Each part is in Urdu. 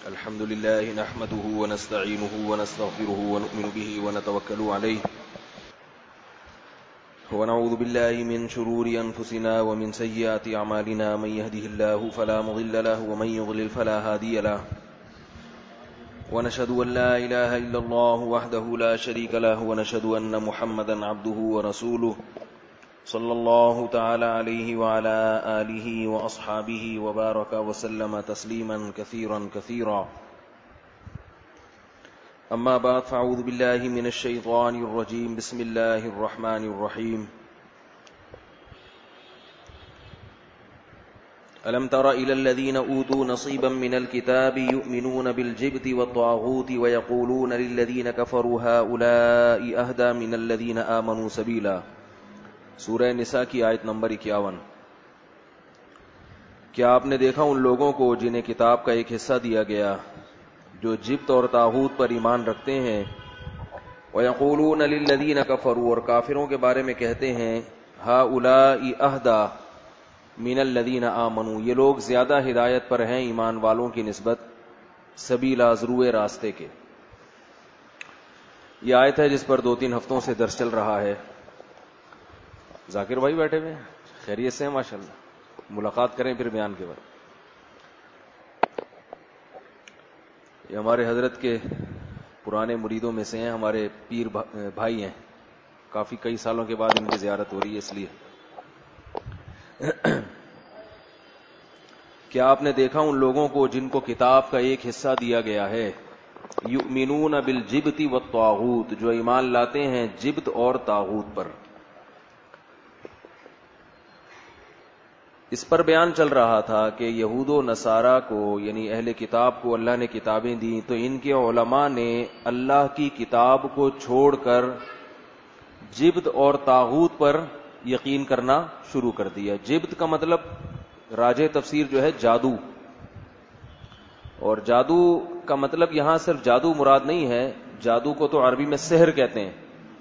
الحمد لله نحمده ونستعينه ونستغفره ونؤمن به ونتوكل عليه ونعوذ بالله من شرور أنفسنا ومن سيئات أعمالنا من يهده الله فلا مضل له ومن يضلل فلا هادي له ونشهد أن لا إله إلا الله وحده لا شريك له ونشهد أن محمدا عبده ورسوله صلى الله تعالى عليه وعلى آله وأصحابه وبارك وسلم تسليما كثيرا كثيرا أما بعد فأعوذ بالله من الشيطان الرجيم بسم الله الرحمن الرحيم ألم تر إلى الذين أوتوا نصيبا من الكتاب يؤمنون بالجبت والطاغوت ويقولون للذين كفروا هؤلاء أهدى من الذين آمنوا سبيلا سورہ نساء کی آیت نمبر 51۔ کیا آپ نے دیکھا ان لوگوں کو جنہیں کتاب کا ایک حصہ دیا گیا جو جبت اور طاغوت پر ایمان رکھتے ہیں، وَيَقُولُونَ لِلَّذِينَ كَفَرُوا، اور کافروں کے بارے میں کہتے ہیں، هَؤُلَاءِ أَهْدَى مِنَ الَّذِينَ آمَنُوا، یہ لوگ زیادہ ہدایت پر ہیں ایمان والوں کی نسبت، سبیلا ضروع راستے کے۔ یہ آیت ہے جس پر 2-3 ہفتوں سے درس چل رہا ہے۔ ذاکر بھائی بیٹھے ہوئے ہیں، خیریت سے ہیں ماشاءاللہ، ملاقات کریں پھر بیان کے بعد۔ یہ ہمارے حضرت کے پرانے مریدوں میں سے ہیں، ہمارے پیر بھائی ہیں، کافی کئی سالوں کے بعد ان کی زیارت ہو رہی ہے، اس لیے۔ کیا آپ نے دیکھا ان لوگوں کو جن کو کتاب کا ایک حصہ دیا گیا ہے، یؤمنون بالجبت والطاغوت، جو ایمان لاتے ہیں جبت اور طاغوت پر۔ اس پر بیان چل رہا تھا کہ یہود و نصارہ کو، یعنی اہل کتاب کو اللہ نے کتابیں دیں تو ان کے علماء نے اللہ کی کتاب کو چھوڑ کر جبت اور طاغوت پر یقین کرنا شروع کر دیا۔ جبت کا مطلب راجح تفسیر جو ہے جادو، اور جادو کا مطلب یہاں صرف جادو مراد نہیں ہے، جادو کو تو عربی میں سحر کہتے ہیں،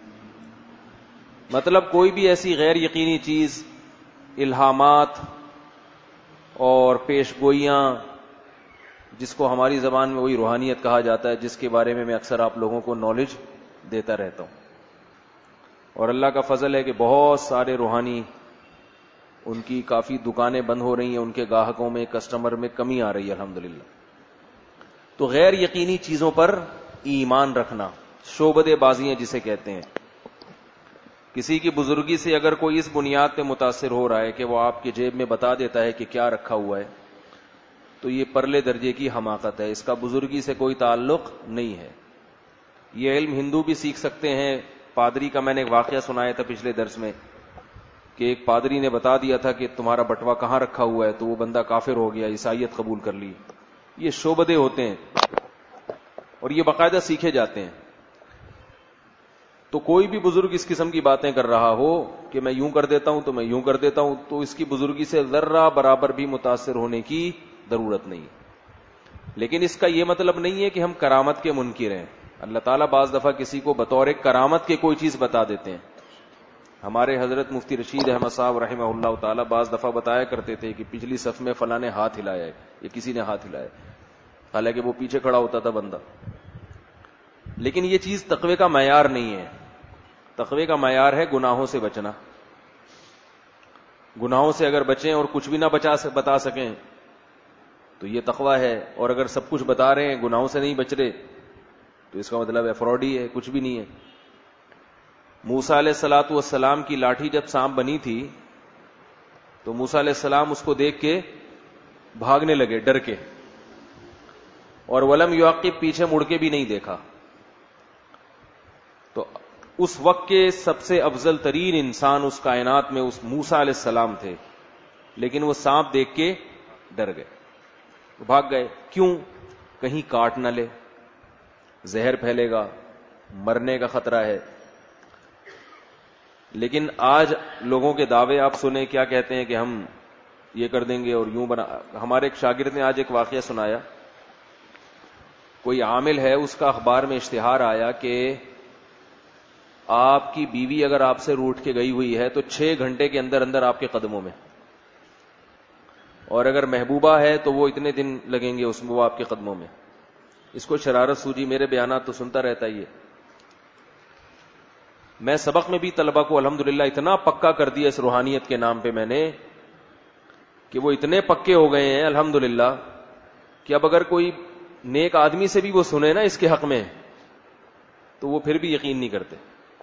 مطلب کوئی بھی ایسی غیر یقینی چیز، الہامات اور پیش گوئیاں، جس کو ہماری زبان میں وہی روحانیت کہا جاتا ہے، جس کے بارے میں اکثر آپ لوگوں کو نالج دیتا رہتا ہوں۔ اور اللہ کا فضل ہے کہ بہت سارے روحانی، ان کی کافی دکانیں بند ہو رہی ہیں، ان کے گاہکوں میں، کسٹمر میں کمی آ رہی ہے الحمدللہ۔ تو غیر یقینی چیزوں پر ایمان رکھنا، شعبدے بازیاں جسے کہتے ہیں۔ کسی کی بزرگی سے اگر کوئی اس بنیاد پہ متاثر ہو رہا ہے کہ وہ آپ کے جیب میں بتا دیتا ہے کہ کیا رکھا ہوا ہے، تو یہ پرلے درجے کی حماقت ہے، اس کا بزرگی سے کوئی تعلق نہیں ہے۔ یہ علم ہندو بھی سیکھ سکتے ہیں۔ پادری کا میں نے ایک واقعہ سنایا تھا پچھلے درس میں کہ ایک پادری نے بتا دیا تھا کہ تمہارا بٹوا کہاں رکھا ہوا ہے، تو وہ بندہ کافر ہو گیا، عیسائیت قبول کر لی۔ یہ شعبدے ہوتے ہیں اور یہ باقاعدہ سیکھے جاتے ہیں۔ تو کوئی بھی بزرگ اس قسم کی باتیں کر رہا ہو کہ میں یوں کر دیتا ہوں تو میں یوں کر دیتا ہوں، تو اس کی بزرگی سے ذرہ برابر بھی متاثر ہونے کی ضرورت نہیں۔ لیکن اس کا یہ مطلب نہیں ہے کہ ہم کرامت کے منکر ہیں۔ اللہ تعالیٰ بعض دفعہ کسی کو بطور کرامت کے کوئی چیز بتا دیتے ہیں۔ ہمارے حضرت مفتی رشید احمد صاحب رحمہ اللہ تعالیٰ بعض دفعہ بتایا کرتے تھے کہ پچھلی صف میں فلاں نے ہاتھ ہلایا ہے، یا کسی نے ہاتھ ہلایا، حالانکہ وہ پیچھے کھڑا ہوتا تھا بندہ۔ لیکن یہ چیز تقوی کا معیار نہیں ہے۔ تقوی کا معیار ہے گناہوں سے بچنا۔ گناہوں سے اگر بچیں اور کچھ بھی نہ بتا سکیں تو یہ تقوی ہے، اور اگر سب کچھ بتا رہے ہیں گناہوں سے نہیں بچ رہے تو اس کا مطلب ہے فراڈی ہے، کچھ بھی نہیں ہے۔ موسیٰ علیہ الصلوۃ والسلام کی لاٹھی جب سانپ بنی تھی تو موسیٰ علیہ السلام اس کو دیکھ کے بھاگنے لگے ڈر کے، اور ولم یعقب، پیچھے مڑ کے بھی نہیں دیکھا۔ تو اس وقت کے سب سے افضل ترین انسان اس کائنات میں اس موسیٰ علیہ السلام تھے، لیکن وہ سانپ دیکھ کے ڈر گئے، بھاگ گئے۔ کیوں؟ کہیں کاٹ نہ لے، زہر پھیلے گا، مرنے کا خطرہ ہے۔ لیکن آج لوگوں کے دعوے آپ سنیں، کیا کہتے ہیں کہ ہم یہ کر دیں گے اور یوں بنا۔ ہمارے ایک شاگرد نے آج ایک واقعہ سنایا، کوئی عامل ہے، اس کا اخبار میں اشتہار آیا کہ آپ کی بیوی اگر آپ سے روٹھ کے گئی ہوئی ہے تو 6 گھنٹے کے اندر اندر آپ کے قدموں میں، اور اگر محبوبہ ہے تو وہ اتنے دن لگیں گے اس میں، وہ آپ کے قدموں میں۔ اس کو شرارت سوجی، میرے بیانات تو سنتا رہتا ہی ہے. میں سبق میں بھی طلبہ کو الحمدللہ اتنا پکا کر دیا اس روحانیت کے نام پہ میں نے کہ وہ اتنے پکے ہو گئے ہیں الحمدللہ کہ اب اگر کوئی نیک آدمی سے بھی وہ سنے نا اس کے حق میں تو وہ پھر بھی یقین نہیں کرتے.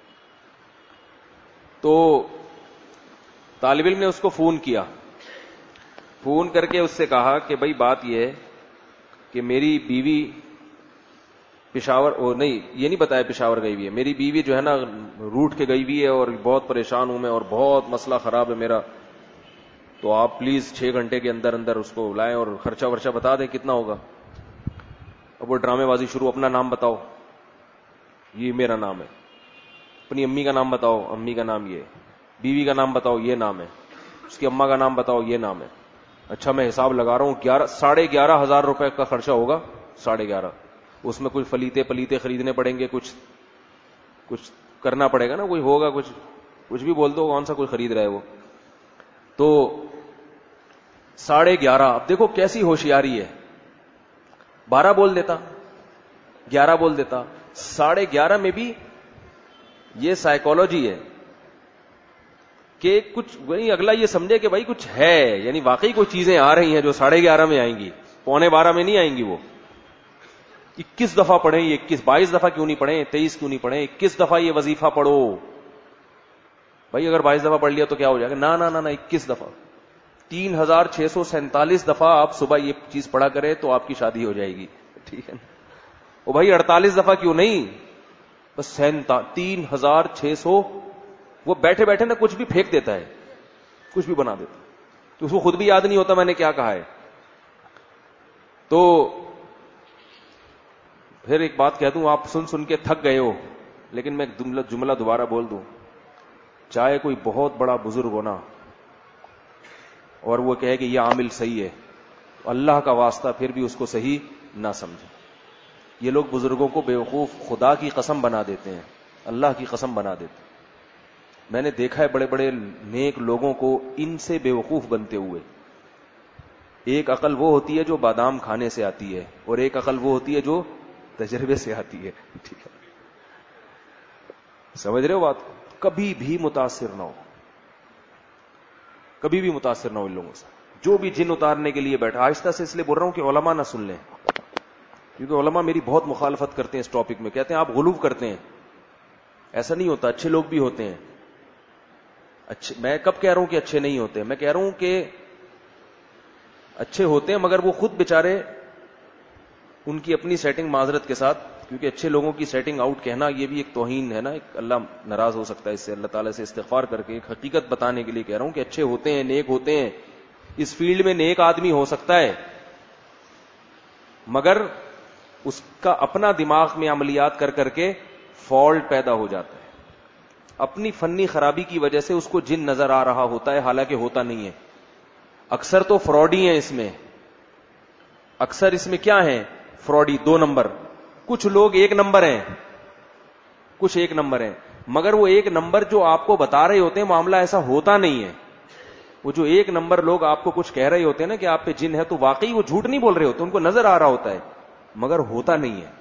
تو طالب علم نے اس کو فون کیا، فون کر کے اس سے کہا کہ بھائی بات یہ ہے کہ میری بیوی پشاور، نہیں یہ نہیں بتایا پشاور گئی ہوئی ہے، میری بیوی جو ہے نا روٹ کے گئی ہوئی ہے اور بہت پریشان ہوں میں اور بہت مسئلہ خراب ہے میرا، تو آپ پلیز 6 گھنٹے کے اندر اندر اس کو لائیں اور خرچہ ورچہ بتا دیں کتنا ہوگا. اب وہ ڈرامے بازی شروع، اپنا نام بتاؤ، یہ میرا نام ہے، اپنی امی کا نام بتاؤ، امی کا نام یہ، بیوی کا نام بتاؤ، یہ نام ہے، اس کی اماں کا نام بتاؤ، یہ نام ہے. اچھا میں حساب لگا رہا ہوں 11,500 روپے کا خرچہ ہوگا. 11,500 اس میں کچھ فلیتے پلیتے خریدنے پڑیں گے، کچھ کرنا پڑے گا نا، کوئی ہوگا کچھ بھی بول دو کون سا کوئی خرید رہا ہے وہ. تو 11,500. اب دیکھو کیسی ہوشیاری ہے، 12 بول دیتا، 11 بول دیتا. 11,500 میں بھی یہ سائیکالوجی ہے کہ کچھ وہی اگلا یہ سمجھے کہ بھائی کچھ ہے، یعنی واقعی کوئی چیزیں آ رہی ہیں جو 11,500 میں آئیں گی، 11:15 میں نہیں آئیں گی. وہ 21 دفعہ پڑھیں، یہ 22 دفعہ کیوں نہیں پڑھیں، 23 کیوں نہیں پڑھیں، 21 دفعہ یہ وظیفہ پڑھو. بھائی اگر 22 دفعہ پڑھ لیا تو کیا ہو جائے گا؟ نہ 21 دفعہ، 3,647 دفعہ آپ صبح یہ چیز پڑھا کرے تو آپ کی شادی ہو جائے گی. ٹھیک ہے نا؟ او بھائی 48 دفعہ کیوں نہیں، بس 3,600. وہ بیٹھے بیٹھے نا کچھ بھی پھینک دیتا ہے، کچھ بھی بنا دیتا تو اس کو خود بھی یاد نہیں ہوتا میں نے کیا کہا ہے. تو پھر ایک بات کہہ دوں، آپ سن کے تھک گئے ہو لیکن میں جملہ دوبارہ بول دوں. چاہے کوئی بہت بڑا بزرگ ہونا اور وہ کہے کہ یہ عامل صحیح ہے، اللہ کا واسطہ پھر بھی اس کو صحیح نہ سمجھے. یہ لوگ بزرگوں کو بیوقوف خدا کی قسم بنا دیتے ہیں، اللہ کی قسم بنا دیتے ہیں. میں نے دیکھا ہے بڑے بڑے نیک لوگوں کو ان سے بیوقوف بنتے ہوئے. ایک عقل وہ ہوتی ہے جو بادام کھانے سے آتی ہے اور ایک عقل وہ ہوتی ہے جو تجربے سے آتی ہے. ٹھیک ہے، سمجھ رہے ہو بات؟ کبھی بھی متاثر نہ ہو، کبھی بھی متاثر نہ ہو ان لوگوں سے جو بھی جن اتارنے کے لیے بیٹھا. آہستہ سے اس لیے بول رہا ہوں کہ علماء نہ سن لیں، کیونکہ علماء میری بہت مخالفت کرتے ہیں اس ٹاپک میں، کہتے ہیں آپ غلو کرتے ہیں. ایسا نہیں ہوتا، اچھے لوگ بھی ہوتے ہیں. اچھے، میں کب کہہ رہا ہوں کہ اچھے نہیں ہوتے؟ میں کہہ رہا ہوں کہ اچھے ہوتے ہیں مگر وہ خود بیچارے ان کی اپنی سیٹنگ معذرت کے ساتھ، کیونکہ اچھے لوگوں کی سیٹنگ آؤٹ کہنا یہ بھی ایک توہین ہے نا، ایک اللہ ناراض ہو سکتا ہے اس سے. اللہ تعالیٰ سے استغفار کر کے ایک حقیقت بتانے کے لیے کہہ رہا ہوں کہ اچھے ہوتے ہیں، نیک ہوتے ہیں. اس فیلڈ میں نیک آدمی ہو سکتا ہے مگر اس کا اپنا دماغ میں عملیات کر کر کے فالٹ پیدا ہو جاتا ہے. اپنی فنی خرابی کی وجہ سے اس کو جن نظر آ رہا ہوتا ہے، حالانکہ ہوتا نہیں ہے. اکثر تو فراڈی ہیں اس میں، اکثر اس میں کیا ہیں؟ فراڈی. 2 نمبر. کچھ لوگ 1 نمبر ہیں، کچھ 1 نمبر ہیں، مگر وہ 1 نمبر جو آپ کو بتا رہے ہوتے ہیں معاملہ ایسا ہوتا نہیں ہے. وہ جو 1 نمبر لوگ آپ کو کچھ کہہ رہے ہوتے ہیں نا کہ آپ پہ جن ہے، تو واقعی وہ جھوٹ نہیں بول رہے ہوتے، ان کو نظر آ رہا ہوتا ہے مگر ہوتا نہیں ہے.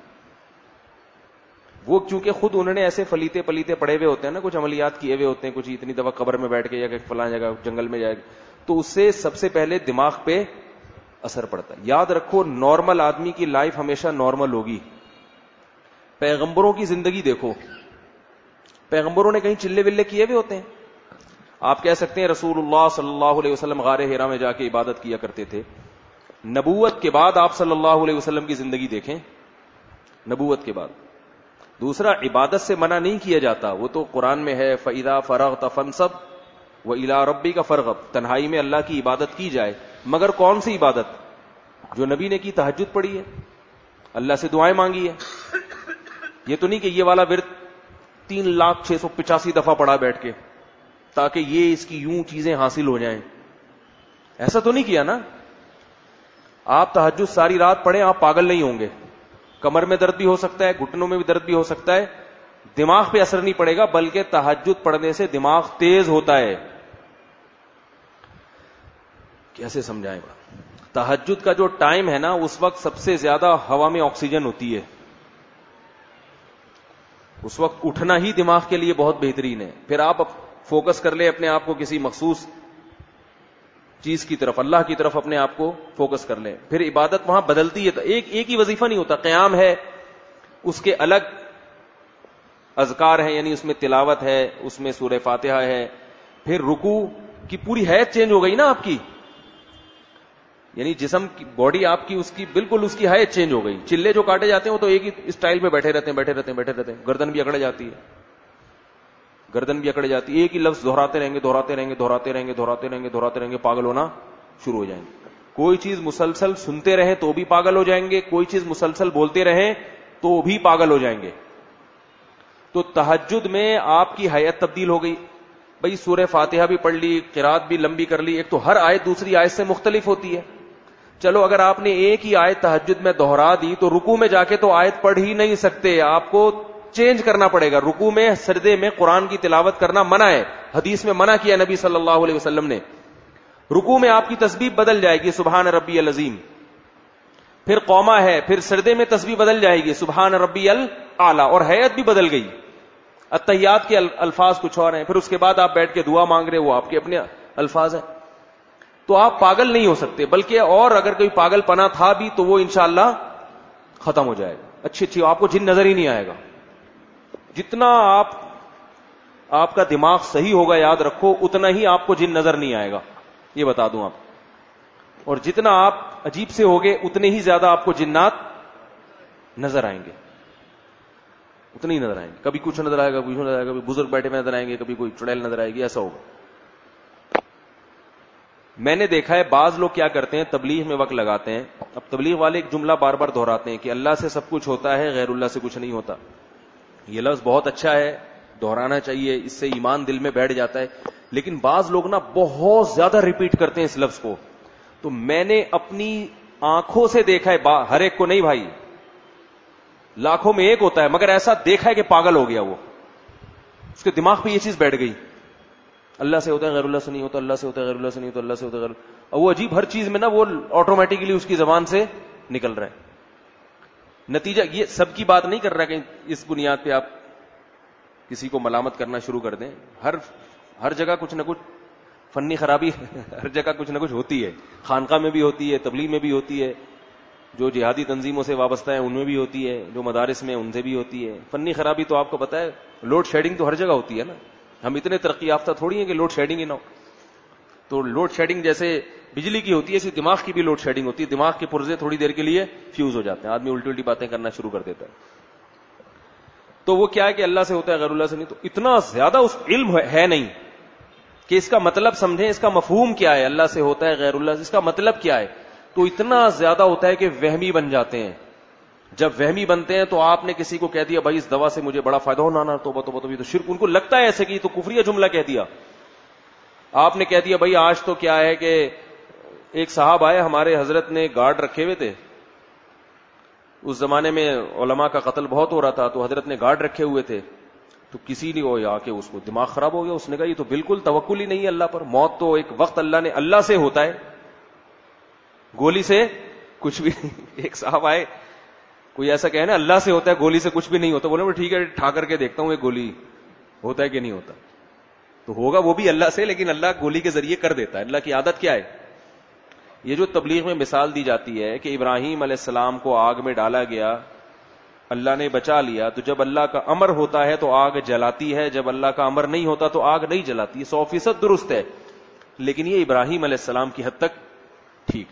وہ چونکہ خود انہوں نے ایسے فلیتے پلیتے پڑے ہوئے ہوتے ہیں نا، کچھ عملیات کیے ہوئے ہوتے ہیں، کچھ اتنی دفعہ قبر میں بیٹھ کے یا کہ فلاں جگہ جنگل میں جائے گا، تو اس سے سب سے پہلے دماغ پہ اثر پڑتا ہے. یاد رکھو نارمل آدمی کی لائف ہمیشہ نارمل ہوگی. پیغمبروں کی زندگی دیکھو، پیغمبروں نے کہیں چلے ولے کیے ہوئے ہوتے ہیں؟ آپ کہہ سکتے ہیں رسول اللہ صلی اللہ علیہ وسلم غار حرا میں جا کے عبادت کیا کرتے تھے. نبوت کے بعد آپ صلی اللہ علیہ وسلم کی زندگی دیکھیں، نبوت کے بعد. دوسرا، عبادت سے منع نہیں کیا جاتا، وہ تو قرآن میں ہے فَإِذَا فَرَغْتَ فَانْصَبْ وَإِلَىٰ رَبِّكَ فَارْغَب. تنہائی میں اللہ کی عبادت کی جائے، مگر کون سی عبادت؟ جو نبی نے کی، تہجد پڑھی ہے، اللہ سے دعائیں مانگی ہے. یہ تو نہیں کہ یہ والا ورد 3,685,000 دفعہ پڑھا بیٹھ کے تاکہ یہ اس کی یوں چیزیں حاصل ہو جائیں. ایسا تو نہیں کیا نا. آپ تہجد ساری رات پڑھیں، آپ پاگل نہیں ہوں گے. کمر میں درد بھی ہو سکتا ہے، گھٹنوں میں بھی درد بھی ہو سکتا ہے، دماغ پہ اثر نہیں پڑے گا، بلکہ تہجد پڑھنے سے دماغ تیز ہوتا ہے. کیسے سمجھائیں گا؟ تہجد کا جو ٹائم ہے نا اس وقت سب سے زیادہ ہوا میں آکسیجن ہوتی ہے. اس وقت اٹھنا ہی دماغ کے لیے بہت بہترین ہے. پھر آپ فوکس کر لیں اپنے آپ کو کسی مخصوص چیز کی طرف, اللہ کی طرف اپنے آپ کو فوکس کر لیں. پھر عبادت وہاں بدلتی ہے. ایک ہی وظیفہ نہیں ہوتا. قیام ہے, اس کے الگ اذکار ہیں, یعنی اس میں تلاوت ہے, اس میں سورہ فاتحہ ہے. پھر رکوع کی پوری حیت چینج ہو گئی نا آپ کی, یعنی جسم کی باڈی آپ کی اس کی بالکل اس کی حیت چینج ہو گئی. چلے جو کاٹے جاتے ہیں وہ تو ایک ہی اسٹائل پہ بیٹھے رہتے ہیں. گردن بھی اکڑ جاتی ہے, ایک ہی لفظ دہراتے رہیں گے, پاگل ہونا شروع ہو جائیں گے. کوئی چیز مسلسل سنتے رہیں تو بھی پاگل ہو جائیں گے, کوئی چیز مسلسل بولتے رہیں تو بھی پاگل ہو جائیں گے. تو تہجد میں آپ کی حیت تبدیل ہو گئی. بھئی سورہ فاتحہ بھی پڑھ لی, قرات بھی لمبی کر لی. ایک تو ہر آیت دوسری آیت سے مختلف ہوتی ہے. چلو اگر آپ نے ایک ہی آیت تہجد میں دہرا دی تو رکوع میں جا کے تو آیت پڑھ ہی نہیں سکتے, آپ کو چینج کرنا پڑے گا. رکوع میں سجدے میں قرآن کی تلاوت کرنا منع ہے, حدیث میں منع کیا نبی صلی اللہ علیہ وسلم نے. رکوع میں آپ کی تسبیح بدل جائے گی سبحان ربی العظیم. پھر قوما ہے, پھر سجدے میں تسبیح بدل جائے گی سبحان ربی الاعلی, اور حیت بھی بدل گئی. التحیات کے الفاظ کچھ اور ہیں. پھر اس کے بعد آپ بیٹھ کے دعا مانگ رہے, وہ آپ کے اپنے الفاظ ہیں. تو آپ پاگل نہیں ہو سکتے, بلکہ اور اگر کوئی پاگل پنا تھا بھی تو وہ انشاءاللہ ختم ہو جائے گا. اچھی آپ کو جن نظر ہی نہیں آئے گا. جتنا آپ کا دماغ صحیح ہوگا, یاد رکھو, اتنا ہی آپ کو جن نظر نہیں آئے گا, یہ بتا دوں آپ. اور جتنا آپ عجیب سے ہوگے اتنے ہی زیادہ آپ کو جنات نظر آئیں گے, اتنے ہی نظر آئیں گے. کبھی کچھ نظر آئے گا, کچھ نظر آئے گا, کبھی بزرگ بیٹھے میں نظر آئیں گے, کبھی کوئی چڑیل نظر آئے گی, ایسا ہوگا. میں نے دیکھا ہے بعض لوگ کیا کرتے ہیں, تبلیغ میں وقت لگاتے ہیں. اب تبلیغ والے ایک جملہ بار بار دہراتے ہیں کہ اللہ سے سب کچھ ہوتا ہے, غیر اللہ سے کچھ نہیں ہوتا. یہ لفظ بہت اچھا ہے, دہرانا چاہیے, اس سے ایمان دل میں بیٹھ جاتا ہے. لیکن بعض لوگ نا بہت زیادہ ریپیٹ کرتے ہیں اس لفظ کو. تو میں نے اپنی آنکھوں سے دیکھا ہے, ہر ایک کو نہیں بھائی, لاکھوں میں ایک ہوتا ہے, مگر ایسا دیکھا ہے کہ پاگل ہو گیا, وہ اس کے دماغ پہ یہ چیز بیٹھ گئی. اللہ سے ہوتا ہے, غیر اللہ سے نہیں ہوتا, اللہ سے ہوتا ہے, غیر اللہ سے نہیں ہوتا, اللہ سے ہوتا ہے, غیر. اور وہ عجیب ہر چیز میں نا وہ آٹومیٹکلی اس کی زبان سے نکل رہا ہے. نتیجہ یہ سب کی بات نہیں کر رہا کہ اس بنیاد پہ آپ کسی کو ملامت کرنا شروع کر دیں. ہر جگہ کچھ نہ کچھ فنی خرابی ہر جگہ کچھ نہ کچھ ہوتی ہے. خانقاہ میں بھی ہوتی ہے, تبلیغ میں بھی ہوتی ہے, جو جہادی تنظیموں سے وابستہ ہیں ان میں بھی ہوتی ہے, جو مدارس میں ان سے بھی ہوتی ہے. فنی خرابی تو آپ کو پتا ہے, لوڈ شیڈنگ تو ہر جگہ ہوتی ہے نا. ہم اتنے ترقی یافتہ تھوڑی ہیں کہ لوڈ شیڈنگ ہی نہ ہو. تو لوڈ شیڈنگ جیسے بجلی کی ہوتی ہے, اسی دماغ کی بھی لوڈ شیڈنگ ہوتی ہے. دماغ کے پرزے تھوڑی دیر کے لیے فیوز ہو جاتے ہیں, آدمی الٹی الٹی باتیں کرنا شروع کر دیتا ہے. تو وہ کیا ہے کہ اللہ سے ہوتا ہے, غیر اللہ سے نہیں. تو اتنا زیادہ اس علم ہے نہیں کہ اس کا مطلب سمجھیں, اس کا مفہوم کیا ہے, اللہ سے ہوتا ہے, غیر اللہ سے, اس کا مطلب کیا ہے. تو اتنا زیادہ ہوتا ہے کہ وہمی بن جاتے ہیں. جب وہمی بنتے ہیں تو آپ نے کسی کو کہہ دیا بھائی اس دوا سے مجھے بڑا فائدہ ہو, نہ توبہ تو شرک. ان کو لگتا ہے ایسے کہ تو کفریہ جملہ کہہ دیا. آپ نے کہہ دیا بھائی آج تو کیا ہے کہ ایک صاحب آئے, ہمارے حضرت نے گارڈ رکھے ہوئے تھے. اس زمانے میں علماء کا قتل بہت ہو رہا تھا, تو حضرت نے گارڈ رکھے ہوئے تھے. تو کسی نے وہ آ کے اس کو دماغ خراب ہو گیا. اس نے کہا یہ تو بالکل توکل ہی نہیں ہے اللہ پر. موت تو ایک وقت اللہ سے ہوتا ہے, گولی سے کچھ بھی. ایک صاحب آئے, کوئی ایسا کہے نا اللہ سے ہوتا ہے, گولی سے کچھ بھی نہیں ہوتا. بولے ٹھیک ہے ٹھا کر کے دیکھتا ہوں یہ گولی ہوتا ہے کہ نہیں ہوتا. تو ہوگا وہ بھی اللہ سے, لیکن اللہ گولی کے ذریعے کر دیتا ہے. اللہ کی عادت کیا ہے. یہ جو تبلیغ میں مثال دی جاتی ہے کہ ابراہیم علیہ السلام کو آگ میں ڈالا گیا, اللہ نے بچا لیا. تو جب اللہ کا امر ہوتا ہے تو آگ جلاتی ہے, جب اللہ کا امر نہیں ہوتا تو آگ نہیں جلاتی. 100% درست ہے. لیکن یہ ابراہیم علیہ السلام کی حد تک ٹھیک.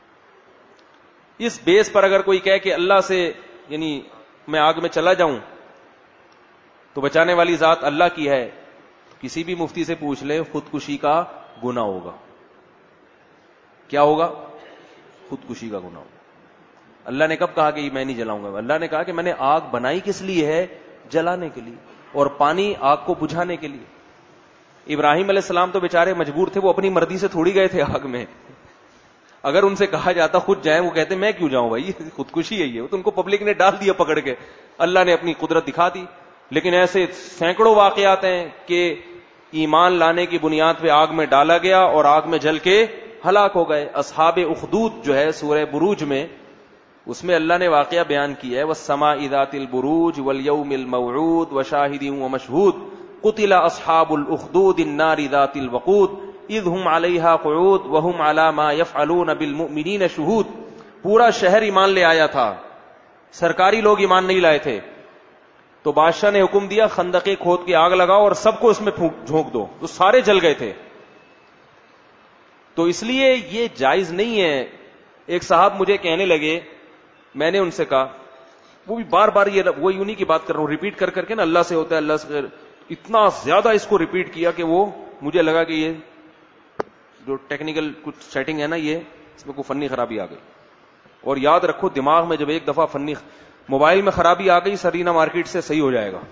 اس بیس پر اگر کوئی کہے کہ اللہ سے یعنی میں آگ میں چلا جاؤں تو بچانے والی ذات اللہ کی ہے, کسی بھی مفتی سے پوچھ لے, خودکشی کا گناہ ہوگا. کیا ہوگا؟ خودکشی کا گناہ ہوگا. اللہ نے کب کہا کہ میں نہیں جلاؤں گا؟ اللہ نے کہا کہ میں نے آگ بنائی کس لیے ہے؟ جلانے کے لیے, اور پانی آگ کو بجھانے کے لیے. ابراہیم علیہ السلام تو بیچارے مجبور تھے, وہ اپنی مرضی سے تھوڑی گئے تھے آگ میں. اگر ان سے کہا جاتا خود جائیں, وہ کہتے میں کیوں جاؤں بھائی, خودکشی ہے یہ. تو ان کو پبلک نے ڈال دیا پکڑ کے, اللہ نے اپنی قدرت دکھا دی. لیکن ایسے سینکڑوں واقعات ہیں کہ ایمان لانے کی بنیاد پہ آگ میں ڈالا گیا اور آگ میں جل کے ہلاک ہو گئے. اصحاب اخدود جو ہے سورہ بروج میں، اس میں اللہ نے واقعہ بیان کیا ہے، والسماء ذات البروج والیوم الموعود وشاہد ومشہود قتل اصحاب الاخدود النار ذات الوقود اذ هم علیہا قعود وهم علی ما یفعلون بالمؤمنین شہود. پورا شہر ایمان لے آیا تھا، سرکاری لوگ ایمان نہیں لائے تھے، تو بادشاہ نے حکم دیا خندقیں کھود کے آگ لگاؤ اور سب کو اس میں جھونک دو، تو سارے جل گئے تھے. تو اس لیے یہ جائز نہیں ہے. ایک صاحب مجھے کہنے لگے، میں نے ان سے کہا، وہ بھی بار بار یہ وہ انہی کی بات کر رہا ہوں، ریپیٹ کر کر کے نا، اللہ سے ہوتا ہے، اللہ سے، اتنا زیادہ اس کو ریپیٹ کیا کہ وہ مجھے لگا کہ یہ جو ٹیکنیکل کچھ سیٹنگ ہے نا، یہ اس میں کوئی فنی خرابی آ گئی. اور یاد رکھو دماغ میں جب ایک دفعہ فنی موبائل میں خرابی آ گئی، سرینا مارکیٹ سے صحیح ہو جائے گا،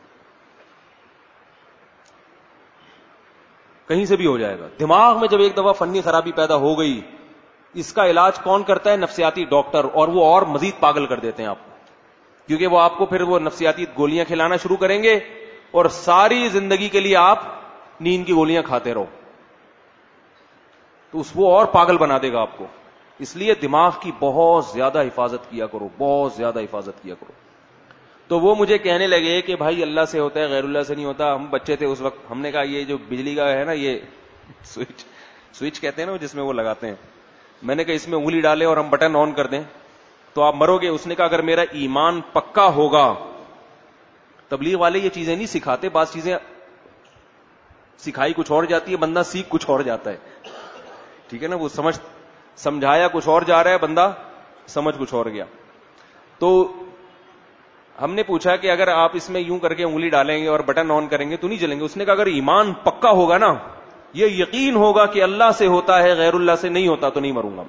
کہیں سے بھی ہو جائے گا. دماغ میں جب ایک دفعہ فنی خرابی پیدا ہو گئی، اس کا علاج کون کرتا ہے؟ نفسیاتی ڈاکٹر. اور وہ اور مزید پاگل کر دیتے ہیں آپ کو، کیونکہ وہ آپ کو پھر وہ نفسیاتی گولیاں کھلانا شروع کریں گے اور ساری زندگی کے لیے آپ نیند کی گولیاں کھاتے رہو، تو وہ اور پاگل بنا دے گا آپ کو. اس لیے دماغ کی بہت زیادہ حفاظت کیا کرو، بہت زیادہ حفاظت کیا کرو. تو وہ مجھے کہنے لگے کہ بھائی اللہ سے ہوتا ہے، غیر اللہ سے نہیں ہوتا. ہم بچے تھے اس وقت، ہم نے کہا یہ جو بجلی کا ہے نا، یہ سوئچ کہتے ہیں نا جس میں وہ لگاتے ہیں، میں نے کہا اس میں انگلی ڈالے اور ہم بٹن آن کر دیں تو آپ مرو گے. اس نے کہا اگر میرا ایمان پکا ہوگا. تبلیغ والے یہ چیزیں نہیں سکھاتے، بعض چیزیں سکھائی کچھ اور جاتی ہے، بندہ سیکھ کچھ اور جاتا ہے، ٹھیک ہے نا. وہ سمجھایا کچھ اور جا رہا ہے، بندہ سمجھ کچھ اور گیا. تو ہم نے پوچھا کہ اگر آپ اس میں یوں کر کے انگلی ڈالیں گے اور بٹن آن کریں گے تو نہیں جلیں گے؟ اس نے کہا اگر ایمان پکا ہوگا نا، یہ یقین ہوگا کہ اللہ سے ہوتا ہے، غیر اللہ سے نہیں ہوتا، تو نہیں مروں گا.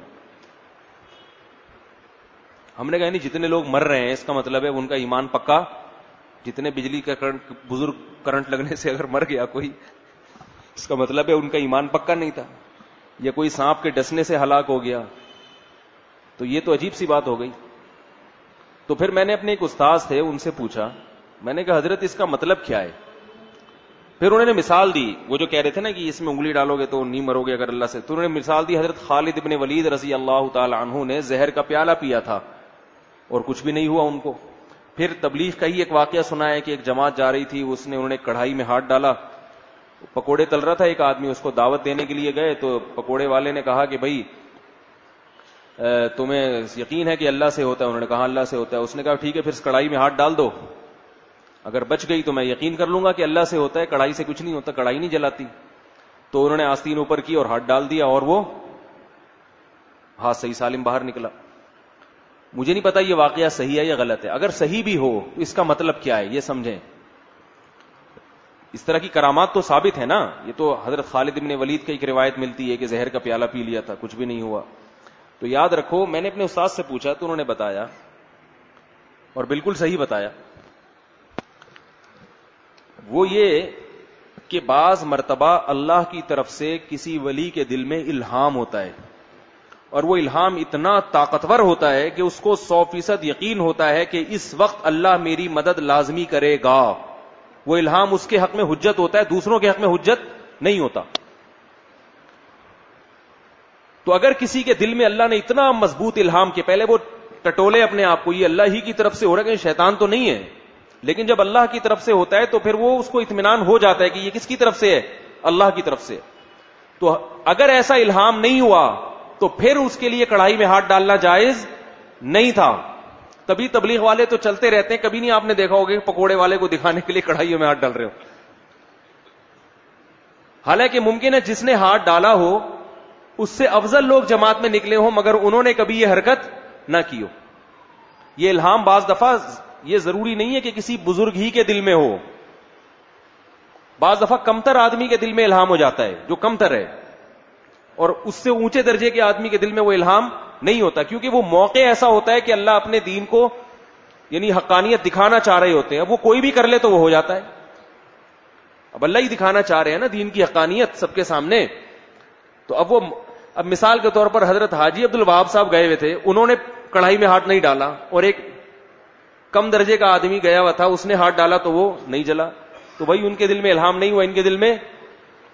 ہم نے کہا نہیں، جتنے لوگ مر رہے ہیں اس کا مطلب ہے ان کا ایمان پکا. جتنے بجلی کا کرنٹ، بزرگ کرنٹ لگنے سے اگر مر گیا کوئی، اس کا مطلب ہے ان کا ایمان پکا نہیں تھا. یا کوئی سانپ کے ڈسنے سے ہلاک ہو گیا، تو یہ تو عجیب سی بات ہو گئی. تو پھر میں نے اپنے ایک استاد تھے، ان سے پوچھا، میں نے کہا حضرت اس کا مطلب کیا ہے؟ پھر انہوں نے مثال دی، وہ جو کہہ رہے تھے نا کہ اس میں انگلی ڈالو گے تو نہیں مرو گے اگر اللہ سے، تو انہوں نے مثال دی حضرت خالد ابن ولید رضی اللہ تعالی عنہ نے زہر کا پیالہ پیا تھا اور کچھ بھی نہیں ہوا ان کو. پھر تبلیغ کا ہی ایک واقعہ سنا ہے کہ ایک جماعت جا رہی تھی، انہوں نے کڑھائی میں ہاتھ ڈالا، پکوڑے تل رہا تھا ایک آدمی، اس کو دعوت دینے کے لیے گئے تو پکوڑے والے نے کہا کہ بھائی تمہیں یقین ہے کہ اللہ سے ہوتا ہے؟ انہوں نے کہا اللہ سے ہوتا ہے. اس نے کہا ٹھیک ہے پھر کڑھائی میں ہاتھ ڈال دو، اگر بچ گئی تو میں یقین کر لوں گا کہ اللہ سے ہوتا ہے، کڑھائی سے کچھ نہیں ہوتا، کڑھائی نہیں جلاتی. تو انہوں نے آستین اوپر کی اور ہاتھ ڈال دیا اور وہ ہاتھ صحیح سالم باہر نکلا. مجھے نہیں پتا یہ واقعہ صحیح ہے یا غلط ہے. اگر صحیح بھی ہو تو اس کا مطلب کیا ہے یہ سمجھیں. اس طرح کی کرامات تو ثابت ہے نا، یہ تو حضرت خالد بن ولید کی ایک روایت ملتی ہے کہ زہر کا پیالہ پی لیا تھا، کچھ بھی نہیں ہوا. تو یاد رکھو، میں نے اپنے استاد سے پوچھا تو انہوں نے بتایا اور بالکل صحیح بتایا. وہ یہ کہ بعض مرتبہ اللہ کی طرف سے کسی ولی کے دل میں الہام ہوتا ہے، اور وہ الہام اتنا طاقتور ہوتا ہے کہ اس کو 100% یقین ہوتا ہے کہ اس وقت اللہ میری مدد لازمی کرے گا. وہ الہام اس کے حق میں حجت ہوتا ہے، دوسروں کے حق میں حجت نہیں ہوتا. تو اگر کسی کے دل میں اللہ نے اتنا مضبوط الہام کہ پہلے وہ ٹٹولے اپنے آپ کو، یہ اللہ ہی کی طرف سے ہو رہا ہے، کہ شیطان تو نہیں ہے، لیکن جب اللہ کی طرف سے ہوتا ہے تو پھر وہ اس کو اطمینان ہو جاتا ہے کہ یہ کس کی طرف سے ہے؟ اللہ کی طرف سے. تو اگر ایسا الہام نہیں ہوا تو پھر اس کے لیے کڑھائی میں ہاتھ ڈالنا جائز نہیں تھا. تبھی تبلیغ والے تو چلتے رہتے ہیں، کبھی نہیں آپ نے دیکھا ہوگا پکوڑے والے کو دکھانے کے لیے کڑھائیوں میں ہاتھ ڈال رہے ہو. حالانکہ ممکن ہے جس نے ہاتھ ڈالا ہو اس سے افضل لوگ جماعت میں نکلے ہوں، مگر انہوں نے کبھی یہ حرکت نہ کی ہو. یہ الہام بعض دفعہ یہ ضروری نہیں ہے کہ کسی بزرگ ہی کے دل میں ہو، بعض دفعہ کمتر آدمی کے دل میں الہام ہو جاتا ہے، جو کمتر ہے، اور اس سے اونچے درجے کے آدمی کے دل میں وہ الہام نہیں ہوتا، کیونکہ وہ موقع ایسا ہوتا ہے کہ اللہ اپنے دین کو یعنی حقانیت دکھانا چاہ رہے ہوتے ہیں. اب وہ کوئی بھی کر لے تو وہ ہو جاتا ہے. اب اللہ ہی دکھانا چاہ رہے ہیں نا دین کی حقانیت سب کے سامنے. تو اب مثال کے طور پر حضرت حاجی عبد الوہاب صاحب گئے ہوئے تھے، انہوں نے کڑھائی میں ہاتھ نہیں ڈالا، اور ایک کم درجے کا آدمی گیا ہوا تھا، اس نے ہاتھ ڈالا تو وہ نہیں جلا. تو بھائی ان کے دل میں الہام نہیں ہوا، ان کے دل میں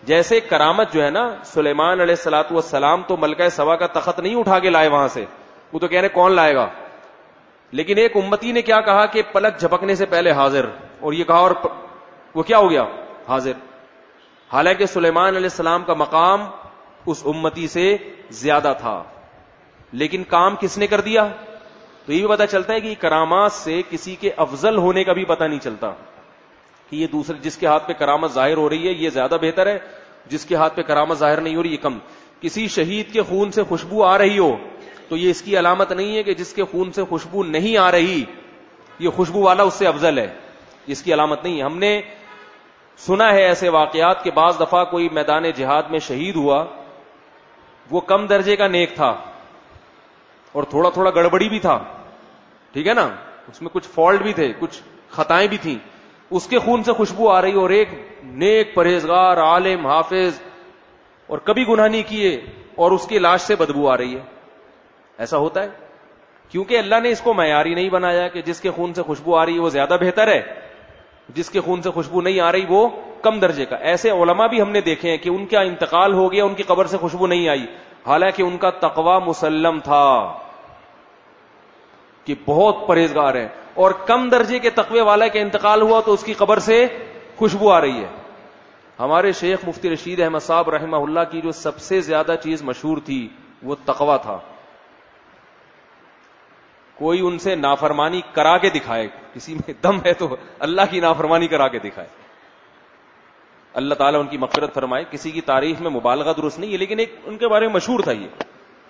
جیسے کرامت جو ہے نا، سلیمان علیہ الصلوۃ والسلام تو ملکہ سبا کا تخت نہیں اٹھا کے لائے وہاں سے، وہ تو کہہ رہے کون لائے گا، لیکن ایک امتی نے کیا کہا کہ پلک جھپکنے سے پہلے حاضر، اور یہ کہا اور وہ کیا ہو گیا، حاضر. حالانکہ سلیمان علیہ السلام کا مقام اس امتی سے زیادہ تھا، لیکن کام کس نے کر دیا. تو یہ بھی پتا چلتا ہے کہ کرامات سے کسی کے افضل ہونے کا بھی پتہ نہیں چلتا کہ یہ دوسرے جس کے ہاتھ پہ کرامت ظاہر ہو رہی ہے یہ زیادہ بہتر ہے، جس کے ہاتھ پہ کرامت ظاہر نہیں ہو رہی یہ کم. کسی شہید کے خون سے خوشبو آ رہی ہو تو یہ اس کی علامت نہیں ہے کہ جس کے خون سے خوشبو نہیں آ رہی یہ خوشبو والا اس سے افضل ہے، اس کی علامت نہیں ہے. ہم نے سنا ہے ایسے واقعات کہ بعض دفعہ کوئی میدان جہاد میں شہید ہوا، وہ کم درجے کا نیک تھا اور تھوڑا تھوڑا گڑبڑی بھی تھا، ٹھیک ہے نا، اس میں کچھ فالٹ بھی تھے، کچھ خطائیں بھی تھیں، اس کے خون سے خوشبو آ رہی اور ایک نیک پرہیزگار عالم حافظ اور کبھی گناہ نہیں کیے اور اس کی لاش سے بدبو آ رہی ہے. ایسا ہوتا ہے کیونکہ اللہ نے اس کو معیاری نہیں بنایا کہ جس کے خون سے خوشبو آ رہی ہے وہ زیادہ بہتر ہے، جس کے خون سے خوشبو نہیں آ رہی وہ کم درجے کا. ایسے علماء بھی ہم نے دیکھے ہیں کہ ان کا انتقال ہو گیا، ان کی قبر سے خوشبو نہیں آئی، حالانکہ ان کا تقوی مسلم تھا کہ بہت پرہیزگار ہیں، اور کم درجے کے تقوی والا کا انتقال ہوا تو اس کی قبر سے خوشبو آ رہی ہے. ہمارے شیخ مفتی رشید احمد صاحب رحمہ اللہ کی جو سب سے زیادہ چیز مشہور تھی وہ تقوی تھا. کوئی ان سے نافرمانی کرا کے دکھائے، کسی میں دم ہے تو اللہ کی نافرمانی کرا کے دکھائے. اللہ تعالیٰ ان کی مغفرت فرمائے. کسی کی تعریف میں مبالغہ درست نہیں ہے، لیکن ایک ان کے بارے میں مشہور تھا یہ،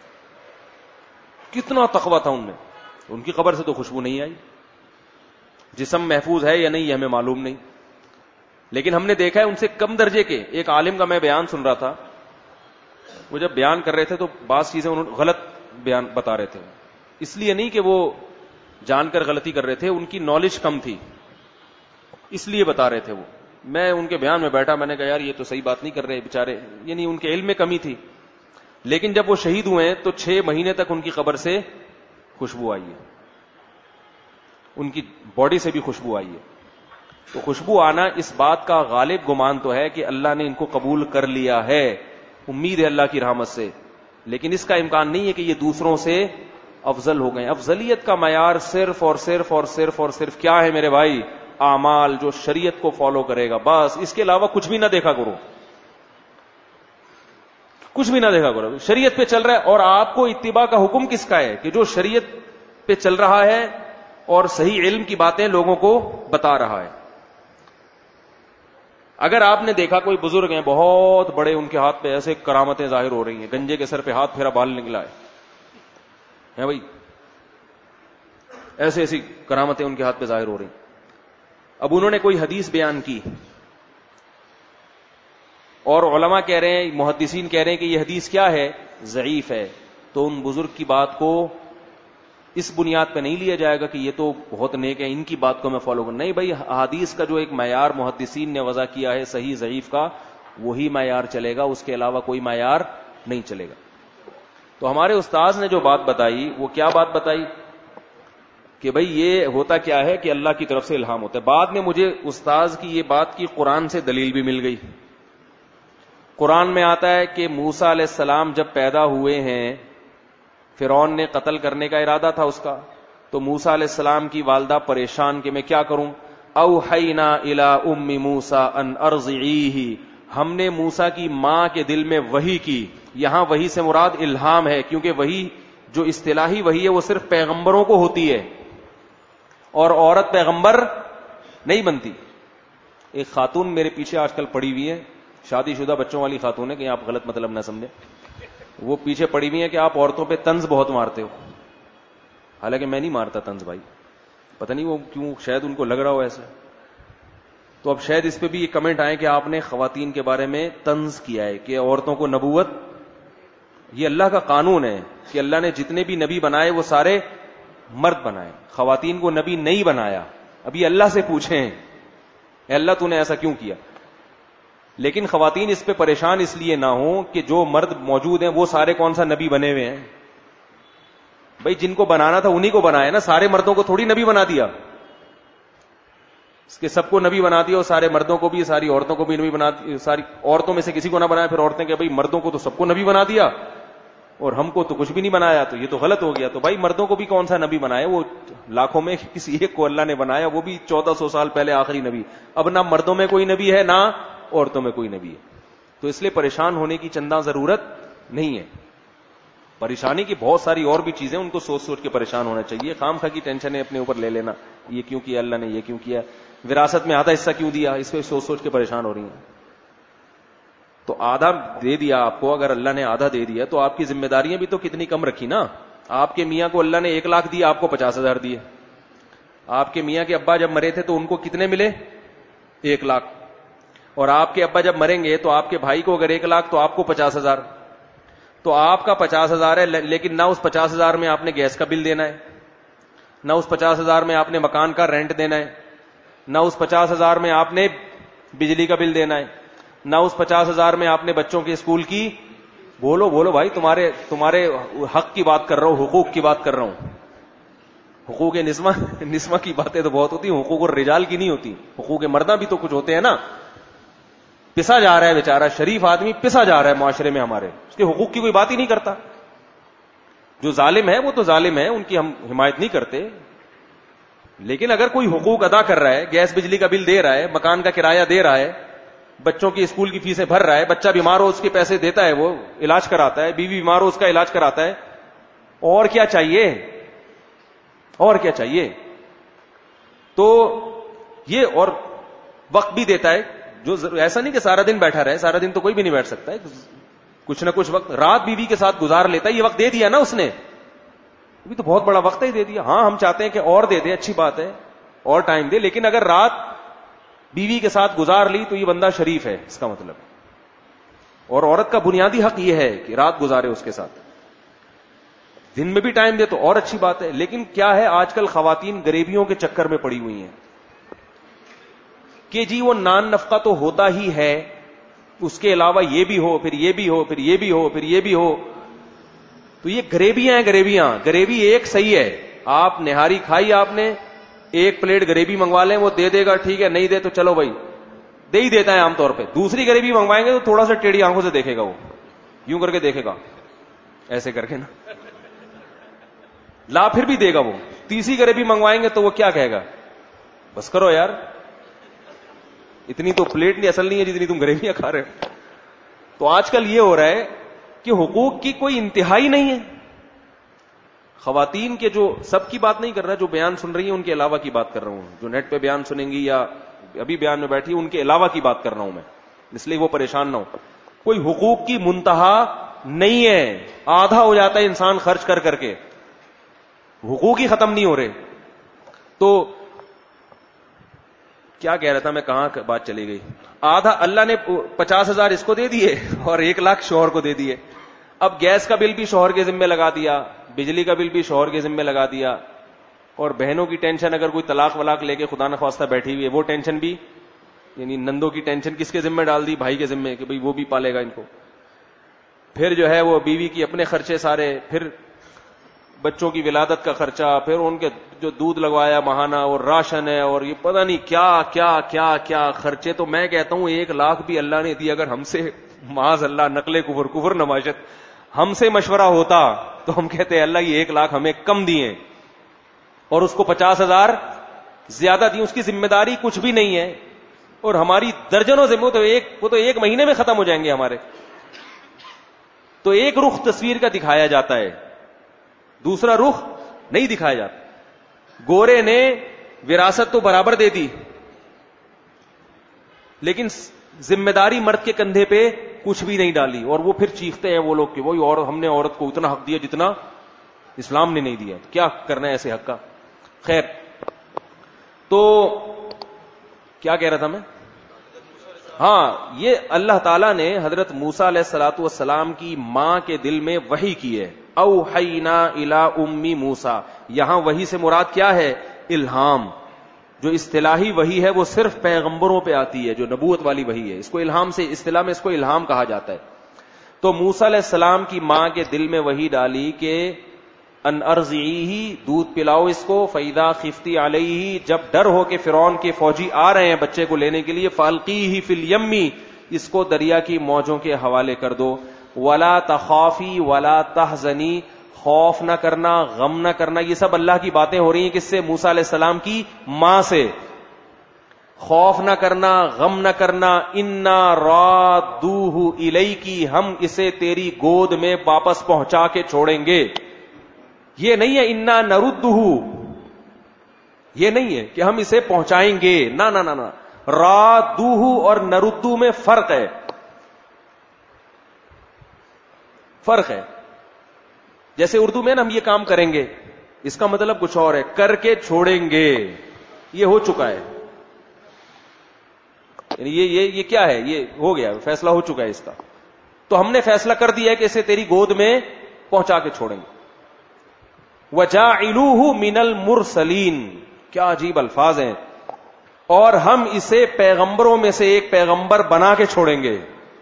کتنا تقوی تھا ان میں. ان کی قبر سے تو خوشبو نہیں آئی. جسم محفوظ ہے یا نہیں یہ ہمیں معلوم نہیں، لیکن ہم نے دیکھا ہے ان سے کم درجے کے ایک عالم کا میں بیان سن رہا تھا. وہ جب بیان کر رہے تھے تو بعض چیزیں انہوں نے غلط بیان بتا رہے تھے، اس لیے نہیں کہ وہ جان کر غلطی کر رہے تھے، ان کی نالج کم تھی اس لیے بتا رہے تھے. وہ میں ان کے بیان میں بیٹھا، میں نے کہا یار یہ تو صحیح بات نہیں کر رہے بیچارے، یعنی ان کے علم میں کمی تھی. لیکن جب وہ شہید ہوئے تو 6 مہینے تک ان کی قبر سے خوشبو آئی ہے، ان کی باڈی سے بھی خوشبو آئی ہے. تو خوشبو آنا اس بات کا غالب گمان تو ہے کہ اللہ نے ان کو قبول کر لیا ہے، امید ہے اللہ کی رحمت سے، لیکن اس کا امکان نہیں ہے کہ یہ دوسروں سے افضل ہو گئے. افضلیت کا معیار صرف اور صرف اور صرف اور صرف کیا ہے میرے بھائی؟ اعمال، جو شریعت کو فالو کرے گا، بس اس کے علاوہ کچھ بھی نہ دیکھا کرو، کچھ بھی نہ دیکھا کرو. شریعت پہ چل رہا ہے، اور آپ کو اتباع کا حکم کس کا ہے؟ کہ جو شریعت پہ چل رہا ہے اور صحیح علم کی باتیں لوگوں کو بتا رہا ہے. اگر آپ نے دیکھا کوئی بزرگ ہیں بہت بڑے، ان کے ہاتھ پہ ایسے کرامتیں ظاہر ہو رہی ہیں، گنجے کے سر پہ ہاتھ پھیرا بال نکلا ہے بھائی، ایسی ایسی کرامتیں ان کے ہاتھ پہ ظاہر ہو رہی ہیں. اب انہوں نے کوئی حدیث بیان کی اور علماء کہہ رہے ہیں، محدثین کہہ رہے ہیں کہ یہ حدیث کیا ہے؟ ضعیف ہے. تو ان بزرگ کی بات کو اس بنیاد پہ نہیں لیا جائے گا کہ یہ تو بہت نیک ہے، ان کی بات کو میں فالو کروں. نہیں بھائی، حدیث کا جو ایک معیار محدثین نے وضع کیا ہے صحیح ضعیف کا، وہی معیار چلے گا، اس کے علاوہ کوئی معیار نہیں چلے گا. تو ہمارے استاذ نے جو بات بتائی وہ کیا بات بتائی کہ بھئی یہ ہوتا کیا ہے کہ اللہ کی طرف سے الہام ہوتا ہے. بعد میں مجھے استاذ کی یہ بات کی قرآن سے دلیل بھی مل گئی. قرآن میں آتا ہے کہ موسیٰ علیہ السلام جب پیدا ہوئے ہیں، فرعون نے قتل کرنے کا ارادہ تھا اس کا، تو موسیٰ علیہ السلام کی والدہ پریشان کہ میں کیا کروں. اوحینا الی ام موسیٰ ان ارضعیہ، ہم نے موسیٰ کی ماں کے دل میں وحی کی. یہاں وحی سے مراد الہام ہے، کیونکہ وحی جو اصطلاحی وحی ہے وہ صرف پیغمبروں کو ہوتی ہے اور عورت پیغمبر نہیں بنتی. ایک خاتون میرے پیچھے آج کل پڑی ہوئی ہے، شادی شدہ بچوں والی خاتون ہے، کہ آپ غلط مطلب نہ سمجھیں. وہ پیچھے پڑی ہوئی ہے کہ آپ عورتوں پہ طنز بہت مارتے ہو. حالانکہ میں نہیں مارتا طنز بھائی، پتہ نہیں وہ کیوں، شاید ان کو لگ رہا ہو ایسا. تو اب شاید اس پہ بھی یہ کمنٹ آئے کہ آپ نے خواتین کے بارے میں طنز کیا ہے، کہ عورتوں کو نبوت، یہ اللہ کا قانون ہے کہ اللہ نے جتنے بھی نبی بنائے وہ سارے مرد بنائے، خواتین کو نبی نہیں بنایا. ابھی اللہ سے پوچھیں اے اللہ تو نے ایسا کیوں کیا. لیکن خواتین اس پہ پریشان اس لیے نہ ہوں کہ جو مرد موجود ہیں وہ سارے کون سا نبی بنے ہوئے ہیں. بھئی جن کو بنانا تھا انہی کو بنایا نا، سارے مردوں کو تھوڑی نبی بنا دیا. اس کے سب کو نبی بنا دیا اور سارے مردوں کو بھی ساری عورتوں کو بھی نبی بنا دیا, ساری عورتوں میں سے کسی کو نہ بنایا, پھر عورتیں کہ بھائی مردوں کو تو سب کو نبی بنا دیا اور ہم کو تو کچھ بھی نہیں بنایا, تو یہ تو غلط ہو گیا. تو بھائی مردوں کو بھی کون سا نبی بنایا, وہ لاکھوں میں کسی ایک کو اللہ نے بنایا, وہ بھی 1400 سال پہلے آخری نبی. اب نہ مردوں میں کوئی نبی ہے نہ عورتوں میں کوئی نبی ہے. تو اس لیے پریشان ہونے کی چندہ ضرورت نہیں ہے. پریشانی کی بہت ساری اور بھی چیزیں, ان کو سوچ سوچ کے پریشان ہونا چاہیے. خام خواہ کی ٹینشنیں اپنے اوپر لے لینا, یہ کیوں کیا اللہ نے, یہ کیوں کیا, وراثت میں آدھا حصہ کیوں دیا, اس پہ سوچ سوچ کے پریشان ہو رہی ہیں. تو آدھا دے دیا آپ کو, اگر اللہ نے آدھا دے دیا تو آپ کی ذمہ داریاں بھی تو کتنی کم رکھی نا. آپ کے میاں کو اللہ نے 1 لاکھ دیا, آپ کو 50,000 دیے. آپ کے میاں کے ابا جب مرے تھے تو ان کو کتنے ملے, 1 لاکھ. اور آپ کے ابا جب مریں گے تو آپ کے بھائی کو اگر 1 لاکھ تو آپ کو 50,000. تو آپ کا 50,000 ہے, لیکن نہ اس 50,000 میں آپ نے گیس کا بل دینا ہے, نہ اس 50,000 میں آپ نے مکان کا رینٹ دینا ہے, نہ اس 50,000 میں آپ نے بجلی کا بل دینا ہے, نہ اس 50,000 میں آپ نے بچوں کے اسکول کی. بولو بھائی, تمہارے حق کی بات کر رہا ہوں, حقوق کی بات کر رہا ہوں. حقوق نسواں کی باتیں تو بہت ہوتی ہیں, حقوق الرجال کی نہیں ہوتی. حقوق مردہ بھی تو کچھ ہوتے ہیں نا. پسا جا رہا ہے بیچارہ, شریف آدمی پسا جا رہا ہے معاشرے میں ہمارے, اس کے حقوق کی کوئی بات ہی نہیں کرتا. جو ظالم ہے وہ تو ظالم ہے, ان کی ہم حمایت نہیں کرتے. لیکن اگر کوئی حقوق ادا کر رہا ہے, گیس بجلی کا بل دے رہا ہے, مکان کا کرایہ دے رہا ہے, بچوں کی اسکول کی فیسیں بھر رہا ہے, بچہ بیمار ہو اس کے پیسے دیتا ہے, وہ علاج کراتا ہے, بیوی بیمار ہو اس کا علاج کراتا ہے, اور کیا چاہیے, اور کیا چاہیے. تو یہ, اور وقت بھی دیتا ہے, جو ایسا نہیں کہ سارا دن بیٹھا رہے, سارا دن تو کوئی بھی نہیں بیٹھ سکتا ہے, کچھ نہ کچھ وقت رات بیوی کے ساتھ گزار لیتا ہے. یہ وقت دے دیا نا اس نے, بھی تو بہت بڑا وقت ہی دے دیا. ہاں ہم چاہتے ہیں کہ اور دے دے, اچھی بات ہے, اور ٹائم دے, لیکن اگر رات بیوی کے ساتھ گزار لی تو یہ بندہ شریف ہے, اس کا مطلب. اور عورت کا بنیادی حق یہ ہے کہ رات گزارے اس کے ساتھ, دن میں بھی ٹائم دے تو اور اچھی بات ہے. لیکن کیا ہے, آج کل خواتین غریبیوں کے چکر میں پڑی ہوئی ہیں کہ جی وہ نان نفقہ تو ہوتا ہی ہے, اس کے علاوہ یہ بھی ہو, پھر یہ بھی ہو, پھر یہ بھی ہو, پھر یہ بھی ہو. تو یہ غریبیاں ہیں, غریبی ایک صحیح ہے. آپ نہاری کھائی, آپ نے 1 پلیٹ غریبی منگوا لیں, وہ دے دے گا ٹھیک ہے, نہیں دے تو چلو بھائی, دے ہی دیتا ہے عام طور پہ. دوسری غریبی منگوائیں گے تو تھوڑا سا ٹیڑھی آنکھوں سے دیکھے گا, وہ یوں کر کے دیکھے گا, ایسے کر کے نا, لا پھر بھی دے گا وہ. تیسری غریبی منگوائیں گے تو وہ کیا کہے گا, بس کرو یار, اتنی تو پلیٹ نہیں اصل نہیں ہے جتنی تم غریبیاں کھا رہے ہو. تو آج کل یہ ہو رہا ہے کہ حقوق کی کوئی انتہائی نہیں ہے. خواتین کے, جو سب کی بات نہیں کر رہا, جو بیان سن رہی ہیں ان کے علاوہ کی بات کر رہا ہوں, جو نیٹ پہ بیان سنیں گی یا ابھی بیان میں بیٹھی ان کے علاوہ کی بات کر رہا ہوں میں, اس لیے وہ پریشان نہ ہو. کوئی حقوق کی منتہا نہیں ہے, آدھا ہو جاتا ہے انسان خرچ کر کر کے, حقوق ہی ختم نہیں ہو رہے. تو کیا کہہ رہا تھا میں, کہاں بات چلی گئی. آدھا اللہ نے 50,000 اس کو دے دیے اور 1 لاکھ شوہر کو دے دیے. اب گیس کا بل بھی شوہر کے ذمہ لگا دیا, بجلی کا بل بھی شوہر کے ذمہ لگا دیا, اور بہنوں کی ٹینشن, اگر کوئی طلاق ولاق لے کے خدا نخواستہ بیٹھی ہوئی ہے, وہ ٹینشن بھی, یعنی نندوں کی ٹینشن کس کے ذمہ ڈال دی, بھائی کے ذمہ, کہ بھئی وہ بھی پالے گا ان کو. پھر جو ہے وہ بیوی کی اپنے خرچے سارے, پھر بچوں کی ولادت کا خرچہ, پھر ان کے جو دودھ لگوایا ماہانہ, اور راشن ہے, اور یہ پتہ نہیں کیا کیا کیا کیا خرچے. تو میں کہتا ہوں 1 لاکھ بھی اللہ نے دی, اگر ہم سے معاذ اللہ نقل کفر نماشت ہم سے مشورہ ہوتا تو ہم کہتے ہیں اللہ یہ 1 لاکھ ہمیں کم دیے اور اس کو 50,000 زیادہ دی, اس کی ذمہ داری کچھ بھی نہیں ہے, اور ہماری درجنوں سے وہ تو ایک مہینے میں ختم ہو جائیں گے ہمارے. تو ایک رخ تصویر کا دکھایا جاتا ہے, دوسرا رخ نہیں دکھایا جاتا. گورے نے وراثت تو برابر دے دی, لیکن ذمہ داری مرد کے کندھے پہ کچھ بھی نہیں ڈالی, اور وہ پھر چیختے ہیں وہ لوگ کہ وہی, اور ہم نے عورت کو اتنا حق دیا جتنا اسلام نے نہیں دیا. کیا کرنا ہے ایسے حق کا. خیر, تو کیا کہہ رہا تھا میں, ہاں, یہ اللہ تعالیٰ نے حضرت موسیٰ علیہ الصلوۃ والسلام کی ماں کے دل میں وحی کی ہے. اوحینا الی امی موسیٰ, یہاں وحی سے مراد کیا ہے, الہام. جو اصطلاحی وحی ہے وہ صرف پیغمبروں پہ آتی ہے, جو نبوت والی وحی ہے, اس کو الہام سے, اصطلاح میں اس کو الہام کہا جاتا ہے. تو موسیٰ علیہ السلام کی ماں کے دل میں وحی ڈالی کہ ان ارضعیہ دودھ پلاؤ اس کو، فاذا خفتی علیہ جب ڈر ہو کہ فرعون کے فوجی آ رہے ہیں بچے کو لینے کے لیے، فالقیہ فی الیم اس کو دریا کی موجوں کے حوالے کر دو، ولا تخافی ولا تحزنی خوف نہ کرنا غم نہ کرنا. یہ سب اللہ کی باتیں ہو رہی ہیں کس سے؟ موسیٰ علیہ السلام کی ماں سے. خوف نہ کرنا غم نہ کرنا، انا رادوہ الیکی ہم اسے تیری گود میں واپس پہنچا کے چھوڑیں گے. یہ نہیں ہے انا نردہ، یہ نہیں ہے کہ ہم اسے پہنچائیں گے، نہ نہ نہ. رادوہ اور نردو میں فرق ہے، فرق ہے. جیسے اردو میں نا ہم یہ کام کریں گے، اس کا مطلب کچھ اور ہے، کر کے چھوڑیں گے، یہ ہو چکا ہے. یعنی یہ کیا ہے؟ یہ ہو گیا، فیصلہ ہو چکا ہے اس کا. تو ہم نے فیصلہ کر دیا ہے کہ اسے تیری گود میں پہنچا کے چھوڑیں گے. وَجَاعِلُوهُ مِنَ الْمُرْسَلِينَ کیا عجیب الفاظ ہیں. اور ہم اسے پیغمبروں میں سے ایک پیغمبر بنا کے چھوڑیں گے.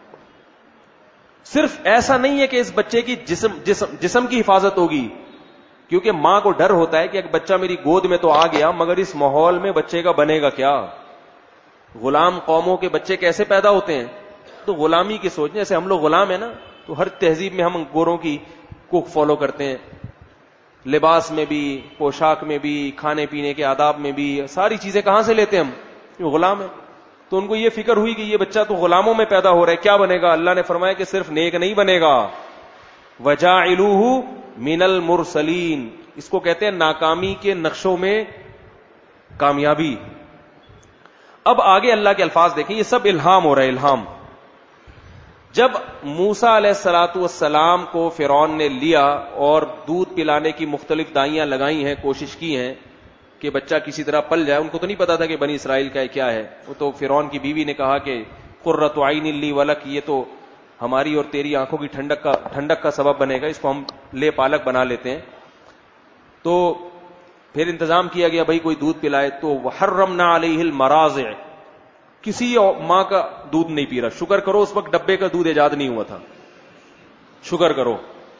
صرف ایسا نہیں ہے کہ اس بچے کی جسم کی حفاظت ہوگی، کیونکہ ماں کو ڈر ہوتا ہے کہ ایک بچہ میری گود میں تو آ گیا مگر اس ماحول میں بچے کا بنے گا کیا. غلام قوموں کے بچے کیسے پیدا ہوتے ہیں؟ تو غلامی کی سوچ، جیسے ہم لوگ غلام ہیں نا، تو ہر تہذیب میں ہم گوروں کی کو فالو کرتے ہیں، لباس میں بھی، پوشاک میں بھی، کھانے پینے کے آداب میں بھی. ساری چیزیں کہاں سے لیتے ہیں ہم؟ غلام ہیں. تو ان کو یہ فکر ہوئی کہ یہ بچہ تو غلاموں میں پیدا ہو رہا ہے، کیا بنے گا؟ اللہ نے فرمایا کہ صرف نیک نہیں بنے گا. وَجَاعِلُوهُ مِنَ الْمُرْسَلِينَ اس کو کہتے ہیں ناکامی کے نقشوں میں کامیابی. اب آگے اللہ کے الفاظ دیکھیں، یہ سب الہام ہو رہا ہے، الہام. جب موسیٰ علیہ الصلوۃ والسلام کو فرعون نے لیا اور دودھ پلانے کی مختلف دائیاں لگائی ہیں، کوشش کی ہیں کہ بچہ کسی طرح پل جائے. ان کو تو نہیں پتا تھا کہ بنی اسرائیل کا کیا ہے. وہ تو فرعون کی بیوی نے کہا کہ قرۃ عین لی ولک، یہ تو ہماری اور تیری آنکھوں کی ٹھنڈک کا سبب بنے گا، اس کو ہم لے پالک بنا لیتے ہیں. تو پھر انتظام کیا گیا بھائی کوئی دودھ پلائے. تو وحرمنا علیہ المراضع کسی ماں کا دودھ نہیں پی رہا. شکر کرو اس وقت ڈبے کا دودھ ایجاد نہیں ہوا تھا، شکر کرو.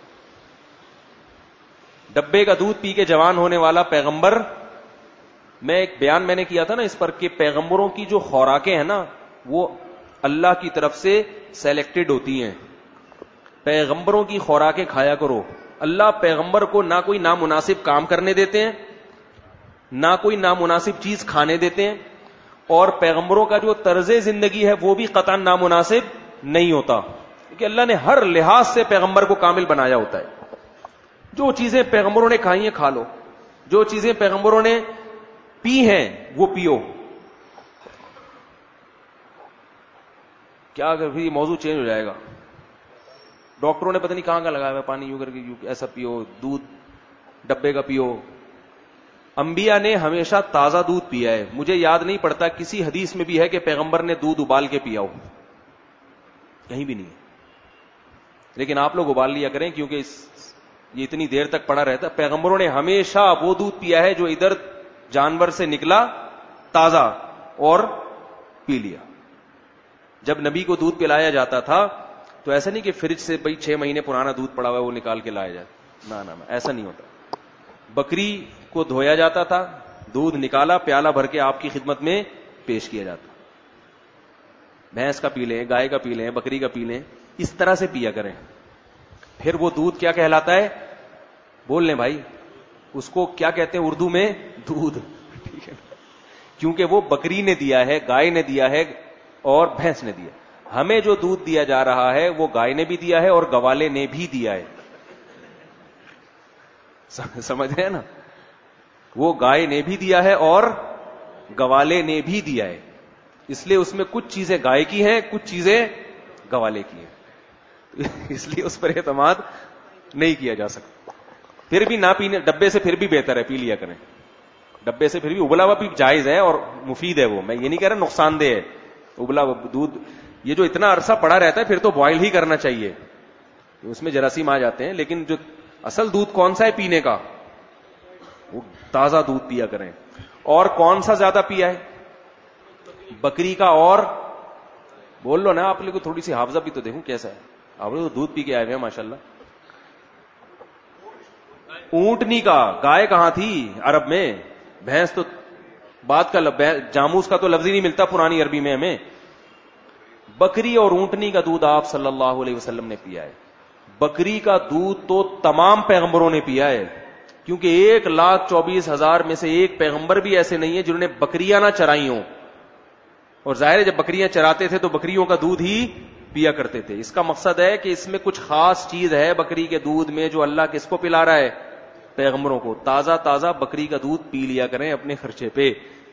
ڈبے کا دودھ پی کے جوان ہونے والا پیغمبر. میں ایک بیان میں نے کیا تھا نا اس پر کہ پیغمبروں کی جو خوراکیں ہیں نا وہ اللہ کی طرف سے سلیکٹڈ ہوتی ہیں. پیغمبروں کی خوراکیں کھایا کرو. اللہ پیغمبر کو نہ کوئی نامناسب کام کرنے دیتے ہیں، نہ کوئی نامناسب چیز کھانے دیتے ہیں، اور پیغمبروں کا جو طرز زندگی ہے وہ بھی قطعا نامناسب نہیں ہوتا، کیونکہ اللہ نے ہر لحاظ سے پیغمبر کو کامل بنایا ہوتا ہے. جو چیزیں پیغمبروں نے کھائی ہیں کھا لو، جو چیزیں پیغمبروں نے پی ہیں وہ پیو. کیا اگر پھر موضوع چینج ہو جائے گا؟ ڈاکٹروں نے پتہ نہیں کہاں کا لگایا ہوا پانی، یوں کر کے ایسا پیو، دودھ ڈبے کا پیو. انبیاء نے ہمیشہ تازہ دودھ پیا ہے. مجھے یاد نہیں پڑتا کسی حدیث میں بھی ہے کہ پیغمبر نے دودھ ابال کے پیا ہو، کہیں بھی نہیں. لیکن آپ لوگ ابال لیا کریں کیونکہ یہ اتنی دیر تک پڑا رہتا. پیغمبروں نے ہمیشہ وہ دودھ پیا ہے جو ادھر جانور سے نکلا تازہ اور پی لیا. جب نبی کو دودھ پلایا جاتا تھا تو ایسا نہیں کہ فریج سے بھائی 6 مہینے پرانا دودھ پڑا ہوا ہے وہ نکال کے لایا جائے، نہ ایسا نہیں ہوتا. بکری کو دھویا جاتا تھا، دودھ نکالا، پیالہ بھر کے آپ کی خدمت میں پیش کیا جاتا. بھینس کا پی لیں، گائے کا پی لیں، بکری کا پی لیں، اس طرح سے پیا کریں. پھر وہ دودھ کیا کہلاتا ہے؟ بول لیں بھائی، اس کو کیا کہتے ہیں اردو میں؟ دودھ. ٹھیک ہے، کیونکہ وہ بکری نے دیا ہے، گائے نے دیا ہے اور بھینس نے دیا. ہمیں جو دودھ دیا جا رہا ہے وہ گائے نے بھی دیا ہے اور گوالے نے بھی دیا ہے. سمجھ رہے ہیں نا؟ وہ گائے نے بھی دیا ہے اور گوالے نے بھی دیا ہے. اس لیے اس میں کچھ چیزیں گائے کی ہیں، کچھ چیزیں گوالے کی ہیں، اس لیے اس پر اعتماد نہیں کیا جا سکتا. پھر بھی نہ پینے، ڈبے سے پھر بھی بہتر ہے، پی لیا کریں. ڈبے سے پھر بھی ابلا ہوا بھی جائز ہے اور مفید ہے. وہ میں یہ نہیں کہہ رہا نقصان دہ ہے. ابلا دودھ یہ جو اتنا عرصہ پڑا رہتا ہے پھر تو بوائل ہی کرنا چاہیے، اس میں جراثیم آ جاتے ہیں. لیکن جو اصل دودھ کون سا ہے پینے کا؟ وہ تازہ دودھ پیا کریں. اور کون سا زیادہ پیا ہے؟ بکری کا. اور بول لو نا، آپ لوگ کو تھوڑی سی حافظہ بھی تو دیکھوں کیسا ہے. آپ لوگ دودھ پی کے آئے ہوئے ہیں ماشاءاللہ. اونٹنی کا، گائے کہاں تھی عرب میں؟ بھینس تو بات کا جاموس کا تو لفظ ہی نہیں ملتا پرانی عربی میں ہمیں. بکری اور اونٹنی کا دودھ آپ صلی اللہ علیہ وسلم نے پیا ہے. بکری کا دودھ تو تمام پیغمبروں نے پیا ہے، کیونکہ 1,24,000 میں سے ایک پیغمبر بھی ایسے نہیں ہے جنہوں نے بکریاں نہ چرائی ہوں. اور ظاہر ہے جب بکریاں چراتے تھے تو بکریوں کا دودھ ہی پیا کرتے تھے. اس کا مقصد ہے کہ اس میں کچھ خاص چیز ہے بکری کے دودھ میں جو اللہ کس کو پلا رہا ہے؟ پیغمبروں کو. تازہ تازہ بکری کا دودھ پی لیا کریں اپنے خرچے پہ.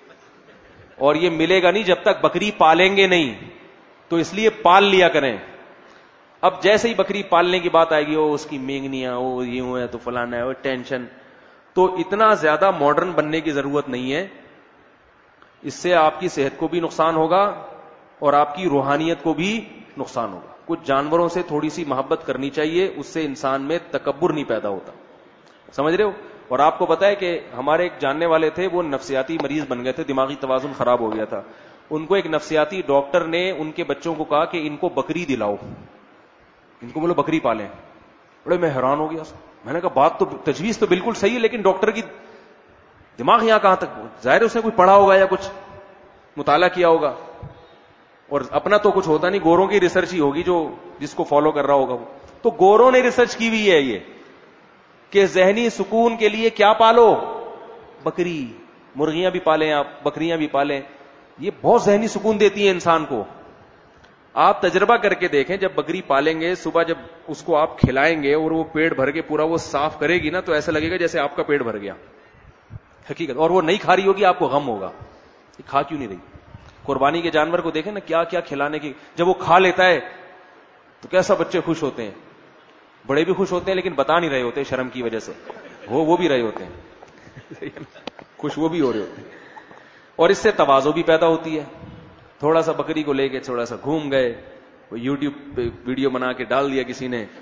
اور یہ ملے گا نہیں جب تک بکری پالیں گے نہیں، تو اس لیے پال لیا کریں. اب جیسے ہی بکری پالنے کی بات آئے گی، وہ اس کی مینگنیاں، وہ یوں ہے تو فلانا ہے، وہ ٹینشن. تو اتنا زیادہ ماڈرن بننے کی ضرورت نہیں ہے. اس سے آپ کی صحت کو بھی نقصان ہوگا اور آپ کی روحانیت کو بھی نقصان ہوگا. کچھ جانوروں سے تھوڑی سی محبت کرنی چاہیے، اس سے انسان میں تکبر نہیں پیدا ہوتا. سمجھ رہے ہو؟ اور آپ کو پتا ہے کہ ہمارے ایک جاننے والے تھے، وہ نفسیاتی مریض بن گئے تھے، دماغی توازن خراب ہو گیا تھا. ان کو ایک نفسیاتی ڈاکٹر نے ان کے بچوں کو کہا کہ ان کو بکری دلاؤ، ان کو بولو بکری پالیں. بڑے میں حیران ہو گیا. میں نے کہا بات تو تجویز تو بالکل صحیح ہے، لیکن ڈاکٹر کی دماغ یہاں کہاں تک؟ ظاہر اس نے کوئی پڑھا ہوگا یا کچھ مطالعہ کیا ہوگا، اور اپنا تو کچھ ہوتا نہیں، گوروں کی ریسرچ ہی ہوگی جو جس کو فالو کر رہا ہوگا وہ. تو گوروں نے ریسرچ کی ہوئی ہے یہ کہ ذہنی سکون کے لیے کیا پالو؟ بکری. مرغیاں بھی پالیں آپ، بکریاں بھی پالیں، یہ بہت ذہنی سکون دیتی ہیں انسان کو. آپ تجربہ کر کے دیکھیں، جب بکری پالیں گے، صبح جب اس کو آپ کھلائیں گے اور وہ پیٹ بھر کے پورا وہ صاف کرے گی نا، تو ایسا لگے گا جیسے آپ کا پیٹ بھر گیا حقیقت. اور وہ نہیں کھا رہی ہوگی، آپ کو غم ہوگا یہ کھا کیوں نہیں رہی. قربانی کے جانور کو دیکھیں نا، کیا کیا کھلانے کی. جب وہ کھا لیتا ہے تو کیسا بچے خوش ہوتے ہیں، بڑے بھی خوش ہوتے ہیں، لیکن بتا نہیں رہے ہوتے شرم کی وجہ سے. وہ بھی رہے ہوتے ہیں خوش، وہ بھی ہو رہے ہوتے ہیں. اور اس سے تواضع بھی پیدا ہوتی ہے. تھوڑا سا بکری کو لے کے تھوڑا سا گھوم گئے، وہ یوٹیوب پہ ویڈیو بنا کے ڈال دیا کسی نے.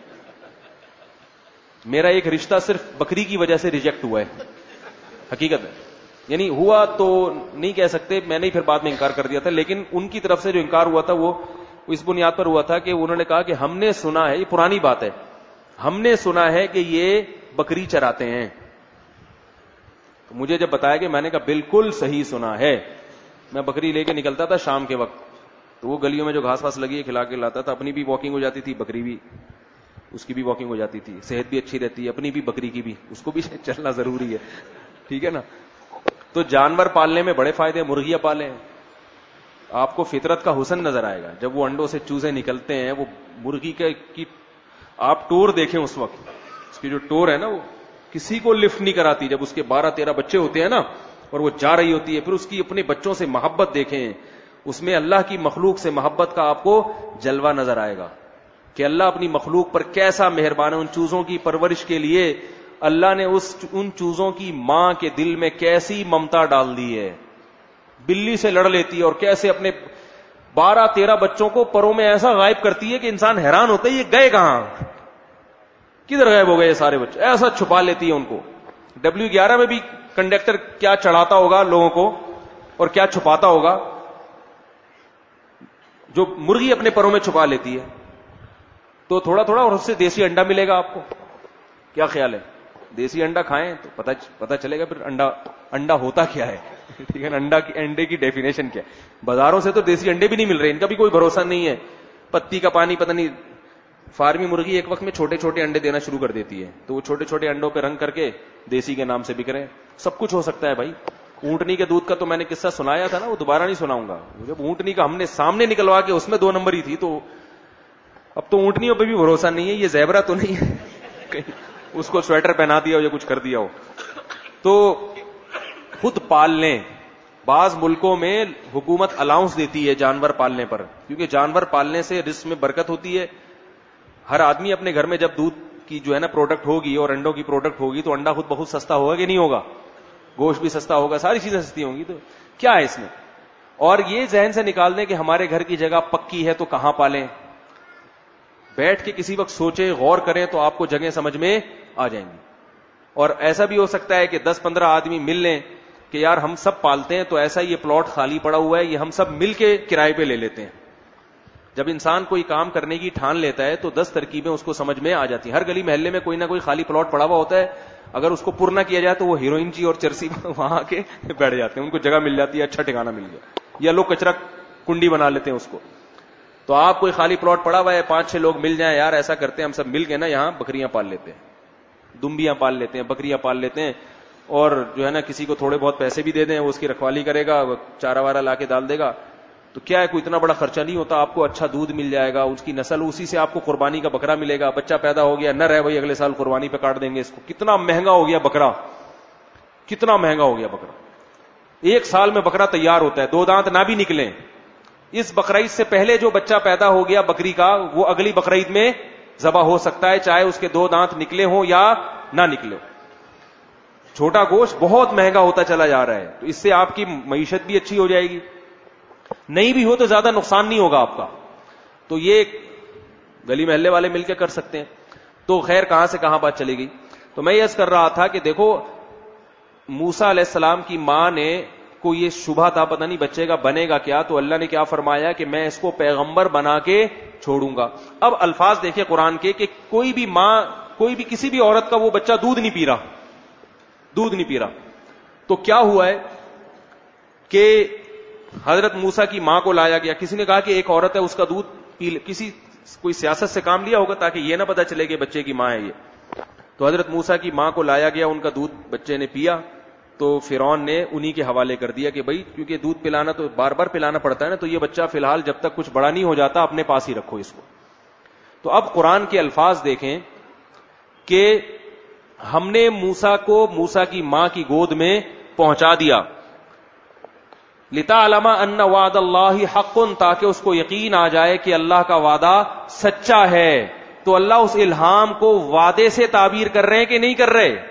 میرا ایک رشتہ صرف بکری کی وجہ سے ریجیکٹ ہوا ہے حقیقت ہے. یعنی ہوا تو نہیں کہہ سکتے، میں نے پھر بعد میں انکار کر دیا تھا، لیکن ان کی طرف سے جو انکار ہوا تھا وہ اس بنیاد پر ہوا تھا کہ انہوں نے کہا کہ ہم نے سنا ہے، یہ پرانی بات ہے، ہم نے سنا ہے کہ یہ بکری چراتے ہیں. تو مجھے جب بتایا کہ میں نے کہا بالکل صحیح سنا ہے. میں بکری لے کے نکلتا تھا شام کے وقت، تو وہ گلیوں میں جو گھاس واس لگی ہے کھلا کے لاتا تھا. اپنی بھی واکنگ ہو جاتی تھی، بکری بھی، اس کی بھی واکنگ ہو جاتی تھی، صحت بھی اچھی رہتی ہے، اپنی بھی بکری کی بھی، اس کو بھی چلنا ضروری ہے. ٹھیک ہے نا. تو جانور پالنے میں بڑے فائدے. مرغیاں پالیں، آپ کو فطرت کا حسن نظر آئے گا. جب وہ انڈوں سے چوزے نکلتے ہیں، وہ مرغی کی آپ ٹور دیکھیں، اس وقت اس کی جو ٹور ہے نا، وہ کسی کو لفٹ نہیں کراتی. جب اس کے 12-13 بچے ہوتے ہیں نا اور وہ جا رہی ہوتی ہے، پھر اس کی اپنے بچوں سے محبت دیکھیں. اس میں اللہ کی مخلوق سے محبت کا آپ کو جلوہ نظر آئے گا کہ اللہ اپنی مخلوق پر کیسا مہربان ہے. ان چوزوں کی پرورش کے لیے اللہ نے ان چوزوں کی ماں کے دل میں کیسی ممتا ڈال دی ہے. بلی سے لڑ لیتی ہے اور کیسے اپنے 12-13 بچوں کو پروں میں ایسا غائب کرتی ہے کہ انسان حیران ہوتا ہے یہ گئے کہاں، کدھر غائب ہو گئے یہ سارے بچے. ایسا چھپا لیتی ہے ان کو. W11 میں بھی کنڈکٹر کیا چڑھاتا ہوگا لوگوں کو اور کیا چھپاتا ہوگا، جو مرغی اپنے پروں میں چھپا لیتی ہے. تو تھوڑا تھوڑا اور اس سے دیسی انڈا ملے گا آپ کو. کیا خیال ہے؟ دیسی انڈا کھائیں تو پتہ چلے گا پھر انڈا ہوتا کیا ہے. ٹھیک ہے نا. انڈے کی ڈیفینیشن کیا ہے. بازاروں سے تو دیسی انڈے بھی نہیں مل رہے، ان کا بھی کوئی بھروسہ نہیں ہے. پتی کا پانی پتہ نہیں. فارمی مرغی ایک وقت میں چھوٹے چھوٹے انڈے دینا شروع کر دیتی ہے، تو وہ چھوٹے چھوٹے انڈوں پہ رنگ کر کے دیسی کے نام سے بک رہے ہیں. سب کچھ ہو سکتا ہے بھائی. اونٹنی کے دودھ کا تو میں نے قصہ سنایا تھا نا، وہ دوبارہ نہیں سناؤں گا. جب اونٹنی کا ہم نے سامنے نکلوا کے اس میں 2 نمبر ہی تھی، تو اب تو اونٹنیوں پہ بھی بھروسہ نہیں ہے. یہ زیبرا تو نہیں ہے اس کو سویٹر پہنا دیا ہو یا کچھ کر دیا ہو. تو خود پال لیں. بعض ملکوں میں حکومت الاؤنس دیتی ہے جانور پالنے پر، کیونکہ جانور پالنے سے رزق میں برکت ہوتی ہے. ہر آدمی اپنے گھر میں جب دودھ کی جو ہے نا پروڈکٹ ہوگی اور انڈوں کی پروڈکٹ ہوگی، تو انڈا خود بہت سستا ہوگا کہ نہیں ہوگا، گوشت بھی سستا ہوگا، ساری چیزیں سستی ہوں گی. تو کیا ہے اس میں؟ اور یہ ذہن سے نکال دیں کہ ہمارے گھر کی جگہ پکی ہے تو کہاں پالیں. بیٹھ کے کسی وقت سوچیں، غور کریں تو آپ کو جگہیں سمجھ میں آ جائیں گی. اور ایسا بھی ہو سکتا ہے کہ 10-15 آدمی مل لیں کہ یار ہم سب پالتے ہیں، تو ایسا یہ پلاٹ خالی پڑا ہوا ہے، یہ ہم سب مل کے کرائے پہ لے لیتے ہیں. جب انسان کوئی کام کرنے کی ٹھان لیتا ہے تو 10 ترکیبیں اس کو سمجھ میں آ جاتی ہیں. ہر گلی محلے میں کوئی نہ کوئی خالی پلاٹ پڑا ہوا ہوتا ہے. اگر اس کو پر نہ کیا جائے تو وہ ہیروئن جی اور چرسی وہاں آ کے بیٹھ جاتے ہیں, ان کو جگہ مل جاتی ہے, اچھا ٹھکانہ مل گیا, یا لوگ کچرا کنڈی بنا لیتے ہیں اس کو. تو آپ کوئی خالی پلاٹ پڑا ہوا ہے, 5-6 لوگ مل جائیں, یار ایسا کرتے ہیں ہم سب مل کے نا یہاں بکریاں پال لیتے ہیں, دمبیاں پال لیتے ہیں, بکریاں پال لیتے ہیں, اور جو ہے نا کسی کو تھوڑے بہت پیسے بھی دے دیں, وہ اس کی رکھوالی کرے گا, چارہ وارہ لا کے ڈال دے گا, تو کیا ہے کوئی اتنا بڑا خرچہ نہیں ہوتا, آپ کو اچھا دودھ مل جائے گا, اس کی نسل, اسی سے آپ کو قربانی کا بکرا ملے گا, بچہ پیدا ہو گیا, نہ رہے بھائی اگلے سال قربانی پہ کاٹ دیں گے اس کو. کتنا مہنگا ہو گیا بکرا, کتنا مہنگا ہو گیا بکرا. 1 سال میں بکرا تیار ہوتا ہے, 2 دانت نہ بھی نکلیں, اس بقرعید سے پہلے جو بچہ پیدا ہو گیا بکری کا, وہ اگلی بقرعید میں ذبح ہو سکتا ہے, چاہے اس کے 2 دانت نکلے ہوں یا نہ نکلے. چھوٹا گوشت بہت مہنگا ہوتا چلا جا رہا ہے, تو اس سے آپ کی معیشت بھی اچھی ہو جائے گی, نہیں بھی ہو تو زیادہ نقصان نہیں ہوگا آپ کا. تو یہ گلی محلے والے مل کے کر سکتے ہیں. تو خیر کہاں سے کہاں بات چلی گئی. تو میں یہ عرض کر رہا تھا کہ دیکھو موسیٰ علیہ السلام کی ماں نے کو یہ شبہ تھا, پتہ نہیں بچے کا بنے گا کیا, تو اللہ نے کیا فرمایا کہ میں اس کو پیغمبر بنا کے چھوڑوں گا. اب الفاظ دیکھیں قرآن کے کہ کوئی بھی ماں, کوئی بھی کسی بھی عورت کا وہ بچہ دودھ نہیں پی رہا, دودھ نہیں پی رہا, تو کیا ہوا ہے کہ حضرت موسیٰ کی ماں کو لایا گیا. کسی نے کہا کہ ایک عورت ہے اس کا دودھ پی, کسی کوئی سیاست سے کام لیا ہوگا تاکہ یہ نہ پتا چلے کہ بچے کی ماں ہے یہ. تو حضرت موسیٰ کی ماں کو لایا گیا, ان کا دودھ بچے نے پیا, تو فرعون نے انہی کے حوالے کر دیا کہ بھائی کیونکہ دودھ پلانا تو بار بار پلانا پڑتا ہے نا, تو یہ بچہ فی الحال جب تک کچھ بڑا نہیں ہو جاتا اپنے پاس ہی رکھو اس کو. تو اب قرآن کے الفاظ دیکھیں کہ ہم نے موسیٰ کو موسیٰ کی ماں کی گود میں پہنچا دیا, لِتَعْلَمَ أَنَّ وَعْدَ اللَّهِ حَقٌّ, تاکہ اس کو یقین آ جائے کہ اللہ کا وعدہ سچا ہے. تو اللہ اس الہام کو وعدے سے تعبیر کر رہے ہیں کہ نہیں کر رہے؟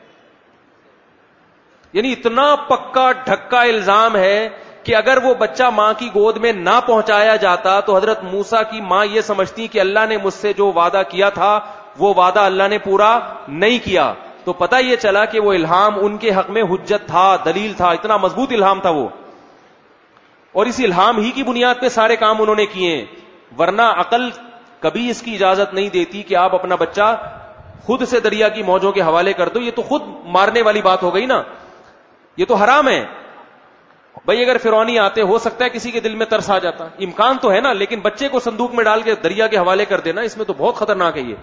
یعنی اتنا پکا ڈھکا الزام ہے کہ اگر وہ بچہ ماں کی گود میں نہ پہنچایا جاتا تو حضرت موسیٰ کی ماں یہ سمجھتی کہ اللہ نے مجھ سے جو وعدہ کیا تھا وہ وعدہ اللہ نے پورا نہیں کیا. تو پتہ یہ چلا کہ وہ الہام ان کے حق میں حجت تھا, دلیل تھا, اتنا مضبوط الہام تھا وہ, اور اس الہام ہی کی بنیاد پہ سارے کام انہوں نے کیے, ورنہ عقل کبھی اس کی اجازت نہیں دیتی کہ آپ اپنا بچہ خود سے دریا کی موجوں کے حوالے کر دو. یہ تو خود مارنے والی بات ہو گئی نا, یہ تو حرام ہے. بھئی اگر فرعونی آتے ہو سکتا ہے کسی کے دل میں ترس آ جاتا, امکان تو ہے نا, لیکن بچے کو صندوق میں ڈال کے دریا کے حوالے کر دینا, اس میں تو بہت خطرناک ہے یہ.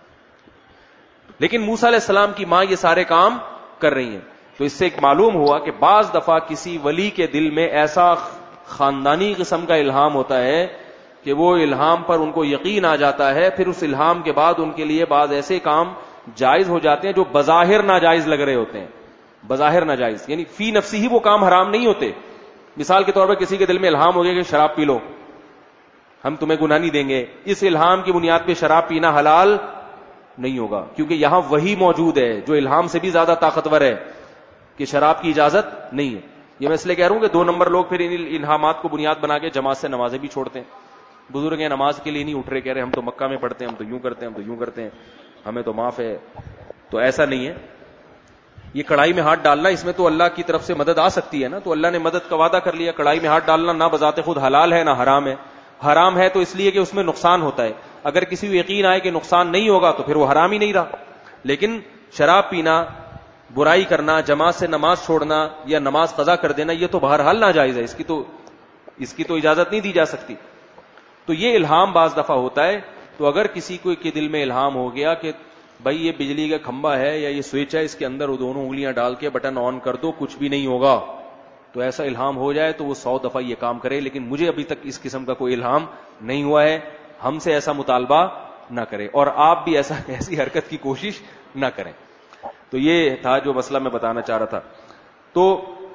لیکن موسیٰ علیہ السلام کی ماں یہ سارے کام کر رہی ہیں. تو اس سے ایک معلوم ہوا کہ بعض دفعہ کسی ولی کے دل میں ایسا خاندانی قسم کا الہام ہوتا ہے کہ وہ الہام پر ان کو یقین آ جاتا ہے, پھر اس الہام کے بعد ان کے لیے بعض ایسے کام جائز ہو جاتے ہیں جو بظاہر ناجائز لگ رہے ہوتے ہیں, بظاہر ناجائز, یعنی فی نفسی ہی وہ کام حرام نہیں ہوتے. مثال کے طور پر کسی کے دل میں الہام ہو گیا کہ شراب پی لو, ہم تمہیں گناہ نہیں دیں گے, اس الہام کی بنیاد پہ شراب پینا حلال نہیں ہوگا, کیونکہ یہاں وہی موجود ہے جو الہام سے بھی زیادہ طاقتور ہے کہ شراب کی اجازت نہیں ہے. یہ میں اس لیے کہہ رہا ہوں کہ 2 نمبر لوگ پھر ان الہامات کو بنیاد بنا کے جماعت سے نمازیں بھی چھوڑتے ہیں. بزرگ ہیں نماز کے لیے نہیں اٹھ رہے, کہہ رہے ہم تو مکہ میں پڑھتے ہیں, ہم تو یوں کرتے ہیں, ہم تو یوں کرتے ہیں, ہمیں تو معاف ہے. تو ایسا نہیں ہے. یہ کڑھائی میں ہاتھ ڈالنا, اس میں تو اللہ کی طرف سے مدد آ سکتی ہے نا, تو اللہ نے مدد کا وعدہ کر لیا. کڑھائی میں ہاتھ ڈالنا نہ بذات خود حلال ہے نہ حرام ہے. حرام ہے تو اس لیے کہ اس میں نقصان ہوتا ہے, اگر کسی کو یقین آئے کہ نقصان نہیں ہوگا تو پھر وہ حرام ہی نہیں رہا. لیکن شراب پینا, برائی کرنا, جماعت سے نماز چھوڑنا یا نماز قضا کر دینا, یہ تو بہرحال ناجائز ہے, اس کی تو اجازت نہیں دی جا سکتی. تو یہ الہام بعض دفعہ ہوتا ہے. تو اگر کسی کو کے دل میں الہام ہو گیا کہ بھائی یہ بجلی کا کھمبا ہے یا یہ سوئچ ہے, اس کے اندر وہ دونوں انگلیاں ڈال کے بٹن آن کر دو, کچھ بھی نہیں ہوگا, تو ایسا الہام ہو جائے تو وہ 100 دفعہ یہ کام کرے. لیکن مجھے ابھی تک اس قسم کا کوئی الہام نہیں ہوا ہے, ہم سے ایسا مطالبہ نہ کرے, اور آپ بھی ایسی حرکت کی کوشش نہ کریں. تو یہ تھا جو مسئلہ میں بتانا چاہ رہا تھا. تو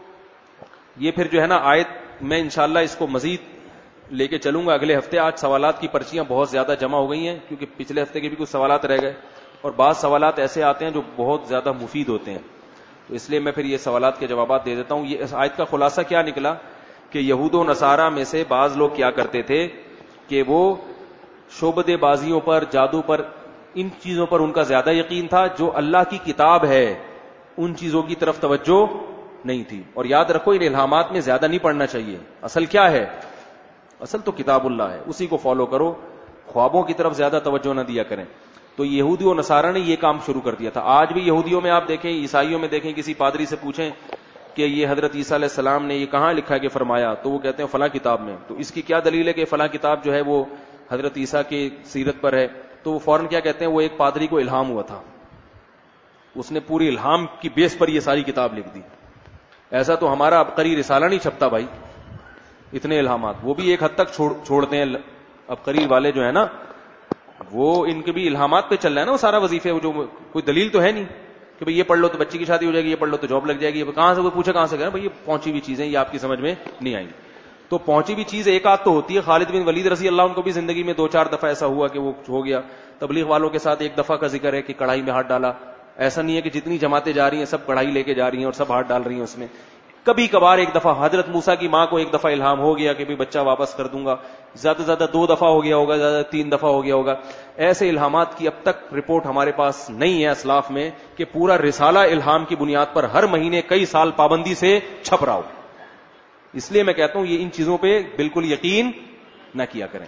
یہ پھر جو ہے نا آیت میں انشاءاللہ اس کو مزید لے کے چلوں گا اگلے ہفتے. آج سوالات کی پرچیاں بہت زیادہ جمع ہو گئی ہیں, کیونکہ پچھلے ہفتے کے بھی کچھ سوالات رہ گئے, اور بعض سوالات ایسے آتے ہیں جو بہت زیادہ مفید ہوتے ہیں, تو اس لیے میں پھر یہ سوالات کے جوابات دے دیتا ہوں. یہ اس آیت کا خلاصہ کیا نکلا کہ یہود و نصارہ میں سے بعض لوگ کیا کرتے تھے کہ وہ شعبدے بازیوں پر, جادو پر, ان چیزوں پر ان کا زیادہ یقین تھا. جو اللہ کی کتاب ہے ان چیزوں کی طرف توجہ نہیں تھی. اور یاد رکھو ان الہامات میں زیادہ نہیں پڑھنا چاہیے. اصل کیا ہے؟ اصل تو کتاب اللہ ہے, اسی کو فالو کرو, خوابوں کی طرف زیادہ توجہ نہ دیا کریں. تو یہودی و نصارہ نے یہ کام شروع کر دیا تھا. آج بھی یہودیوں میں آپ دیکھیں, عیسائیوں میں دیکھیں, کسی پادری سے پوچھیں کہ یہ حضرت عیسیٰ علیہ السلام نے یہ کہاں لکھا ہے کہ فرمایا, تو وہ کہتے ہیں فلاں کتاب میں. تو اس کی کیا دلیل ہے کہ فلاں کتاب جو ہے وہ حضرت عیسیٰ کی سیرت پر ہے؟ تو وہ فوراً کیا کہتے ہیں, وہ ایک پادری کو الہام ہوا تھا, اس نے پوری الہام کی بیس پر یہ ساری کتاب لکھ دی. ایسا تو ہمارا عبقری رسالہ نہیں چھپتا بھائی, اتنے الہامات. وہ بھی ایک حد تک چھوڑتے ہیں عبقری والے جو ہے نا, وہ ان کے بھی الہامات پہ چل رہا ہے نا وہ سارا وظیفے, جو کوئی دلیل تو ہے نہیں کہ بھئی یہ پڑھ لو تو بچی کی شادی ہو جائے گی, یہ پڑھ لو تو جاب لگ جائے گی. کہاں سے, وہ پوچھے کہاں سے گیا بھئی, یہ پہنچی ہوئی چیزیں, یہ آپ کی سمجھ میں نہیں آئیں گی. تو پہنچی ہوئی چیز ایک آدھ تو ہوتی ہے. خالد بن ولید رضی اللہ عنہ کو بھی زندگی میں 2-4 دفعہ ایسا ہوا کہ وہ ہو گیا. تبلیغ والوں کے ساتھ ایک دفعہ کا ذکر ہے کہ کڑھائی میں ہاتھ ڈالا. ایسا نہیں ہے کہ جتنی جماعتیں جا رہی ہیں سب کڑھائی لے کے جا رہی ہیں اور سب ہاتھ ڈال رہی ہیں اس میں. کبھی کبھار ایک دفعہ حضرت موسیٰ کی ماں کو ایک دفعہ الہام ہو گیا کہ بھی بچہ واپس کر دوں گا, زیادہ سے زیادہ 2 دفعہ ہو گیا ہوگا, زیادہ 3 دفعہ ہو گیا ہوگا. ایسے الہامات کی اب تک رپورٹ ہمارے پاس نہیں ہے اسلاف میں کہ پورا رسالہ الہام کی بنیاد پر ہر مہینے کئی سال پابندی سے چھپ رہا ہو. اس لیے میں کہتا ہوں یہ ان چیزوں پہ بالکل یقین نہ کیا کریں.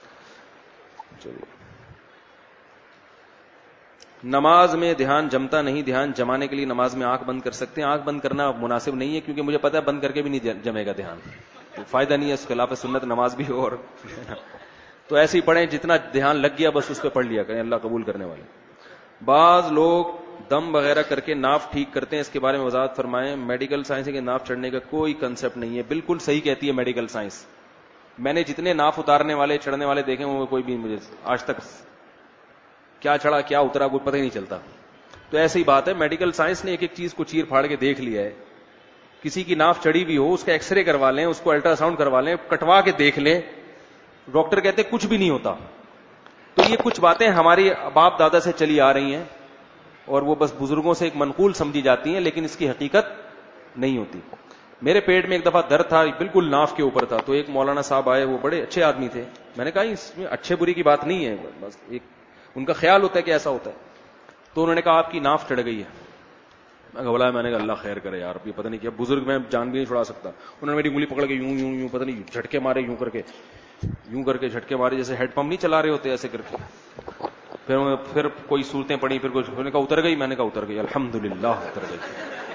نماز میں دھیان جمتا نہیں, دھیان جمانے کے لیے نماز میں آنکھ بند کر سکتے ہیں. آنکھ بند کرنا مناسب نہیں ہے کیونکہ مجھے پتا ہے بند کر کے بھی نہیں جمے گا دھیان, تو فائدہ نہیں ہے, اس خلاف سنت نماز بھی ہو. اور تو ایسے ہی پڑھیں, جتنا دھیان لگ گیا بس اس پہ پڑھ لیا کریں, اللہ قبول کرنے والے. بعض لوگ دم وغیرہ کر کے ناف ٹھیک کرتے ہیں, اس کے بارے میں وضاحت فرمائیں. میڈیکل سائنس ہے کہ ناف چڑھنے کا کوئی کنسپٹ نہیں ہے. بالکل صحیح کہتی ہے میڈیکل سائنس. میں نے جتنے ناف اتارنے والے چڑھنے والے دیکھے وہ کوئی بھی مجھے آج تک کیا چڑھا کیا اترا کوئی پتہ ہی نہیں چلتا. تو ایسی ہی بات ہے, میڈیکل سائنس نے ایک ایک چیز کو چیر پھاڑ کے دیکھ لیا ہے. کسی کی ناف چڑھی بھی ہو اس کا ایکس رے کروا لیں, اس کو الٹرا ساؤنڈ کروا لیں, کٹوا کے دیکھ لیں, ڈاکٹر کہتے کچھ بھی نہیں ہوتا. تو یہ کچھ باتیں ہماری باپ دادا سے چلی آ رہی ہیں اور وہ بس بزرگوں سے ایک منقول سمجھی جاتی ہیں, لیکن اس کی حقیقت نہیں ہوتی. میرے پیٹ میں ایک دفعہ درد تھا, بالکل ناف کے اوپر تھا, تو ایک مولانا صاحب آئے, وہ بڑے اچھے آدمی تھے. میں نے کہا اس میں اچھے بری کی بات نہیں ہے, بس ایک ان کا خیال ہوتا ہے کہ ایسا ہوتا ہے. تو انہوں نے کہا آپ کی ناف چڑھ گئی ہے. میں نے کہا اللہ خیر کرے یار, یہ پتہ نہیں کیا بزرگ, میں جان بھی نہیں چھڑا سکتا. انہوں نے میری انگلی پکڑ کے یوں یوں یوں پتہ نہیں جھٹکے مارے, یوں کر کے جھٹکے مارے, جیسے ہیڈ پمپ نہیں چلا رہے ہوتے ایسے کر کے. پھر کوئی صورتیں پڑی, پھر کچھ, انہوں نے کہا اتر گئی. میں نے کہا اتر گئی, الحمدللہ اتر گئی.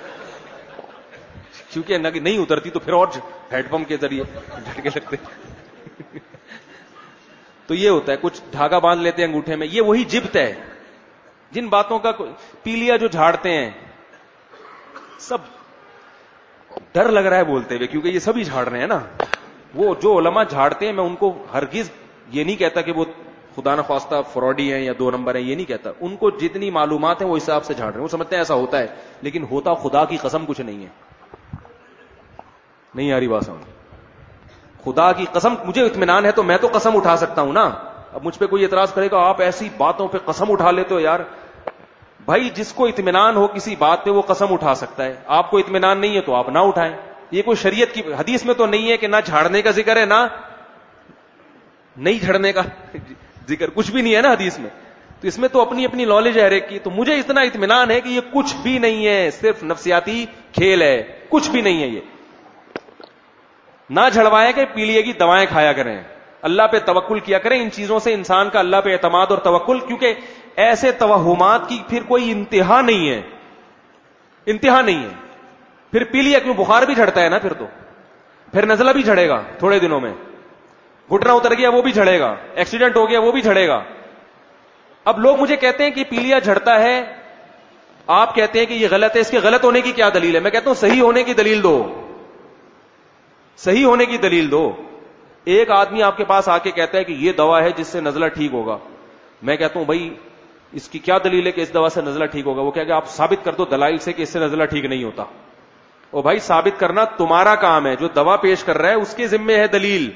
کیونکہ نہیں اترتی تو پھر اور ہیڈ پمپ کے ذریعے جھٹکے لگتے. تو یہ ہوتا ہے, کچھ دھاگا باندھ لیتے ہیں انگوٹھے میں, یہ وہی جبت ہے. جن باتوں کا پیلیا جو جھاڑتے ہیں سب ڈر لگ رہا ہے بولتے ہوئے, کیونکہ یہ سبھی جھاڑ رہے ہیں نا. وہ جو علماء جھاڑتے ہیں میں ان کو ہرگز یہ نہیں کہتا کہ وہ خدا نخواستہ فراڈی ہیں یا 2 نمبر ہیں, یہ نہیں کہتا. ان کو جتنی معلومات ہیں وہ حساب سے جھاڑ رہے ہیں. وہ سمجھتے ہیں ایسا ہوتا ہے, لیکن ہوتا خدا کی قسم کچھ نہیں ہے. نہیں آ رہی بات سمجھ, خدا کی قسم مجھے اطمینان ہے تو میں تو قسم اٹھا سکتا ہوں نا. اب مجھ پہ کوئی اعتراض کرے گا آپ ایسی باتوں پہ قسم اٹھا لیتے ہو. یار بھائی جس کو اطمینان ہو کسی بات پہ وہ قسم اٹھا سکتا ہے, آپ کو اطمینان نہیں ہے تو آپ نہ اٹھائیں. یہ کوئی شریعت کی حدیث میں تو نہیں ہے کہ نہ جھاڑنے کا ذکر ہے نہ نہیں جھڑنے کا ذکر, کچھ بھی نہیں ہے نا حدیث میں. تو اس میں تو اپنی اپنی نالج ہے ہر ایک کی. تو مجھے اتنا اطمینان ہے کہ یہ کچھ بھی نہیں ہے, صرف نفسیاتی کھیل ہے, کچھ بھی نہیں ہے. یہ نہ جھڑوائیں کہ پیلیے کی دوائیں کھایا کریں, اللہ پہ توکل کیا کریں. ان چیزوں سے انسان کا اللہ پہ اعتماد اور توکل, کیونکہ ایسے توہمات کی پھر کوئی انتہا نہیں ہے, انتہا نہیں ہے. پھر پیلیا کیوں, بخار بھی جھڑتا ہے نا, پھر نزلہ بھی جھڑے گا تھوڑے دنوں میں, گھٹنا اتر گیا وہ بھی جھڑے گا, ایکسیڈنٹ ہو گیا وہ بھی جھڑے گا. اب لوگ مجھے کہتے ہیں کہ پیلیا جھڑتا ہے, آپ کہتے ہیں کہ یہ غلط ہے, اس کے غلط ہونے کی کیا دلیل ہے؟ میں کہتا ہوں صحیح ہونے کی دلیل دو, صحیح ہونے کی دلیل دو. ایک آدمی آپ کے پاس آ کے کہتا ہے کہ یہ دوا ہے جس سے نزلہ ٹھیک ہوگا. میں کہتا ہوں بھائی اس کی کیا دلیل ہے کہ اس دوا سے نزلہ ٹھیک ہوگا؟ وہ کہہ کہ آپ ثابت کر دو دلائل سے کہ اس سے نزلہ ٹھیک نہیں ہوتا. او بھائی ثابت کرنا تمہارا کام ہے, جو دوا پیش کر رہا ہے اس کے ذمے ہے دلیل.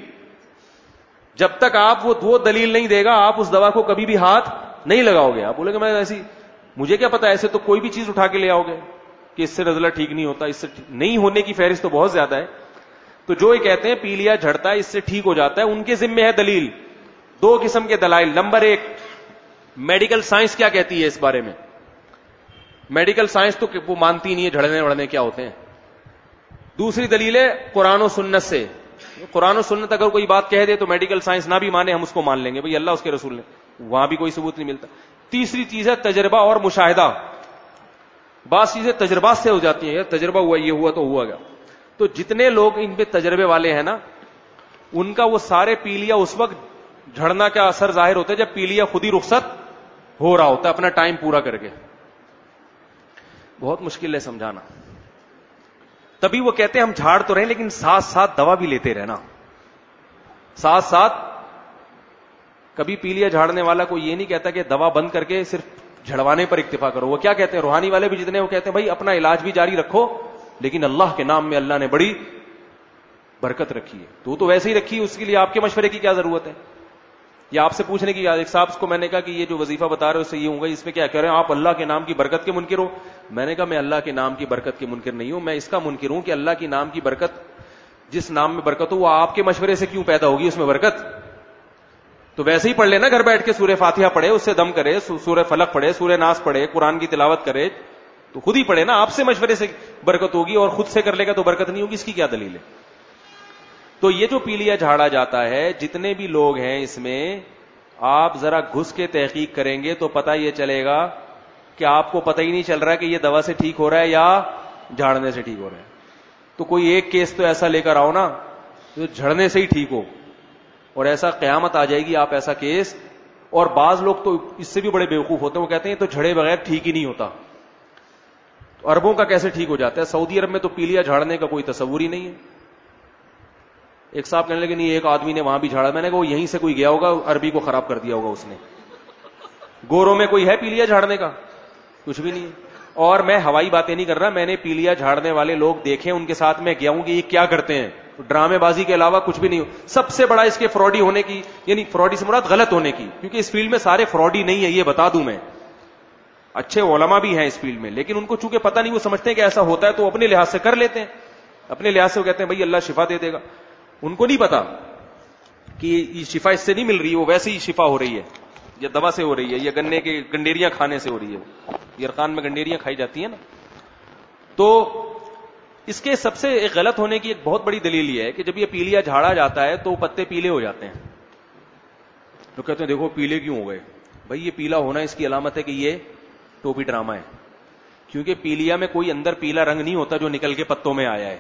جب تک آپ وہ دلیل نہیں دے گا آپ اس دوا کو کبھی بھی ہاتھ نہیں لگاؤ گے. آپ بولے گے میں ایسی, مجھے کیا پتا, ایسے تو کوئی بھی چیز اٹھا کے لے آؤ گے کہ اس سے نزلہ ٹھیک نہیں ہوتا. اس سے نہیں ہونے کی فہرست تو بہت زیادہ ہے. تو جو یہ کہتے ہیں پیلیا جھڑتا ہے اس سے ٹھیک ہو جاتا ہے, ان کے ذمے ہے دلیل. 2 قسم کے دلائل. نمبر 1, میڈیکل سائنس کیا کہتی ہے اس بارے میں. میڈیکل سائنس تو وہ مانتی نہیں ہے جھڑنے وڑنے کیا ہوتے ہیں. دوسری دلیل ہے قرآن و سنت سے. قرآن و سنت اگر کوئی بات کہہ دے تو میڈیکل سائنس نہ بھی مانے, ہم اس کو مان لیں گے, بھئی اللہ اس کے رسول نے, وہاں بھی کوئی ثبوت نہیں ملتا. تیسری چیز ہے تجربہ اور مشاہدہ. بعض چیزیں تجربات سے ہو جاتی ہیں, تجربہ ہوا, یہ ہوا تو ہوا گیا. تو جتنے لوگ ان پہ تجربے والے ہیں نا, ان کا وہ سارے پیلیا اس وقت جھڑنا کا اثر ظاہر ہوتا ہے جب پیلیا خود ہی رخصت ہو رہا ہوتا ہے اپنا ٹائم پورا کر کے. بہت مشکل ہے سمجھانا. تبھی وہ کہتے ہیں ہم جھاڑ تو رہے لیکن ساتھ ساتھ دوا بھی لیتے رہنا. ساتھ ساتھ کبھی پیلیا جھاڑنے والا کو یہ نہیں کہتا کہ دوا بند کر کے صرف جھڑوانے پر اکتفا کرو. وہ کیا کہتے ہیں, روحانی والے بھی جتنے, وہ کہتے ہیں بھائی اپنا علاج بھی جاری رکھو لیکن اللہ کے نام میں اللہ نے بڑی برکت رکھی ہے. تو ویسے ہی رکھی ہے, اس کے لیے آپ کے مشورے کی کیا ضرورت ہے, یا آپ سے پوچھنے کی. ایک صاحب کو میں نے کہا کہ یہ جو وظیفہ بتا رہے ہو اس سے یہ ہوں گا, اس میں کیا کہہ رہے ہیں آپ اللہ کے نام کی برکت کے منکر ہو. میں نے کہا میں اللہ کے نام کی برکت کے منکر نہیں ہوں, میں اس کا منکر ہوں کہ اللہ کی نام کی برکت, جس نام میں برکت ہو وہ آپ کے مشورے سے کیوں پیدا ہوگی اس میں برکت. تو ویسے ہی پڑھ لینا گھر بیٹھ کے, سورہ فاتحہ پڑھے, اس سے دم کرے, سورہ فلق پڑھے, سورہ ناس پڑھے, قرآن کی تلاوت کرے, تو خود ہی پڑھے نا. آپ سے مشورے سے برکت ہوگی اور خود سے کر لے گا تو برکت نہیں ہوگی. اس کی کیا دلیل ہے؟ تو یہ جو پیلیا جھاڑا جاتا ہے, جتنے بھی لوگ ہیں اس میں, آپ ذرا گھس کے تحقیق کریں گے تو پتہ یہ چلے گا کہ آپ کو پتہ ہی نہیں چل رہا کہ یہ دوا سے ٹھیک ہو رہا ہے یا جھاڑنے سے ٹھیک ہو رہا ہے. تو کوئی ایک کیس تو ایسا لے کر آؤ نا جو جھڑنے سے ہی ٹھیک ہو, اور ایسا قیامت آ جائے گی آپ ایسا کیس. اور بعض لوگ تو اس سے بھی بڑے بیوقوف ہوتے ہیں, وہ کہتے ہیں تو جھڑے بغیر ٹھیک ہی نہیں ہوتا. تو عربوں کا کیسے ٹھیک ہو جاتا ہے؟ سعودی عرب میں تو پیلیا جھاڑنے کا کوئی تصور ہی نہیں ہے. ایک صاحب کہنے لگے نہیں ایک آدمی نے وہاں بھی جھاڑا. میں نے کہا وہ یہیں سے کوئی گیا ہوگا, عربی کو خراب کر دیا ہوگا اس نے. گوروں میں کوئی ہے پیلیا جھاڑنے کا؟ کچھ بھی نہیں ہے. اور میں ہوائی باتیں نہیں کر رہا, میں نے پیلیا جھاڑنے والے لوگ دیکھے, ان کے ساتھ میں گیا ہوں کہ یہ کیا کرتے ہیں. ڈرامے بازی کے علاوہ کچھ بھی نہیں ہو. سب سے بڑا اس کے فراڈی ہونے کی, یعنی فراڈی سے مراد غلط ہونے کی, کیونکہ اس فیلڈ میں سارے فراڈی نہیں ہے, یہ بتا دوں میں. اچھے علماء بھی ہیں اس فیلڈ میں, لیکن ان کو چونکہ پتہ نہیں, وہ سمجھتے ہیں کہ ایسا ہوتا ہے تو اپنے لحاظ سے کر لیتے ہیں. اپنے لحاظ سے وہ کہتے ہیں بھائی اللہ شفا دے دے گا. ان کو نہیں پتا کہ یہ شفا اس سے نہیں مل رہی, وہ ویسے ہی شفا ہو رہی ہے, یا دوا سے ہو رہی ہے, یا گنے کے گنڈیریاں کھانے سے ہو رہی ہے. یرقان میں گنڈیریاں کھائی جاتی ہیں نا. تو اس کے سب سے ایک غلط ہونے کی ایک بہت بڑی دلیل یہ ہے کہ جب یہ پیلیا جھاڑا جاتا ہے تو پتے پیلے ہو جاتے ہیں. تو کہتے ہیں دیکھو پیلے کیوں ہو گئے. بھائی یہ پیلا ہونا اس کی علامت ہے کہ یہ ٹوپی ڈرامہ ہے, کیونکہ پیلیا میں کوئی اندر پیلا رنگ نہیں ہوتا جو نکل کے پتوں میں آیا ہے.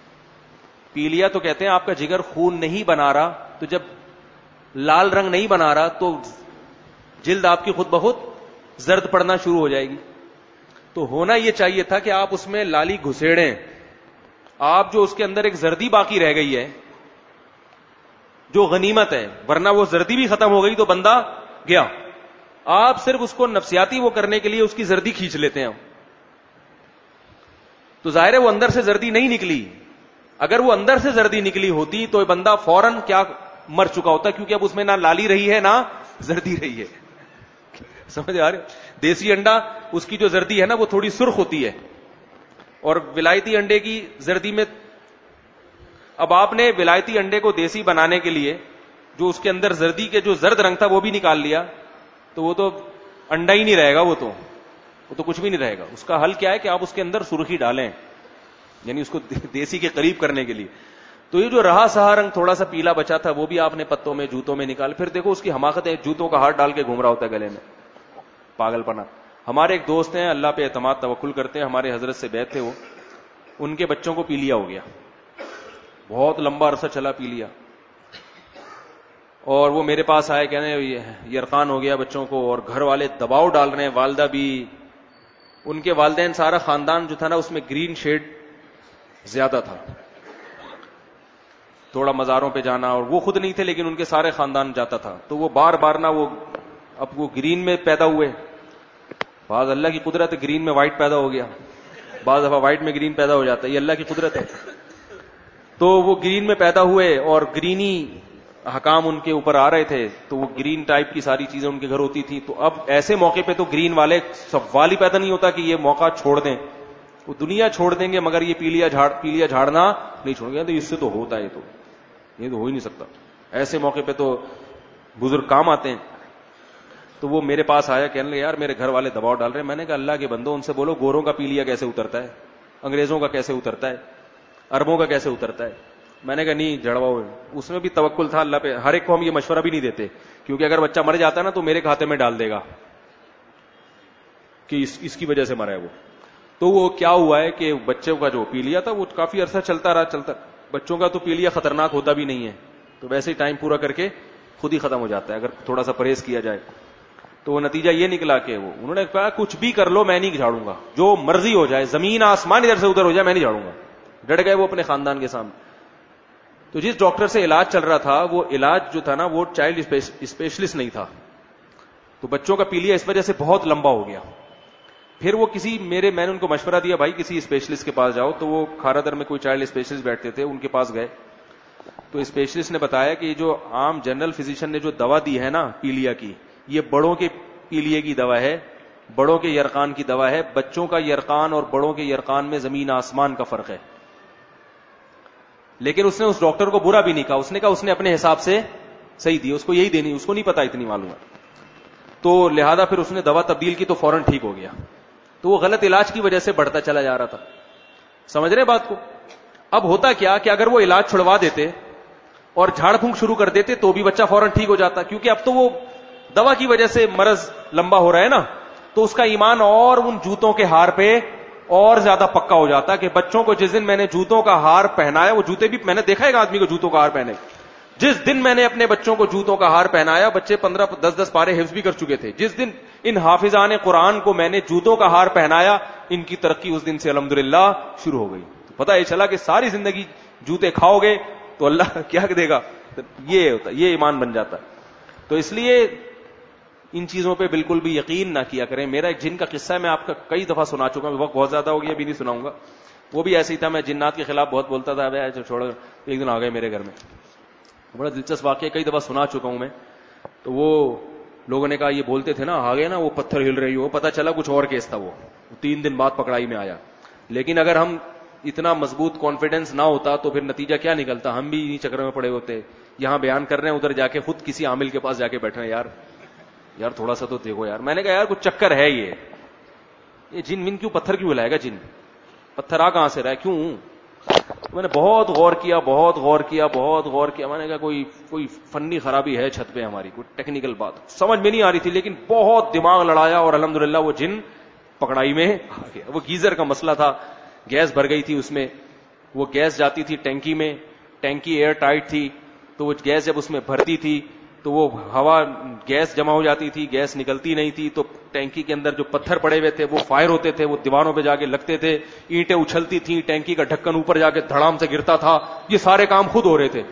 پیلیا تو کہتے ہیں آپ کا جگر خون نہیں بنا رہا, تو جب لال رنگ نہیں بنا رہا تو جلد آپ کی خود بخود زرد پڑنا شروع ہو جائے گی. تو ہونا یہ چاہیے تھا کہ آپ اس میں لالی گھسیڑیں, آپ جو اس کے اندر ایک زردی باقی رہ گئی ہے جو غنیمت ہے, ورنہ وہ زردی بھی ختم ہو گئی تو بندہ گیا. آپ صرف اس کو نفسیاتی وہ کرنے کے لیے اس کی زردی کھینچ لیتے ہیں. تو ظاہر ہے وہ اندر سے زردی نہیں نکلی. اگر وہ اندر سے زردی نکلی ہوتی تو بندہ فوراً کیا مر چکا ہوتا, کیونکہ اب اس میں نہ لالی رہی ہے نہ زردی رہی ہے. سمجھ آ رہے؟ دیسی انڈا اس کی جو زردی ہے نا وہ تھوڑی سرخ ہوتی ہے, اور ولایتی انڈے کی زردی میں, اب آپ نے ولایتی انڈے کو دیسی بنانے کے لیے جو اس کے اندر زردی کے جو زرد رنگ تھا وہ بھی نکال لیا, تو وہ تو انڈا ہی نہیں رہے گا, وہ تو کچھ بھی نہیں رہے گا. اس کا حل کیا ہے کہ آپ اس کے اندر سرخی ڈالیں, یعنی اس کو دیسی کے قریب کرنے کے لیے. تو یہ جو رہا سہا رنگ تھوڑا سا پیلا بچا تھا وہ بھی آپ نے پتوں میں جوتوں میں نکال. پھر دیکھو اس کی حماقت ہے, جوتوں کا ہاتھ ڈال کے گھوم رہا ہوتا ہے گلے میں, پاگل پنا. ہمارے ایک دوست ہیں اللہ پہ اعتماد توکل کرتے ہیں, ہمارے حضرت سے بیعت تھے, وہ ان کے بچوں کو پیلیا ہو گیا, بہت لمبا عرصہ چلا پیلیا, اور وہ میرے پاس آئے کہنے یرقان ہو گیا بچوں کو, اور گھر والے دباؤ ڈال رہے ہیں, والدہ بھی, ان کے والدین, سارا خاندان جو تھا نا اس میں گرین شیڈ زیادہ تھا, تھوڑا مزاروں پہ جانا, اور وہ خود نہیں تھے لیکن ان کے سارے خاندان جاتا تھا. تو وہ بار بار نا وہ اب وہ گرین میں پیدا ہوئے, بعض اللہ کی قدرت ہے گرین میں وائٹ پیدا ہو گیا, بعض دفعہ وائٹ میں گرین پیدا ہو جاتا ہے, یہ اللہ کی قدرت ہے. تو وہ گرین میں پیدا ہوئے اور گرینی حکام ان کے اوپر آ رہے تھے, تو وہ گرین ٹائپ کی ساری چیزیں ان کے گھر ہوتی تھیں. تو اب ایسے موقع پہ تو گرین والے سوال ہی پیدا نہیں ہوتا کہ یہ موقع چھوڑ دیں, وہ دنیا چھوڑ دیں گے مگر یہ پیلیا جھاڑنا نہیں چھوڑ گیا. تو اس سے تو ہوتا ہے, یہ تو ہو ہی نہیں سکتا. ایسے موقع پہ تو بزرگ کام آتے ہیں. تو وہ میرے پاس آیا کہنے لگا یار میرے گھر والے دباؤ ڈال رہے ہیں. میں نے کہا اللہ کے بندو ان سے بولو گوروں کا پیلیا کیسے اترتا ہے, انگریزوں کا کیسے اترتا ہے, عربوں کا کیسے اترتا ہے. میں نے کہا نہیں جھڑواؤ. اس میں بھی توکل تھا اللہ پہ. ہر ایک کو ہم یہ مشورہ بھی نہیں دیتے, کیونکہ اگر بچہ مر جاتا ہے نا تو میرے کھاتے میں ڈال دے گا, کہ اس کی وجہ سے مرا ہے وہ. تو وہ کیا ہوا ہے کہ بچوں کا جو پیلیا تھا وہ کافی عرصہ چلتا رہا. بچوں کا تو پیلیا خطرناک ہوتا بھی نہیں ہے, تو ویسے ہی ٹائم پورا کر کے خود ہی ختم ہو جاتا ہے اگر تھوڑا سا پرہیز کیا جائے. تو وہ نتیجہ یہ نکلا کہ انہوں نے کہا کچھ بھی کر لو میں نہیں جھاڑوں گا, جو مرضی ہو جائے, زمین آسمان ادھر سے ادھر ہو جائے میں نہیں جھاڑوں گا. ڈٹ گئے وہ اپنے خاندان کے سامنے. تو جس ڈاکٹر سے علاج چل رہا تھا وہ علاج جو تھا نا وہ چائلڈ اسپیشلسٹ نہیں تھا, تو بچوں کا پیلیا اس وجہ سے بہت لمبا ہو گیا. پھر وہ میں نے ان کو مشورہ دیا بھائی کسی اسپیشلسٹ کے پاس جاؤ. تو وہ کھارادر میں کوئی چائلڈ اسپیشلسٹ بیٹھتے تھے, ان کے پاس گئے. تو اسپیشلسٹ نے بتایا کہ جو عام جنرل فزیشین نے جو دوا دی ہے نا پیلیا کی, یہ بڑوں کے پیلیے کی دوا ہے, بڑوں کے یرقان کی دوا ہے. بچوں کا یرقان اور بڑوں کے یرقان میں زمین آسمان کا فرق ہے. لیکن اس نے اس ڈاکٹر کو برا بھی نہیں کہا, اس نے کہا اس نے اپنے حساب سے صحیح دی, اس کو یہی دینی, اس کو نہیں پتا اتنی معلوم ہے. تو لہذا پھر اس نے دوا تبدیل کی تو فوراً ٹھیک ہو گیا. تو وہ غلط علاج کی وجہ سے بڑھتا چلا جا رہا تھا. سمجھ رہے بات کو؟ اب ہوتا کیا کہ اگر وہ علاج چھڑوا دیتے اور جھاڑ پھونک شروع کر دیتے تو بھی بچہ فوراً ٹھیک ہو جاتا, کیونکہ اب تو وہ دوا کی وجہ سے مرض لمبا ہو رہا ہے نا, تو اس کا ایمان اور ان جوتوں کے ہار پہ اور زیادہ پکا ہو جاتا کہ بچوں کو جس دن میں نے جوتوں کا ہار پہنایا, وہ جوتے بھی میں نے دیکھا ہے ایک آدمی کو جوتوں کا ہار پہنے, جس دن میں نے اپنے بچوں کو جوتوں کا ہار پہنایا, بچے 15-10 پارے حفظ بھی کر چکے تھے, جس دن ان حافظان قرآن کو میں نے جوتوں کا ہار پہنایا, ان کی ترقی اس دن سے الحمدللہ شروع ہو گئی. تو پتہ یہ چلا کہ ساری زندگی جوتے کھاؤ گے تو اللہ کیا دے گا, یہ ہوتا, یہ ایمان بن جاتا. تو اس لیے ان چیزوں پہ بالکل بھی یقین نہ کیا کریں. میرا ایک جن کا قصہ ہے, میں آپ کا کئی دفعہ سنا چکا ہوں, وقت بہت زیادہ ہو گیا, ابھی نہیں سناؤں گا. وہ بھی ایسے ہی تھا, میں جنات کے خلاف بہت بولتا تھا, چھوڑ ایک دن آ گئے میرے گھر میں. بڑا دلچسپ واقعہ, کئی دفعہ سنا چکا ہوں میں. تو وہ لوگوں نے کہا یہ بولتے تھے نا آ گئے نا, وہ پتھر ہل رہی ہو, پتہ چلا کچھ اور کیس تھا. وہ 3 دن بعد پکڑائی میں آیا. لیکن اگر ہم اتنا مضبوط کانفیڈنس نہ ہوتا تو پھر نتیجہ کیا نکلتا, ہم بھی انہی چکر میں پڑے ہوتے. یہاں بیان کر رہے ہیں, ادھر جا کے خود کسی عامل کے پاس جا کے بیٹھے ہیں, یار تھوڑا سا تو دیکھو یار. میں نے کہا یار کچھ چکر ہے, یہ جن من کیوں پتھر کیوں ہلائے گا, جن پتھر آ کہاں سے رہا ہے, کیوں. میں نے بہت غور کیا. میں نے کہا کوئی فنی خرابی ہے چھت پہ ہماری, کوئی ٹیکنیکل بات سمجھ میں نہیں آ رہی تھی, لیکن بہت دماغ لڑایا اور الحمدللہ وہ جن پکڑائی میں آ گیا. وہ گیزر کا مسئلہ تھا, گیس بھر گئی تھی اس میں, وہ گیس جاتی تھی ٹینکی میں, ٹینکی ایئر ٹائٹ تھی, تو وہ گیس جب اس میں بھرتی تھی تو وہ ہوا گیس جمع ہو جاتی تھی, گیس نکلتی نہیں تھی. تو ٹینکی کے اندر جو پتھر پڑے ہوئے تھے وہ فائر ہوتے تھے, وہ دیواروں پہ جا کے لگتے تھے, اینٹیں اچھلتی تھیں, ٹینکی کا ڈھکن اوپر جا کے دھڑام سے گرتا تھا. یہ سارے کام خود ہو رہے تھے,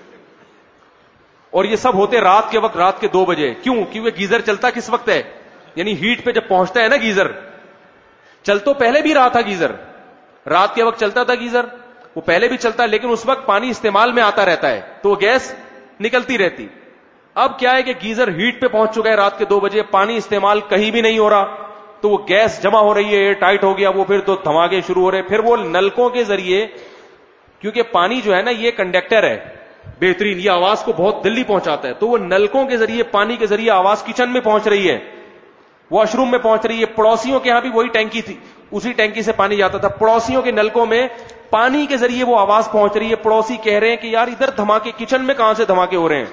اور یہ سب ہوتے رات کے وقت, رات کے 2 بجے. کیوں؟ کیونکہ گیزر چلتا کس وقت ہے, یعنی ہیٹ پہ جب پہنچتا ہے نا گیزر. چل تو پہلے بھی رہا تھا گیزر, رات کے وقت چلتا تھا گیزر, وہ پہلے بھی چلتا, لیکن اس وقت پانی استعمال میں آتا رہتا ہے تو وہ گیس نکلتی رہتی. اب کیا ہے کہ گیزر ہیٹ پہ پہنچ چکا ہے رات کے 2 بجے, پانی استعمال کہیں بھی نہیں ہو رہا, تو وہ گیس جمع ہو رہی ہے, ایئر ٹائٹ ہو گیا وہ, پھر تو دھماکے شروع ہو رہے. پھر وہ نلکوں کے ذریعے, کیونکہ پانی جو ہے نا یہ کنڈکٹر ہے بہترین, یہ آواز کو بہت دلی پہنچاتا ہے, تو وہ نلکوں کے ذریعے, پانی کے ذریعے آواز کچن میں پہنچ رہی ہے, واش روم میں پہنچ رہی ہے. پڑوسیوں کے یہاں بھی وہی ٹینکی تھی, اسی ٹینکی سے پانی جاتا تھا. پڑوسیوں کے نلکوں میں پانی کے ذریعے وہ آواز پہنچ رہی ہے. پڑوسی کہہ رہے ہیں کہ یار ادھر دھماکے, کچن میں کہاں سے دھماکے ہو رہے ہیں.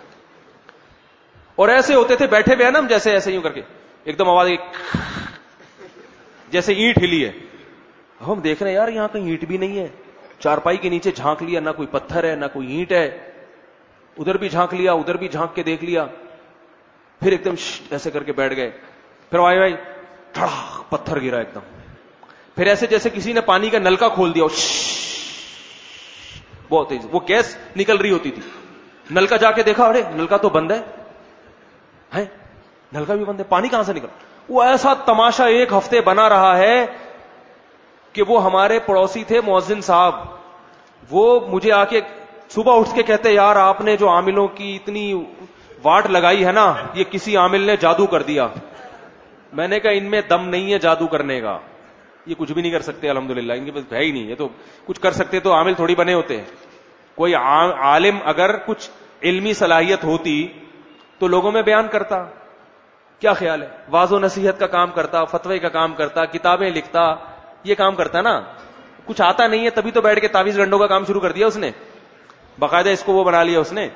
اور ایسے ہوتے تھے بیٹھے ہوئے نا ہم, جیسے ایسے یوں کر کے ایک دم آواز, جیسے اینٹ ہلی ہے. ہم دیکھ رہے ہیں یار یہاں کہیں اینٹ بھی نہیں ہے. چارپائی کے نیچے جھانک لیا, نہ کوئی پتھر ہے نہ کوئی اینٹ ہے. ادھر بھی جھانک لیا, ادھر بھی جھانک کے دیکھ لیا, پھر ایک دم ایسے کر کے بیٹھ گئے. پھر بھائی ٹھڑا پتھر گرا ایک دم. پھر ایسے جیسے کسی نے پانی کا نلکا کھول دیا, بہت تیز, وہ گیس نکل رہی ہوتی تھی. نلکا جا کے دیکھا, ارے نلکا تو بند ہے, نلکا بھی بند ہے, پانی کہاں سے نکل. وہ ایسا تماشا 1 ہفتے بنا رہا ہے کہ وہ ہمارے پڑوسی تھے مؤذن صاحب, وہ مجھے آ کے صبح اٹھ کے کہتے یار آپ نے جو عاملوں کی اتنی واٹ لگائی ہے نا, یہ کسی عامل نے جادو کر دیا. میں نے کہا ان میں دم نہیں ہے جادو کرنے کا, یہ کچھ بھی نہیں کر سکتے الحمدللہ, ان کے پاس ہے ہی نہیں. یہ تو کچھ کر سکتے تو عامل تھوڑی بنے ہوتے ہیں. کوئی عالم اگر کچھ علمی صلاحیت ہوتی تو لوگوں میں بیان کرتا. کیا خیال ہے, واعظ و نصیحت کا کام کرتا, فتوے کا کام کرتا, کتابیں لکھتا, یہ کام کرتا نا. کچھ آتا نہیں ہے تبھی تو بیٹھ کے تعویذ گنڈوں کا کام شروع کر دیا اس نے, باقاعدہ اس کو وہ بنا لیا اس نے.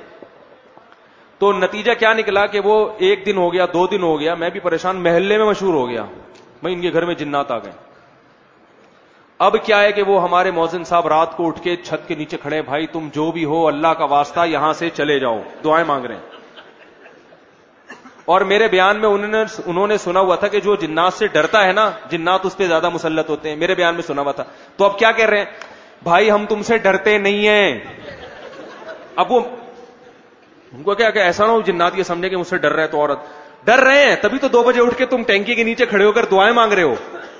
تو نتیجہ کیا نکلا کہ وہ 1 دن ہو گیا, 2 دن ہو گیا, میں بھی پریشان, محلے میں مشہور ہو گیا. میں ان کے گھر میں جنات آ گئے. اب کیا ہے کہ وہ ہمارے مؤذن صاحب رات کو اٹھ کے چھت کے نیچے کھڑے, بھائی تم جو بھی ہو اللہ کا واسطہ یہاں سے چلے جاؤ, دعائیں مانگ رہے ہیں. اور میرے بیان میں انہوں نے سنا ہوا تھا کہ جو جنات سے ڈرتا ہے نا, جنات اس پہ زیادہ مسلط ہوتے ہیں, میرے بیان میں سنا ہوا تھا. تو اب کیا کہہ رہے ہیں, بھائی ہم تم سے ڈرتے نہیں ہیں. اب وہ ان کو کیا کہ ایسا نہ ہو جنات یہ سمجھے کہ مجھ سے ڈر رہے, تو عورت ڈر رہے ہیں تبھی تو 2 بجے اٹھ کے تم ٹینکی کے نیچے کھڑے ہو کر دعائیں مانگ رہے ہو,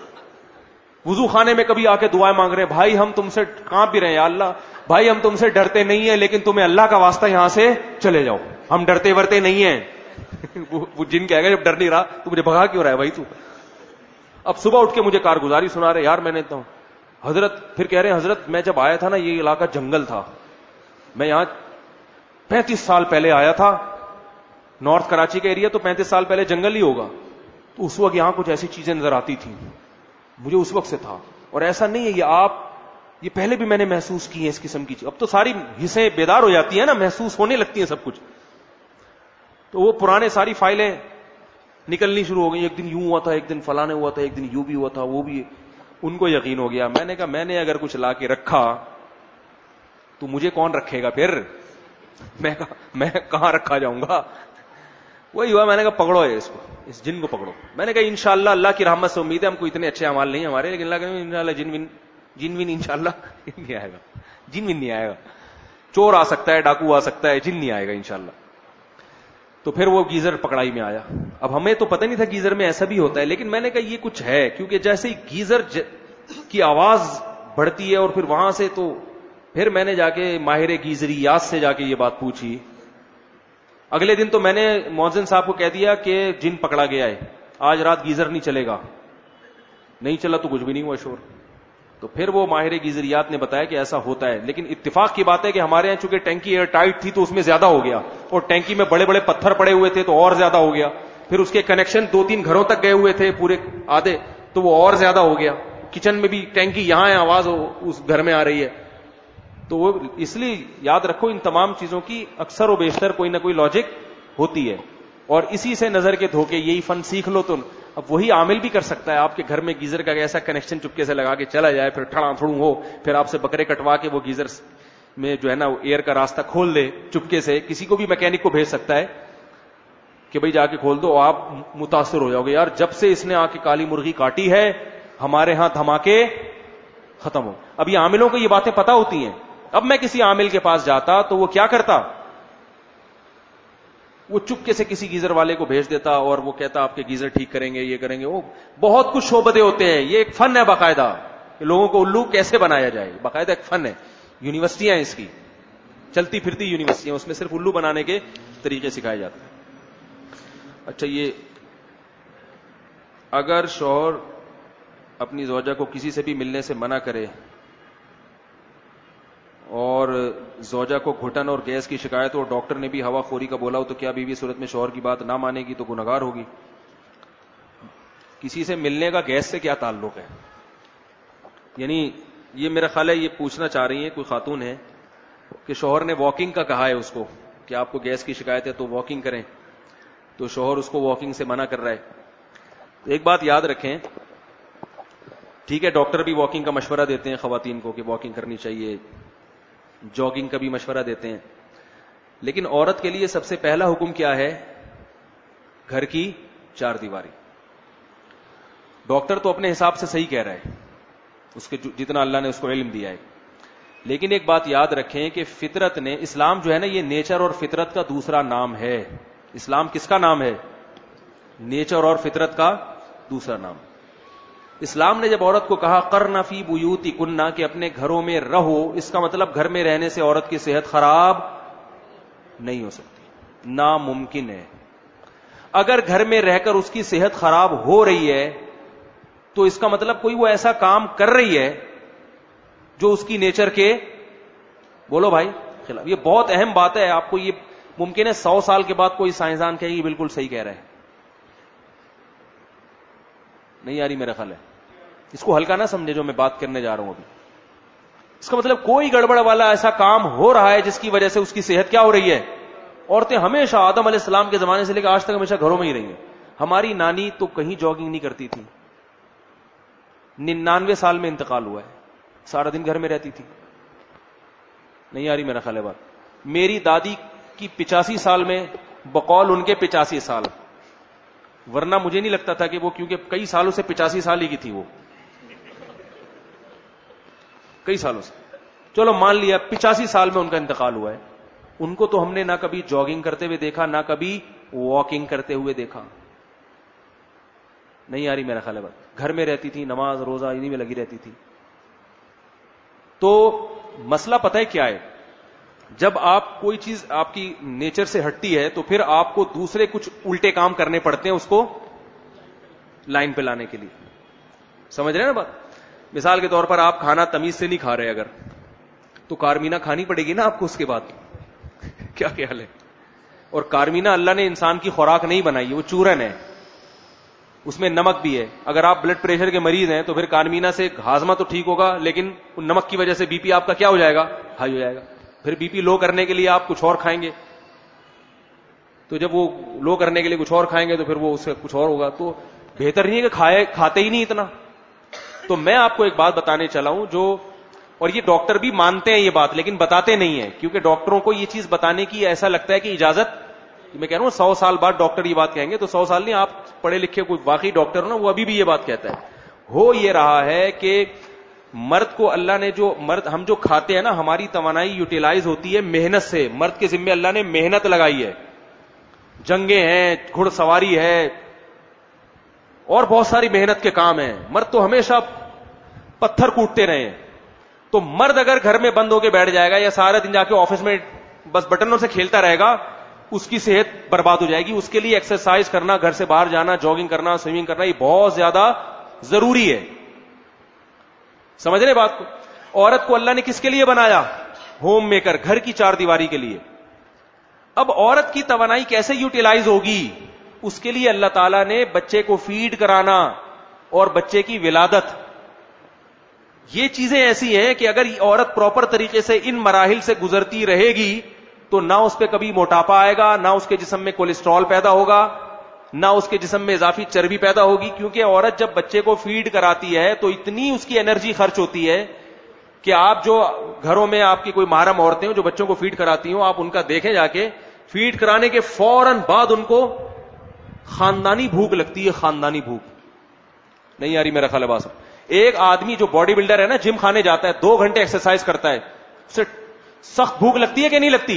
وضو خانے میں کبھی آ کے دعائیں مانگ رہے ہیں. بھائی ہم تم سے کانپ بھی رہے ہیں, یا اللہ بھائی ہم تم سے ڈرتے نہیں ہیں, لیکن تمہیں اللہ کا واسطہ یہاں سے چلے جاؤ, ہم ڈرتے ورتے نہیں ہیں. وہ جن کہے گا جب ڈر نہیں رہا تو مجھے بھگا کیوں رہا ہے بھائی تو. اب صبح اٹھ کے مجھے کارگزاری سنا رہے, یار میں نے تو حضرت, پھر کہہ رہے ہیں حضرت میں جب آیا تھا نا یہ علاقہ جنگل تھا, میں یہاں 35 سال پہلے آیا تھا, نارتھ کراچی کا ایریا تو 35 سال پہلے جنگل ہی ہوگا, تو اس وقت یہاں کچھ ایسی چیزیں نظر آتی تھیں, مجھے اس وقت سے تھا. اور ایسا نہیں ہے یہ پہلے بھی میں نے محسوس کی ہے اس قسم کی چیز. اب تو ساری حصیں بیدار ہو جاتی ہیں نا, محسوس ہونے لگتی ہیں سب کچھ. تو وہ پرانے ساری فائلیں نکلنی شروع ہو گئی, ایک دن یوں ہوا تھا, ایک دن فلانے ہوا تھا, ایک دن یوں بھی ہوا تھا, وہ بھی. ان کو یقین ہو گیا. میں نے کہا میں نے اگر کچھ لا کے رکھا تو مجھے کون رکھے گا پھر, میں کہاں رکھا جاؤں گا. وہی ہوا, میں نے کہا پکڑو اس کو, اس جن کو پکڑو. میں نے کہا انشاءاللہ اللہ کی رحمت سے امید ہے, ہم کو اتنے اچھے اعمال نہیں ہمارے, لیکن اللہ کہ انشاءاللہ جن ون انشاءاللہ نہیں آئے گا, جن ون نہیں آئے گا. چور آ سکتا ہے, ڈاکو آ سکتا ہے, جن نہیں آئے گا انشاءاللہ. تو پھر وہ گیزر پکڑائی میں آیا. اب ہمیں تو پتہ نہیں تھا گیزر میں ایسا بھی ہوتا ہے, لیکن میں نے کہا یہ کچھ ہے, کیونکہ جیسے ہی گیزر کی آواز بڑھتی ہے اور پھر وہاں سے, تو پھر میں نے جا کے ماہر گیزریات سے جا کے یہ بات پوچھی. اگلے دن تو میں نے مؤذن صاحب کو کہہ دیا کہ جن پکڑا گیا ہے, آج رات گیزر نہیں چلے گا. نہیں چلا تو کچھ بھی نہیں ہوا شور. تو پھر وہ ماہر گیزریات نے بتایا کہ ایسا ہوتا ہے, لیکن اتفاق کی بات ہے کہ ہمارے یہاں چونکہ ٹینکی ایئر ٹائٹ تھی تو اس میں زیادہ ہو گیا, اور ٹینکی میں بڑے بڑے پتھر پڑے ہوئے تھے تو اور زیادہ ہو گیا. پھر اس کے کنیکشن 2-3 گھروں تک گئے ہوئے تھے پورے آدھے, تو وہ اور زیادہ ہو گیا. کچن میں بھی ٹینکی یہاں ہے, آواز اس گھر میں آ رہی ہے. تو وہ اس لیے یاد رکھو ان تمام چیزوں کی اکثر و بیشتر کوئی نہ کوئی لاجک ہوتی ہے, اور اسی سے نظر کے دھوکے, یہی فن سیکھ لو تو اب وہی عامل بھی کر سکتا ہے. آپ کے گھر میں گیزر کا ایسا کنیکشن چپکے سے لگا کے چلا جائے, پھر ٹھڑا تھڑوں ہو, پھر آپ سے بکرے کٹوا کے وہ گیزر میں جو ہے نا ایئر کا راستہ کھول دے چپکے سے. کسی کو بھی میکینک کو بھیج سکتا ہے کہ بھئی جا کے کھول دو, آپ متاثر ہو جاؤ گے, یار جب سے اس نے آ کے کالی مرغی کاٹی ہے ہمارے ہاں دھماکے ختم ہو. اب یہ عاملوں کو یہ باتیں پتہ ہوتی ہیں. اب میں کسی عامل کے پاس جاتا تو وہ کیا کرتا, وہ چپکے سے کسی گیزر والے کو بھیج دیتا اور وہ کہتا آپ کے گیزر ٹھیک کریں گے, یہ کریں گے. وہ بہت کچھ شعبدے ہوتے ہیں, یہ ایک فن ہے باقاعدہ کہ لوگوں کو الو کیسے بنایا جائے, باقاعدہ ایک فن ہے. یونیورسٹیاں ہیں اس کی, چلتی پھرتی یونیورسٹیاں, اس میں صرف الو بنانے کے طریقے سکھائے جاتے ہیں. اچھا, یہ اگر شوہر اپنی زوجہ کو کسی سے بھی ملنے سے منع کرے اور زوجہ کو گھٹن اور گیس کی شکایت ہو, ڈاکٹر نے بھی ہوا خوری کا بولا ہو, تو کیا بیوی صورت میں شوہر کی بات نہ مانے گی تو گنہگار ہوگی؟ کسی سے ملنے کا گیس سے کیا تعلق ہے؟ یعنی یہ میرا خیال ہے یہ پوچھنا چاہ رہی ہیں کوئی خاتون ہے کہ شوہر نے واکنگ کا کہا ہے اس کو کہ آپ کو گیس کی شکایت ہے تو واکنگ کریں, تو شوہر اس کو واکنگ سے منع کر رہا ہے. تو ایک بات یاد رکھیں, ٹھیک ہے ڈاکٹر بھی واکنگ کا مشورہ دیتے ہیں خواتین کو کہ واکنگ کرنی چاہیے, جاگنگ کا بھی مشورہ دیتے ہیں, لیکن عورت کے لیے سب سے پہلا حکم کیا ہے؟ گھر کی 4 دیواری. ڈاکٹر تو اپنے حساب سے صحیح کہہ رہا ہے, اس کے جتنا اللہ نے اس کو علم دیا ہے, لیکن ایک بات یاد رکھیں کہ فطرت نے, اسلام جو ہے نا یہ نیچر اور فطرت کا دوسرا نام ہے. اسلام کس کا نام ہے؟ نیچر اور فطرت کا دوسرا نام. اسلام نے جب عورت کو کہا قرن فی بیوتکن کہ اپنے گھروں میں رہو, اس کا مطلب گھر میں رہنے سے عورت کی صحت خراب نہیں ہو سکتی, ناممکن ہے. اگر گھر میں رہ کر اس کی صحت خراب ہو رہی ہے تو اس کا مطلب کوئی وہ ایسا کام کر رہی ہے جو اس کی نیچر کے, بولو بھائی, خلاف. یہ بہت اہم بات ہے. آپ کو یہ ممکن ہے 100 سال کے بعد کوئی سائنسدان کہے یہ بالکل صحیح کہہ رہا ہے, نہیں آ رہی میرا خیال ہے. اس کو ہلکا نہ سمجھے جو میں بات کرنے جا رہا ہوں ابھی. اس کا مطلب کوئی گڑبڑ والا ایسا کام ہو رہا ہے جس کی وجہ سے اس کی صحت کیا ہو رہی ہے. عورتیں ہمیشہ آدم علیہ السلام کے زمانے سے لے کر آج تک ہمیشہ گھروں میں ہی رہی ہیں. ہماری نانی تو کہیں جاگنگ نہیں کرتی تھی, 99 سال میں انتقال ہوا ہے. سارا دن گھر میں رہتی تھی. نہیں آ رہی میرا خیال ہے بات. میری دادی کی 85 سال میں بقول ان کے 85 سال, ورنہ مجھے نہیں لگتا تھا کہ وہ, کیونکہ کئی سالوں سے 85 سال ہی کی تھی وہ, کئی سالوں سے. چلو مان لیا 85 سال میں ان کا انتقال ہوا ہے. ان کو تو ہم نے نہ کبھی جاگنگ کرتے ہوئے دیکھا, نہ کبھی واکنگ کرتے ہوئے دیکھا. نہیں آ رہی میرا خیال ہے بات. گھر میں رہتی تھی, نماز روزہ انہی میں لگی رہتی تھی. تو مسئلہ پتہ ہے کیا ہے, جب آپ کوئی چیز آپ کی نیچر سے ہٹتی ہے تو پھر آپ کو دوسرے کچھ الٹے کام کرنے پڑتے ہیں اس کو لائن پہ لانے کے لیے. سمجھ رہے ہیں نا بات؟ مثال کے طور پر آپ کھانا تمیز سے نہیں کھا رہے اگر, تو کارمینا کھانی پڑے گی نا آپ کو اس کے بعد. کیا خیال ہے؟ اور کارمینا اللہ نے انسان کی خوراک نہیں بنائی, وہ چورن ہے, اس میں نمک بھی ہے. اگر آپ بلڈ پریشر کے مریض ہیں تو پھر کارمینا سے ہاضمہ تو ٹھیک ہوگا, لیکن نمک کی وجہ سے بی پی آپ کا کیا ہو جائے گا؟ ہائی ہو جائے گا. پھر بی پی لو کرنے کے لیے آپ کچھ اور کھائیں گے, تو جب وہ لو کرنے کے لیے کچھ اور کھائیں گے تو پھر وہ اس سے کچھ اور ہوگا. تو بہتر نہیں ہے کہ کھاتے ہی نہیں اتنا. تو میں آپ کو ایک بات بتانے چلا ہوں جو, اور یہ ڈاکٹر بھی مانتے ہیں یہ بات لیکن بتاتے نہیں ہیں, کیونکہ ڈاکٹروں کو یہ چیز بتانے کی ایسا لگتا ہے کہ اجازت, میں کہہ رہا ہوں 100 سال بعد ڈاکٹر یہ بات کہیں گے, تو 100 سال نہیں, آپ پڑھے لکھے کوئی واقعی ڈاکٹر ہو نا, وہ ابھی بھی یہ بات کہتا ہے. ہو یہ رہا ہے کہ مرد کو اللہ نے ہم جو کھاتے ہیں نا, ہماری توانائی یوٹیلائز ہوتی ہے محنت سے. مرد کے ذمہ اللہ نے محنت لگائی ہے, جنگیں ہیں, گھڑ سواری ہے, اور بہت ساری محنت کے کام ہیں. مرد تو ہمیشہ پتھر کوٹتے رہے ہیں. تو مرد اگر گھر میں بند ہو کے بیٹھ جائے گا یا سارا دن جا کے آفس میں بس بٹنوں سے کھیلتا رہے گا, اس کی صحت برباد ہو جائے گی. اس کے لیے ایکسرسائز کرنا, گھر سے باہر جانا, جاگنگ کرنا, سوئمنگ کرنا, یہ بہت زیادہ ضروری ہے. سمجھ رہے بات کو؟ عورت کو اللہ نے کس کے لیے بنایا؟ ہوم میکر, گھر کی چار دیواری کے لیے. اب عورت کی توانائی کیسے یوٹیلائز ہوگی؟ اس کے لیے اللہ تعالیٰ نے بچے کو فیڈ کرانا اور بچے کی ولادت, یہ چیزیں ایسی ہیں کہ اگر عورت پراپر طریقے سے ان مراحل سے گزرتی رہے گی تو نہ اس پہ کبھی موٹاپا آئے گا, نہ اس کے جسم میں کولیسٹرول پیدا ہوگا, نہ اس کے جسم میں اضافی چربی پیدا ہوگی. کیونکہ عورت جب بچے کو فیڈ کراتی ہے تو اتنی اس کی انرجی خرچ ہوتی ہے کہ آپ جو گھروں میں آپ کی کوئی محرم عورتیں ہوں جو بچوں کو فیڈ کراتی ہوں, آپ ان کا دیکھیں جا کے, فیڈ کرانے کے فوراً بعد ان کو خاندانی بھوک لگتی ہے. خاندانی بھوک. نہیں آ رہی میرا خیال ہے بات؟ ایک آدمی جو باڈی بلڈر ہے نا, جم کھانے جاتا ہے, 2 گھنٹے ایکسرسائز کرتا ہے, اسے سخت بھوک لگتی ہے کہ نہیں لگتی؟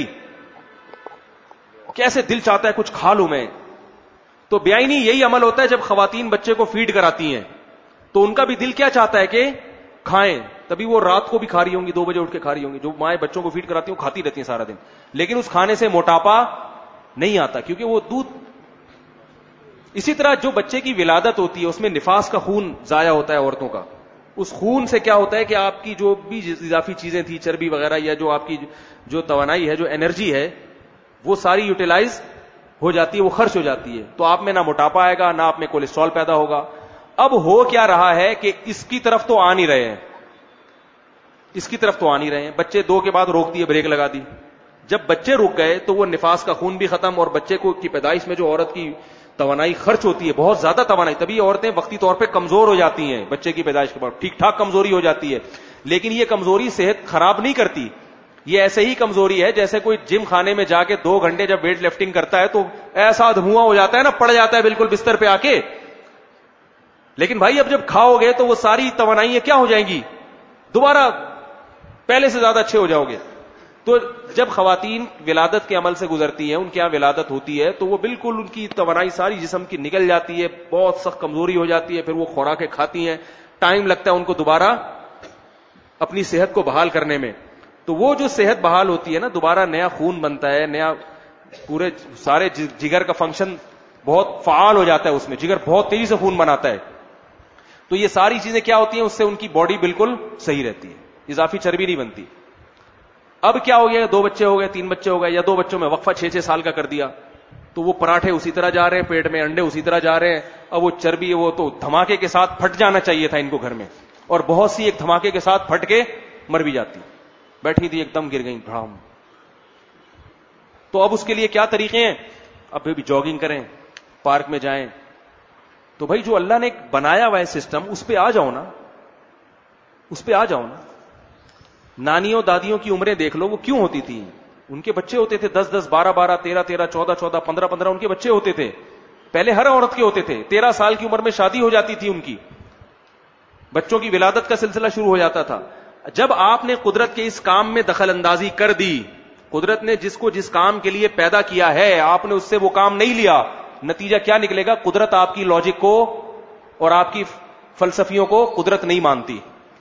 کیسے دل چاہتا ہے کچھ کھا لوں میں. تو بیائی یہی عمل ہوتا ہے جب خواتین بچے کو فیڈ کراتی ہیں تو ان کا بھی دل کیا چاہتا ہے کہ کھائیں. تبھی وہ رات کو بھی کھا رہی ہوں گی, 2 بجے اٹھ کے کھا رہی ہوں گی. جو مائیں بچوں کو فیڈ کراتی ہوں کھاتی رہتی ہیں سارا دن, لیکن اس کھانے سے موٹاپا نہیں آتا کیونکہ وہ دودھ. اسی طرح جو بچے کی ولادت ہوتی ہے اس میں نفاس کا خون ضائع ہوتا ہے عورتوں کا. اس خون سے کیا ہوتا ہے کہ آپ کی جو بھی اضافی چیزیں تھی, چربی وغیرہ, یا جو آپ کی جو توانائی ہے, جو انرجی ہے, وہ ساری یوٹیلائز ہو جاتی ہے, وہ خرچ ہو جاتی ہے. تو آپ میں نہ موٹاپا آئے گا, نہ آپ میں کولیسٹرول پیدا ہوگا. اب ہو کیا رہا ہے کہ اس کی طرف تو آ نہیں رہے ہیں, اس کی طرف تو آ نہیں رہے ہیں. بچے 2 کے بعد روک دیے, بریک لگا دی. جب بچے رک گئے تو وہ نفاس کا خون بھی ختم, اور بچے کو کی پیدائش میں جو عورت کی توانائی خرچ ہوتی ہے, بہت زیادہ توانائی, تبھی عورتیں وقتی طور پہ کمزور ہو جاتی ہیں بچے کی پیدائش کے بعد. ٹھیک ٹھاک کمزوری ہو جاتی ہے, لیکن یہ کمزوری صحت خراب نہیں کرتی. یہ ایسے ہی کمزوری ہے جیسے کوئی جم خانے میں جا کے 2 گھنٹے جب ویٹ لفٹنگ کرتا ہے تو ایسا دھواں ہو جاتا ہے نا, پڑ جاتا ہے بالکل بستر پہ آ کے. لیکن بھائی اب جب کھاؤ گے تو وہ ساری توانائیاں کیا ہو جائیں گی, دوبارہ پہلے سے زیادہ اچھے ہو جاؤ گے. تو جب خواتین ولادت کے عمل سے گزرتی ہیں, ان کے یہاں ولادت ہوتی ہے, تو وہ بالکل ان کی توانائی ساری جسم کی نکل جاتی ہے, بہت سخت کمزوری ہو جاتی ہے. پھر وہ خوراکیں کھاتی ہیں, ٹائم لگتا ہے ان کو دوبارہ اپنی صحت کو بحال کرنے میں. تو وہ جو صحت بحال ہوتی ہے نا, دوبارہ نیا خون بنتا ہے, نیا پورے سارے جگر کا فنکشن بہت فعال ہو جاتا ہے اس میں, جگر بہت تیزی سے خون بناتا ہے. تو یہ ساری چیزیں کیا ہوتی ہیں, اس سے ان کی باڈی بالکل صحیح رہتی ہے, اضافی چربی نہیں بنتی. اب کیا ہو گیا, 2 بچے ہو گئے, 3 بچے ہو گئے, یا 2 بچوں میں وقفہ 6 سال کا کر دیا, تو وہ پراٹھے اسی طرح جا رہے ہیں پیٹ میں, انڈے اسی طرح جا رہے ہیں. اب وہ چربی وہ تو دھماکے کے ساتھ پھٹ جانا چاہیے تھا ان کو گھر میں, اور بہت سی ایک دھماکے کے ساتھ پھٹ کے مر بھی جاتی, بیٹھی تھی ایک دم گر گئی دھڑام. تو اب اس کے لیے کیا طریقے ہیں؟ اب بھی جاگنگ کریں, پارک میں جائیں. تو بھائی جو اللہ نے بنایا ہوا ہے سسٹم, اس پہ آ جاؤ نا. اس پہ آ جاؤ نا. نانیوں دادیوں کی عمریں دیکھ لو, وہ کیوں ہوتی تھی؟ ان کے بچے ہوتے تھے 10-10, 12-12, 13-13, 14-14, 15-15 ان کے بچے ہوتے تھے. پہلے ہر عورت کے ہوتے تھے. 13 سال کی عمر میں شادی ہو جاتی تھی ان کی, بچوں کی ولادت کا سلسلہ شروع ہو جاتا تھا. جب آپ نے قدرت کے اس کام میں دخل اندازی کر دی, قدرت نے جس کو جس کام کے لیے پیدا کیا ہے, آپ نے اس سے وہ کام نہیں لیا, نتیجہ کیا نکلے گا؟ قدرت آپ کی لاجک کو اور آپ کی فلسفیوں کو قدرت نہیں مانتی.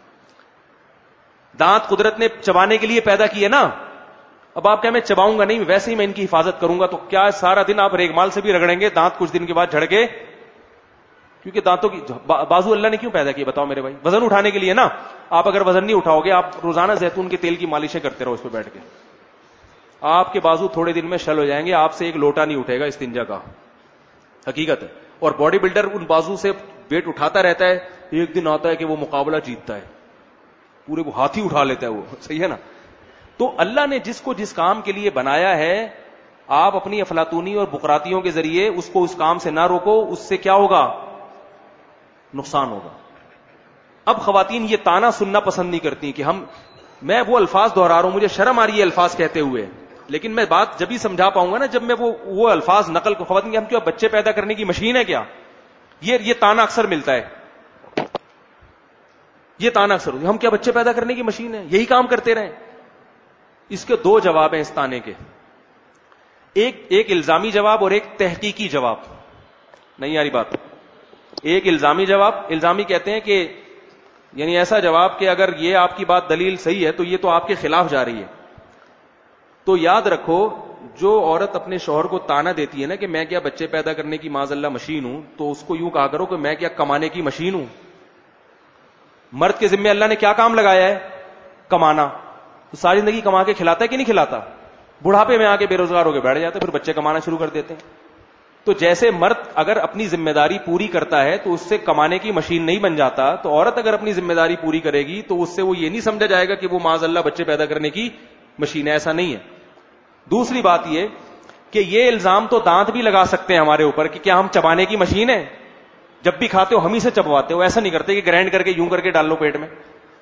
دانت قدرت نے چبانے کے لیے پیدا کیے نا, اب آپ کیا میں چباؤں گا نہیں, ویسے ہی میں ان کی حفاظت کروں گا, تو کیا سارا دن آپ ریگمال سے بھی رگڑیں گے, دانت کچھ دن کے بعد جھڑ گے؟ کیونکہ دانتوں کی بازو اللہ نے کیوں پیدا کیا بتاؤ میرے بھائی؟ وزن اٹھانے کے لیے نا. آپ اگر وزن نہیں اٹھاؤ گے, آپ روزانہ زیتون کے تیل کی مالشیں کرتے رہو اس پہ بیٹھ کے, آپ کے بازو تھوڑے دن میں شل ہو جائیں گے, آپ سے ایک لوٹا نہیں اٹھے گا استنجا کا, حقیقت ہے. اور باڈی بلڈر ان بازو سے ویٹ اٹھاتا رہتا ہے, ایک دن آتا ہے کہ وہ مقابلہ جیتتا ہے, پورے وہ ہاتھی اٹھا لیتا ہے وہ, صحیح ہے نا. تو اللہ نے جس کو جس کام کے لیے بنایا ہے, آپ اپنی افلاطونی اور بقراتیوں کے ذریعے اس کو اس کام سے نہ روکو, اس سے کیا ہوگا؟ نقصان ہوگا. اب خواتین یہ تانا سننا پسند نہیں کرتی کہ میں وہ الفاظ دہرا رہا ہوں, مجھے شرم آ رہی ہے الفاظ کہتے ہوئے, لیکن میں بات جب ہی سمجھا پاؤں گا نا جب میں وہ الفاظ نقل کو. خواتین کہ ہم کیا بچے پیدا کرنے کی مشین ہے کیا؟ یہ تانا اکثر ملتا ہے, یہ تانا اکثر, ہم کیا بچے پیدا کرنے کی مشین ہے, یہی کام کرتے رہیں. اس کے دو جواب ہیں اس تانے کے, ایک الزامی جواب اور ایک تحقیقی جواب. نہیں آ رہی بات؟ ایک الزامی جواب, الزامی کہتے ہیں کہ یعنی ایسا جواب کہ اگر یہ آپ کی بات دلیل صحیح ہے تو یہ تو آپ کے خلاف جا رہی ہے. تو یاد رکھو, جو عورت اپنے شوہر کو تانا دیتی ہے نا کہ میں کیا بچے پیدا کرنے کی معاذ اللہ مشین ہوں, تو اس کو یوں کہا کرو کہ میں کیا کمانے کی مشین ہوں. مرد کے ذمہ اللہ نے کیا کام لگایا ہے؟ کمانا. تو ساری زندگی کما کے کھلاتا ہے کہ نہیں کھلاتا؟ بڑھاپے میں آ کے بے روزگار ہو کے بیٹھ جاتے, پھر بچے کمانا شروع کر دیتے ہیں. تو جیسے مرد اگر اپنی ذمہ داری پوری کرتا ہے تو اس سے کمانے کی مشین نہیں بن جاتا, تو عورت اگر اپنی ذمہ داری پوری کرے گی تو اس سے وہ یہ نہیں سمجھا جائے گا کہ وہ معاذ اللہ بچے پیدا کرنے کی مشین ہے. ایسا نہیں ہے. دوسری بات یہ کہ یہ الزام تو دانت بھی لگا سکتے ہیں ہمارے اوپر کہ کیا ہم چبانے کی مشین ہے, جب بھی کھاتے ہو ہم ہی سے چبواتے ہو, ایسا نہیں کرتے کہ گرینڈ کر کے یوں کر کے ڈال لو پیٹ میں.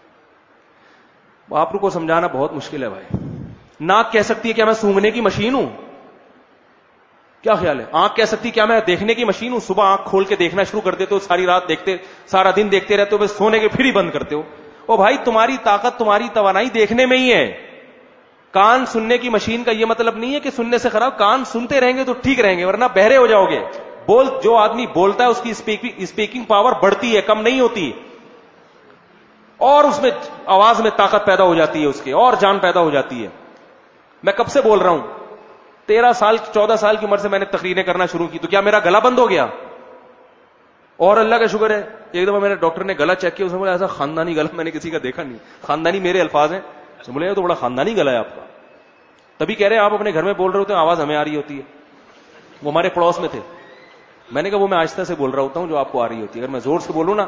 آپ کو سمجھانا بہت مشکل ہے بھائی. ناک کہہ سکتی ہے کیا میں سونگنے کی مشین ہوں؟ کیا خیال ہے؟ آنکھ کہہ سکتی کیا میں دیکھنے کی مشین ہوں؟ صبح آنکھ کھول کے دیکھنا شروع کر دیتے ہو, ساری رات دیکھتے, سارا دن دیکھتے رہتے ہو, بس سونے کے پھر ہی بند کرتے ہو. او بھائی تمہاری طاقت تمہاری توانائی دیکھنے میں ہی ہے. کان سننے کی مشین کا یہ مطلب نہیں ہے کہ سننے سے خراب, کان سنتے رہیں گے تو ٹھیک رہیں گے, ورنہ بہرے ہو جاؤ گے. جو آدمی بولتا ہے اس کی اسپیکنگ پاور بڑھتی ہے, کم نہیں ہوتی, اور اس میں آواز میں طاقت پیدا ہو جاتی ہے, اس کے اور جان پیدا ہو جاتی ہے. میں کب سے بول رہا ہوں, 13 سال 14 سال کی عمر سے میں نے تقریریں کرنا شروع کی, تو کیا میرا گلا بند ہو گیا؟ اور اللہ کا شکر ہے ایک دفعہ میرے ڈاکٹر نے گلا چیک کیا, اس نے بولا ایسا خاندانی گلا میں نے کسی کا دیکھا نہیں. خاندانی میرے الفاظ ہیں, بولے تو بڑا خاندانی گلا ہے آپ کا. تبھی کہہ رہے ہیں آپ اپنے گھر میں بول رہے ہوتے ہیں آواز ہمیں آ رہی ہوتی ہے. وہ ہمارے پڑوس میں تھے, میں نے کہا وہ میں آہستہ سے بول رہا ہوتا ہوں جو آپ کو آ رہی ہوتی ہے, اگر میں زور سے بولوں نا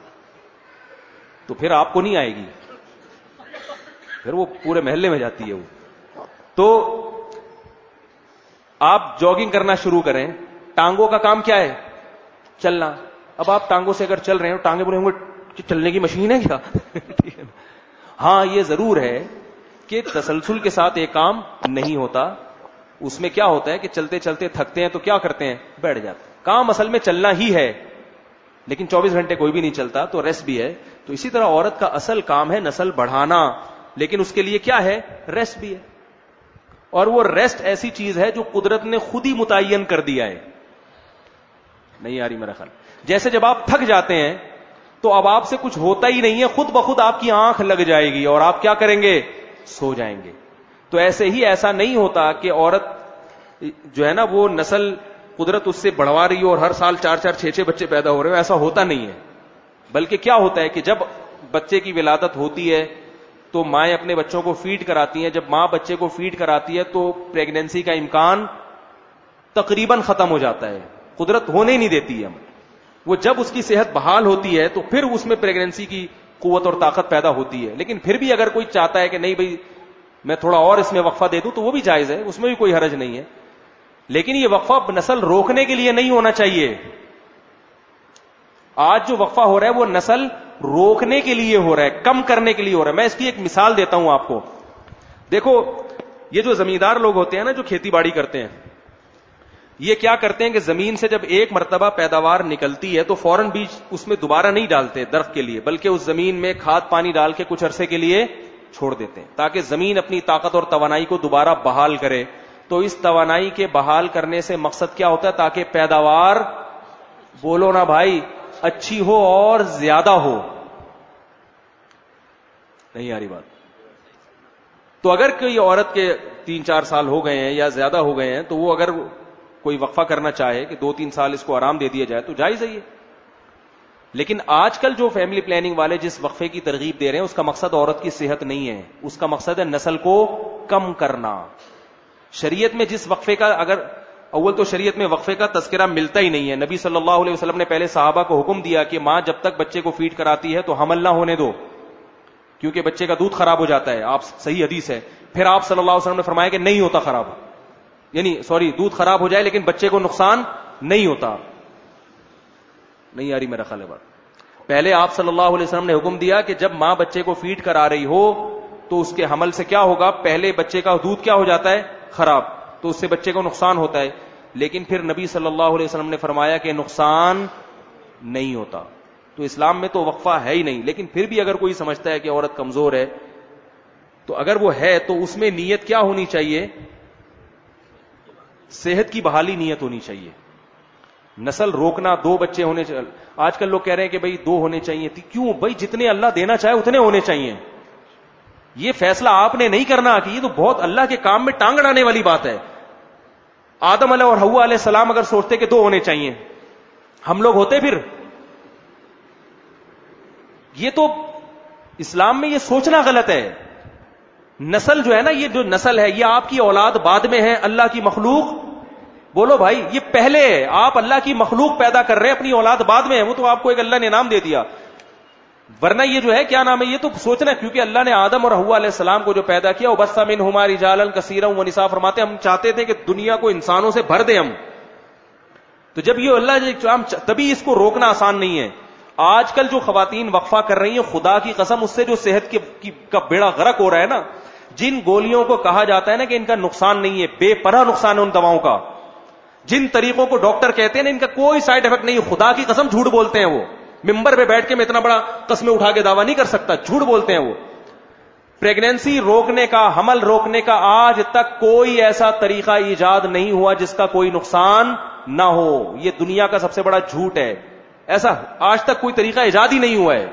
تو پھر آپ کو نہیں آئے گی, پھر وہ پورے محلے میں جاتی ہے وہ. تو آپ جاگنگ کرنا شروع کریں. ٹانگوں کا کام کیا ہے؟ چلنا. اب آپ ٹانگوں سے اگر چل رہے ہیں, ٹانگیں بولیں گے چلنے کی مشین ہے کیا؟ ہاں یہ ضرور ہے کہ تسلسل کے ساتھ ایک کام نہیں ہوتا. اس میں کیا ہوتا ہے کہ چلتے چلتے تھکتے ہیں تو کیا کرتے ہیں؟ بیٹھ جاتے ہیں. کام اصل میں چلنا ہی ہے, لیکن 24 گھنٹے کوئی بھی نہیں چلتا, تو ریسٹ بھی ہے. تو اسی طرح عورت کا اصل کام ہے نسل بڑھانا, لیکن اس کے لیے کیا ہے؟ ریسٹ بھی ہے. اور وہ ریسٹ ایسی چیز ہے جو قدرت نے خود ہی متعین کر دیا ہے. نہیں آ رہی میرا خیال؟ جیسے جب آپ تھک جاتے ہیں تو اب آپ سے کچھ ہوتا ہی نہیں ہے, خود بخود آپ کی آنکھ لگ جائے گی اور آپ کیا کریں گے؟ سو جائیں گے. تو ایسے ہی ایسا نہیں ہوتا کہ عورت جو ہے نا وہ نسل قدرت اس سے بڑھوا رہی ہو اور ہر سال 4-4 6-6 بچے پیدا ہو رہے ہو, ایسا ہوتا نہیں ہے. بلکہ کیا ہوتا ہے کہ جب بچے کی ولادت ہوتی ہے تو مائیں اپنے بچوں کو فیڈ کراتی ہیں. جب ماں بچے کو فیڈ کراتی ہے تو پریگنینسی کا امکان تقریباً ختم ہو جاتا ہے, قدرت ہونے ہی نہیں دیتی ہے. وہ جب اس کی صحت بحال ہوتی ہے تو پھر اس میں پریگنینسی کی قوت اور طاقت پیدا ہوتی ہے. لیکن پھر بھی اگر کوئی چاہتا ہے کہ نہیں بھائی میں تھوڑا اور اس میں وقفہ دے دوں تو وہ بھی جائز ہے, اس میں بھی کوئی حرج نہیں ہے. لیکن یہ وقفہ نسل روکنے کے لیے نہیں ہونا چاہیے. آج جو وقفہ ہو رہا ہے وہ نسل روکنے کے لیے ہو رہا ہے, کم کرنے کے لیے ہو رہا ہے. میں اس کی ایک مثال دیتا ہوں آپ کو. دیکھو یہ جو زمیندار لوگ ہوتے ہیں نا, جو کھیتی باڑی کرتے ہیں, یہ کیا کرتے ہیں کہ زمین سے جب ایک مرتبہ پیداوار نکلتی ہے تو فوراً بیج اس میں دوبارہ نہیں ڈالتے درخت کے لیے, بلکہ اس زمین میں کھاد پانی ڈال کے کچھ عرصے کے لیے چھوڑ دیتے ہیں تاکہ زمین اپنی طاقت اور توانائی کو دوبارہ بحال کرے. تو اس توانائی کے بحال کرنے سے مقصد کیا ہوتا ہے؟ تاکہ پیداوار, بولو نا بھائی, اچھی ہو اور زیادہ ہو. نہیں آ رہی بات؟ تو اگر کوئی عورت کے 3-4 سال ہو گئے ہیں یا زیادہ ہو گئے ہیں تو وہ اگر کوئی وقفہ کرنا چاہے کہ 2-3 سال اس کو آرام دے دیا جائے تو جائز ہے یہ. لیکن آج کل جو فیملی پلاننگ والے جس وقفے کی ترغیب دے رہے ہیں اس کا مقصد عورت کی صحت نہیں ہے, اس کا مقصد ہے نسل کو کم کرنا. شریعت میں جس وقفے کا, اگر اول تو شریعت میں وقفے کا تذکرہ ملتا ہی نہیں ہے. نبی صلی اللہ علیہ وسلم نے پہلے صحابہ کو حکم دیا کہ ماں جب تک بچے کو فیڈ کراتی ہے تو حمل نہ ہونے دو, کیونکہ بچے کا دودھ خراب ہو جاتا ہے. آپ صحیح حدیث ہے. پھر آپ صلی اللہ علیہ وسلم نے فرمایا کہ نہیں ہوتا خراب, یعنی دودھ خراب ہو جائے لیکن بچے کو نقصان نہیں ہوتا. نہیں آ رہی میرا خیال ہے بات؟ پہلے آپ صلی اللہ علیہ وسلم نے حکم دیا کہ جب ماں بچے کو فیڈ کرا رہی ہو تو اس کے حمل سے کیا ہوگا؟ پہلے بچے کا دودھ کیا ہو جاتا ہے؟ خراب, تو اس سے بچے کو نقصان ہوتا ہے. لیکن پھر نبی صلی اللہ علیہ وسلم نے فرمایا کہ نقصان نہیں ہوتا. تو اسلام میں تو وقفہ ہے ہی نہیں. لیکن پھر بھی اگر کوئی سمجھتا ہے کہ عورت کمزور ہے تو اگر وہ ہے تو اس میں نیت کیا ہونی چاہیے؟ صحت کی بحالی نیت ہونی چاہیے. نسل روکنا, 2 بچے ہونے چاہیے. آج کل لوگ کہہ رہے ہیں کہ بھائی 2 ہونے چاہیے. کیوں بھائی؟ جتنے اللہ دینا چاہے اتنے ہونے چاہیے. یہ فیصلہ آپ نے نہیں کرنا کہ یہ تو بہت اللہ کے کام میں ٹانگ اڑانے والی بات ہے. آدم علیہ اور حوا علیہ السلام اگر سوچتے کہ 2 ہونے چاہیے, ہم لوگ ہوتے پھر؟ یہ تو اسلام میں یہ سوچنا غلط ہے. نسل جو ہے نا, یہ جو نسل ہے یہ آپ کی اولاد بعد میں ہے, اللہ کی مخلوق. بولو بھائی, یہ پہلے ہے. آپ اللہ کی مخلوق پیدا کر رہے ہیں, اپنی اولاد بعد میں ہے. وہ تو آپ کو ایک اللہ نے انعام دے دیا. ورنہ یہ جو ہے کیا نام ہے, یہ تو سوچنا, کیونکہ اللہ نے آدم اور حوا علیہ السلام کو جو پیدا کیا وہ بس منہما رجالا کثیرا ونساء, فرماتے ہم چاہتے تھے کہ دنیا کو انسانوں سے بھر دیں ہم. تو جب یہ اللہ, تبھی اس کو روکنا آسان نہیں ہے. آج کل جو خواتین وقفہ کر رہی ہیں, خدا کی قسم اس سے جو صحت کا بیڑا غرق ہو رہا ہے نا, جن گولیوں کو کہا جاتا ہے نا کہ ان کا نقصان نہیں ہے, بے پناہ نقصان ہے ان دواؤں کا. جن طریقوں کو ڈاکٹر کہتے ہیں نا ان کا کوئی سائیڈ افیکٹ نہیں, خدا کی قسم جھوٹ بولتے ہیں. وہ ممبر پہ بیٹھ کے میں اتنا بڑا قسمیں اٹھا کے دعویٰ نہیں کر سکتا, جھوٹ بولتے ہیں وہ. پریگنینسی روکنے کا, حمل روکنے کا آج تک کوئی ایسا طریقہ ایجاد نہیں ہوا جس کا کوئی نقصان نہ ہو. یہ دنیا کا سب سے بڑا جھوٹ ہے. ایسا آج تک کوئی طریقہ ایجاد ہی نہیں ہوا ہے,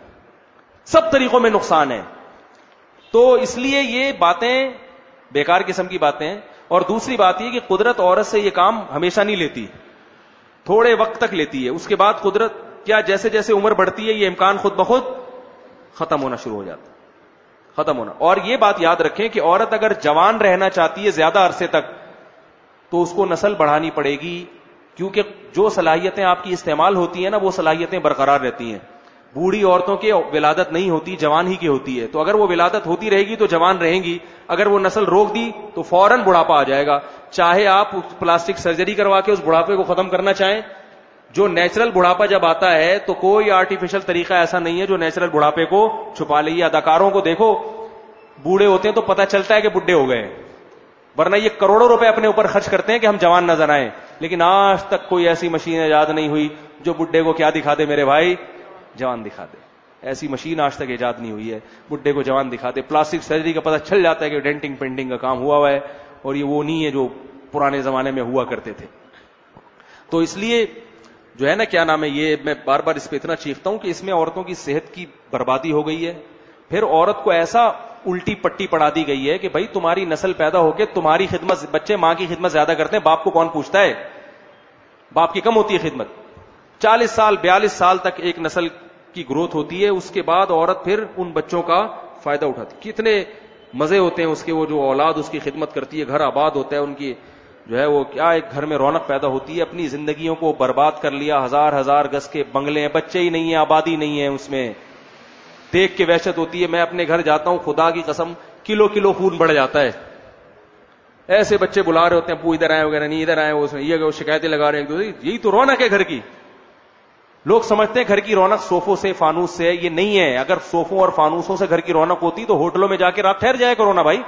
سب طریقوں میں نقصان ہے. تو اس لیے یہ باتیں بیکار قسم کی باتیں ہیں. اور دوسری بات یہ کہ قدرت عورت سے یہ کام ہمیشہ نہیں لیتی, تھوڑے وقت تک لیتی ہے. اس کے بعد قدرت کیا, جیسے جیسے عمر بڑھتی ہے یہ امکان خود بخود ختم ہونا شروع ہو جاتا ہے, ختم ہونا. اور یہ بات یاد رکھیں کہ عورت اگر جوان رہنا چاہتی ہے زیادہ عرصے تک تو اس کو نسل بڑھانی پڑے گی, کیونکہ جو صلاحیتیں آپ کی استعمال ہوتی ہیں نا وہ صلاحیتیں برقرار رہتی ہیں. بوڑھی عورتوں کی ولادت نہیں ہوتی, جوان ہی کی ہوتی ہے. تو اگر وہ ولادت ہوتی رہے گی تو جوان رہیں گی, اگر وہ نسل روک دی تو فوراً بڑھاپا آ جائے گا. چاہے آپ پلاسٹک سرجری کروا کے اس بڑھاپے کو ختم کرنا چاہیں, جو نیچرل بڑھاپا جب آتا ہے تو کوئی آرٹیفیشل طریقہ ایسا نہیں ہے جو نیچرل بڑھاپے کو چھپا لے. یہ اداکاروں کو دیکھو, بوڑھے ہوتے ہیں تو پتہ چلتا ہے کہ بڈھے ہو گئے, ورنہ یہ کروڑوں روپے اپنے اوپر خرچ کرتے ہیں کہ ہم جوان نظر آئیں. لیکن آج تک کوئی ایسی مشین ایجاد نہیں ہوئی جو بڈھے کو کیا دکھا دے میرے بھائی, جوان دکھا دے. ایسی مشین آج تک ایجاد نہیں ہوئی ہے بڈھے کو جوان دکھا دے. پلاسٹک سرجری کا پتہ چل جاتا ہے کہ ڈینٹنگ پینٹنگ کا کام ہوا ہے, اور یہ وہ نہیں ہے جو پرانے زمانے میں ہوا کرتے تھے. تو اس لیے جو ہے نا کیا نام ہے, یہ میں بار بار اس پہ اتنا چیختا ہوں کہ اس میں عورتوں کی صحت کی بربادی ہو گئی ہے. پھر عورت کو ایسا الٹی پٹی پڑھا دی گئی ہے کہ بھائی تمہاری نسل پیدا ہو کے تمہاری خدمت, بچے ماں کی خدمت زیادہ کرتے ہیں, باپ کو کون پوچھتا ہے؟ باپ کی کم ہوتی ہے خدمت. 40 سال 42 سال تک ایک نسل کی گروتھ ہوتی ہے, اس کے بعد عورت پھر ان بچوں کا فائدہ اٹھاتی. کتنے مزے ہوتے ہیں اس کے, وہ جو اولاد اس کی خدمت کرتی ہے, گھر آباد ہوتا ہے, ان کی جو ہے وہ کیا ایک گھر میں رونق پیدا ہوتی ہے. اپنی زندگیوں کو برباد کر لیا, ہزار گز کے بنگلے ہیں, بچے ہی نہیں ہیں, آبادی نہیں ہے اس میں. دیکھ کے وحشت ہوتی ہے. میں اپنے گھر جاتا ہوں, خدا کی قسم کلو خون بڑھ جاتا ہے. ایسے بچے بلا رہے ہوتے ہیں, ابو ادھر آئے وغیرہ نہیں, ادھر آئے, وہ شکایتیں لگا رہے ہیں. یہی تو رونق ہے گھر کی. لوگ سمجھتے ہیں گھر کی رونق صوفوں سے فانوس سے، یہ نہیں ہے. اگر صوفوں اور فانوسوں سے گھر کی رونق ہوتی تو ہوٹلوں میں جا کے رات ٹھہر جایا کرو نا بھائی.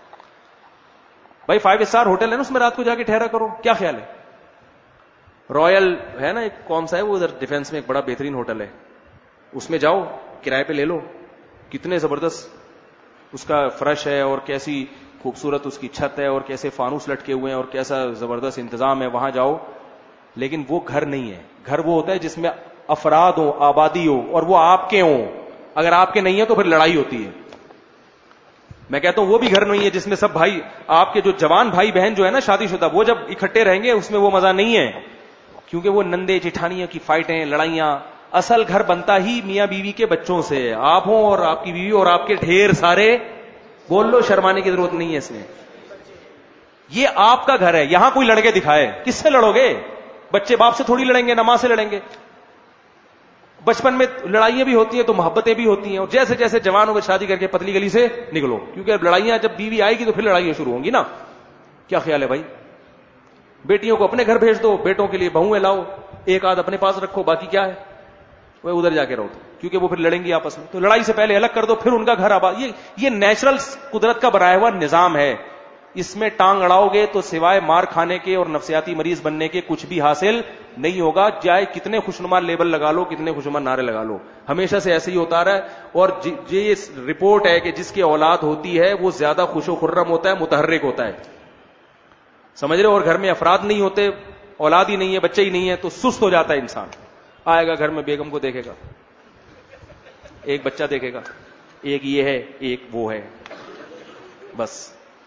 5 اسٹار ہوٹل ہے نا، اس میں رات کو جا کے ٹھہرا کرو. کیا خیال ہے؟ رائل ہے نا ایک، کون سا ہے وہ ادھر ڈیفینس میں ایک بڑا بہترین ہوٹل ہے، اس میں جاؤ کرائے پہ لے لو. کتنے زبردست اس کا فرش ہے، اور کیسی خوبصورت اس کی چھت ہے، اور کیسے فانوس لٹکے ہوئے ہیں، اور کیسا زبردست انتظام ہے. وہاں جاؤ. لیکن وہ گھر نہیں ہے. گھر وہ ہوتا ہے جس میں افراد ہو، آبادی ہو، اور وہ آپ کے ہوں. اگر آپ کے نہیں ہے تو پھر لڑائی ہوتی ہے. میں کہتا ہوں وہ بھی گھر نہیں ہے جس میں سب بھائی، آپ کے جو جوان بھائی بہن جو ہے نا شادی شدہ، وہ جب اکٹھے رہیں گے اس میں وہ مزہ نہیں ہے، کیونکہ وہ نندے جٹھانیوں کی فائٹیں، لڑائیاں. اصل گھر بنتا ہی میاں بیوی کے بچوں سے، آپ ہوں اور آپ کی بیوی اور آپ کے ڈھیر سارے. بول لو، شرمانے کی ضرورت نہیں ہے اس میں. یہ آپ کا گھر ہے. یہاں کوئی لڑکے دکھائے، کس سے لڑو گے؟ بچے باپ سے تھوڑی لڑیں گے، نہ ماں سے لڑیں گے. بچپن میں لڑائیاں بھی ہوتی ہیں تو محبتیں بھی ہوتی ہیں، اور جیسے جیسے جوان ہو گئے شادی کر کے پتلی گلی سے نکلو، کیونکہ اب لڑائیاں جب بیوی آئے گی تو پھر لڑائیاں شروع ہوں گی نا. کیا خیال ہے بھائی؟ بیٹیوں کو اپنے گھر بھیج دو، بیٹوں کے لیے بہویں لاؤ، ایک آدھ اپنے پاس رکھو، باقی کیا ہے وہ ادھر جا کے رہو، کیونکہ وہ پھر لڑیں گی آپس میں. تو لڑائی سے پہلے الگ کر دو، پھر ان کا گھر آباد. یہ نیچرل قدرت کا بنایا ہوا نظام ہے. اس میں ٹانگ اڑاؤ گے تو سوائے مار کھانے کے اور نفسیاتی مریض بننے کے کچھ بھی حاصل نہیں ہوگا. چاہے کتنے خوشنما لیبل لگا لو، کتنے خوشنما نعرے لگا لو، ہمیشہ سے ایسے ہی ہوتا رہا ہے. اور یہ رپورٹ ہے کہ جس کی اولاد ہوتی ہے وہ زیادہ خوش و خرم ہوتا ہے، متحرک ہوتا ہے. سمجھ رہے ہو؟ اور گھر میں افراد نہیں ہوتے، اولاد ہی نہیں ہے، بچے ہی نہیں ہے، تو سست ہو جاتا ہے انسان. آئے گا گھر میں بیگم کو دیکھے گا، ایک بچہ دیکھے گا، ایک یہ ہے ایک وہ ہے، بس.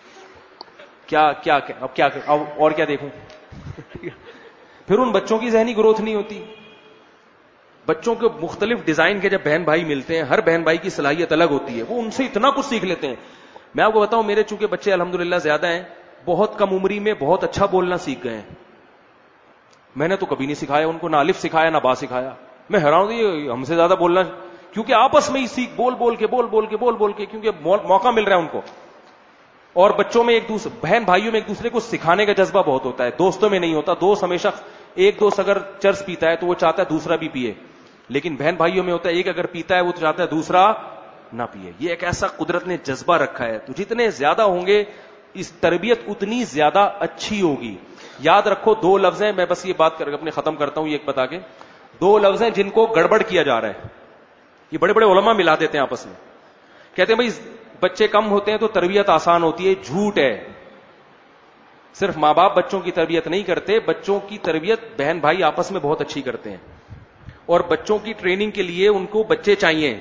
اب اور کیا دیکھوں؟ پھر ان بچوں کی ذہنی گروتھ نہیں ہوتی. بچوں کے مختلف ڈیزائن کے جب بہن بھائی ملتے ہیں، ہر بہن بھائی کی صلاحیت الگ ہوتی ہے، وہ ان سے اتنا کچھ سیکھ لیتے ہیں. میں آپ کو بتاؤں، میرے چونکہ بچے الحمدللہ زیادہ ہیں، بہت کم عمری میں بہت اچھا بولنا سیکھ گئے ہیں. میں نے تو کبھی نہیں سکھایا ان کو، نہ الف سکھایا نہ با سکھایا. میں حیران ہوں، ہم سے زیادہ بولنا، کیونکہ آپس میں ہی سیکھ بول بول کے کیونکہ موقع مل رہا ہے ان کو. اور بچوں میں بہن بھائیوں میں ایک دوسرے کو سکھانے کا جذبہ بہت ہوتا ہے، دوستوں میں نہیں ہوتا. دوست ہمیشہ، ایک دوست اگر چرس پیتا ہے تو وہ چاہتا ہے دوسرا بھی پیے، لیکن بہن بھائیوں میں ہوتا ہے ایک اگر پیتا ہے وہ تو چاہتا ہے دوسرا نہ پیے. یہ ایک ایسا قدرت نے جذبہ رکھا ہے. تو جتنے زیادہ ہوں گے اس تربیت اتنی زیادہ اچھی ہوگی. یاد رکھو، 2 لفظ ہیں، میں بس یہ بات کر کے اپنے ختم کرتا ہوں، یہ ایک بتا کے. 2 لفظ ہیں جن کو گڑبڑ کیا جا رہا ہے. یہ بڑے بڑے علماء ملا دیتے ہیں آپس میں، کہتے ہیں بھائی بچے کم ہوتے ہیں تو تربیت آسان ہوتی ہے. جھوٹ ہے. صرف ماں باپ بچوں کی تربیت نہیں کرتے، بچوں کی تربیت بہن بھائی آپس میں بہت اچھی کرتے ہیں. اور بچوں کی ٹریننگ کے لیے ان کو بچے چاہیے.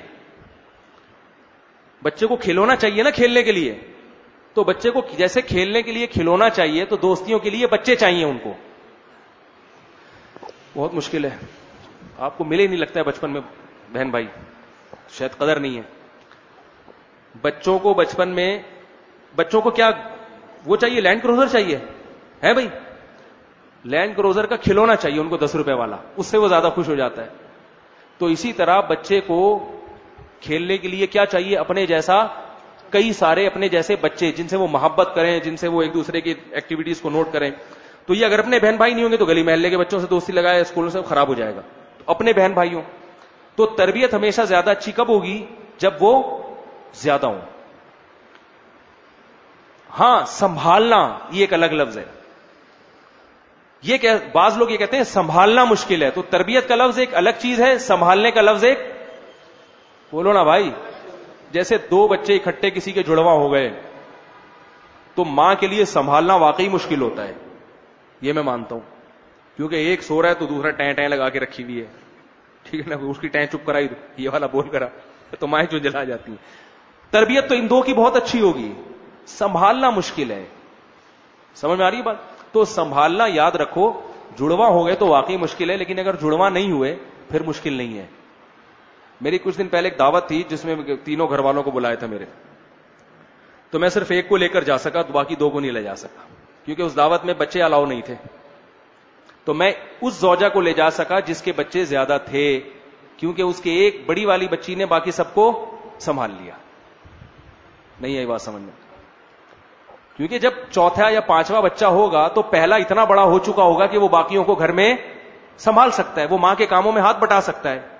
بچے کو کھلونا چاہیے نا کھیلنے کے لیے، تو بچے کو جیسے کھیلنے کے لیے کھلونا چاہیے تو دوستیوں کے لیے بچے چاہیے ان کو. بہت مشکل ہے، آپ کو ملے نہیں لگتا ہے بچپن میں بہن بھائی، شاید قدر نہیں ہے. بچوں کو بچپن میں، بچوں کو کیا وہ چاہیے؟ لینڈ کروزر چاہیے ہے بھائی. لینڈ کروزر کا کھلونا چاہیے ان کو 10 روپے والا، اس سے وہ زیادہ خوش ہو جاتا ہے. تو اسی طرح بچے کو کھیلنے کے لیے کیا چاہیے؟ اپنے جیسا کئی سارے اپنے جیسے بچے جن سے وہ محبت کریں، جن سے وہ ایک دوسرے کی ایکٹیویٹیز کو نوٹ کریں. تو یہ اگر اپنے بہن بھائی نہیں ہوں گے تو گلی محلے کے بچوں سے دوستی لگائے، اسکول سے خراب ہو جائے گا. تو اپنے بہن بھائیوں تو تربیت ہمیشہ زیادہ اچھی کب ہوگی؟ جب وہ زیادہ ہوں. ہاں، سنبھالنا یہ ایک الگ لفظ ہے. یہ کہ بعض لوگ یہ کہتے ہیں سنبھالنا مشکل ہے، تو تربیت کا لفظ ایک الگ چیز ہے، سنبھالنے کا لفظ ایک. بولو نا بھائی. جیسے 2 بچے اکٹھے کسی کے جڑواں ہو گئے تو ماں کے لیے سنبھالنا واقعی مشکل ہوتا ہے، یہ میں مانتا ہوں. کیونکہ ایک سو رہا ہے تو دوسرا ٹیں ٹیں لگا کے رکھی ہوئی ہے، ٹھیک ہے نا، اس کی ٹیں چپ کرائی دو، یہ والا بول کرا تو مائیں جو جلا جاتی ہیں. تربیت تو ان 2 کی بہت اچھی ہوگی، سنبھالنا مشکل ہے. سمجھ میں آ رہی ہے بات؟ تو سنبھالنا یاد رکھو، جڑواں ہو گئے تو واقعی مشکل ہے، لیکن اگر جڑواں نہیں ہوئے پھر مشکل نہیں ہے. میری کچھ دن پہلے ایک دعوت تھی جس میں 3 گھر والوں کو بلایا تھا میرے، تو میں صرف ایک کو لے کر جا سکا، تو باقی 2 کو نہیں لے جا سکا کیونکہ اس دعوت میں بچے الاؤ نہیں تھے. تو میں اس زوجہ کو لے جا سکا جس کے بچے زیادہ تھے، کیونکہ اس کے ایک بڑی والی بچی نے باقی سب کو سنبھال لیا. نہیں آئی بات سمجھ میں؟ کیونکہ جب 4تھا یا 5واں بچہ ہوگا تو پہلا اتنا بڑا ہو چکا ہوگا کہ وہ باقیوں کو گھر میں سنبھال سکتا ہے, وہ ماں کے کاموں میں ہاتھ بٹا سکتا ہے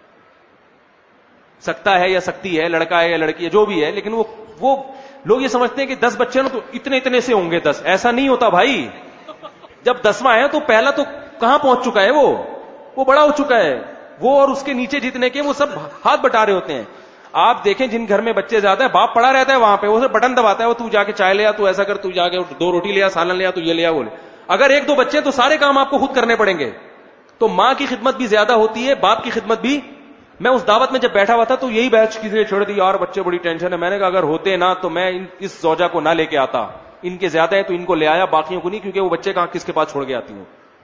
یا سکتی ہے, لڑکا ہے یا لڑکی ہے, جو بھی ہے. لیکن وہ لوگ یہ سمجھتے ہیں کہ 10 بچے نا تو اتنے سے ہوں گے 10. ایسا نہیں ہوتا بھائی. جب 10واں ہے تو پہلا تو کہاں پہنچ چکا ہے, وہ بڑا ہو چکا ہے. وہ اور اس کے نیچے جتنے کے وہ سب ہاتھ بٹا رہے ہوتے ہیں. آپ دیکھیں جن گھر میں بچے زیادہ ہیں, باپ پڑا رہتا ہے وہاں پہ, وہ بٹن دباتا ہے, وہ تو جا کے چائے لیا, تو ایسا کر, تو جا کے 2 روٹی لیا, سالن لیا, تو یہ لیا, وہ لیا. اگر 1-2 بچے تو سارے کام آپ کو خود کرنے پڑیں گے. تو ماں کی خدمت بھی زیادہ ہوتی ہے, باپ کی خدمت بھی. میں اس دعوت میں جب بیٹھا ہوا تھا تو یہی بحث کسی نے چھوڑ دی, یار بچے بڑی ٹینشن ہے. میں نے کہا اگر ہوتے نا تو میں اس زوجہ کو نہ لے کے آتا, ان کے زیادہ ہے تو ان کو لے آیا, باقیوں کو نہیں, کیونکہ وہ بچے کہاں کس کے پاس چھوڑ کے آتی ہوں.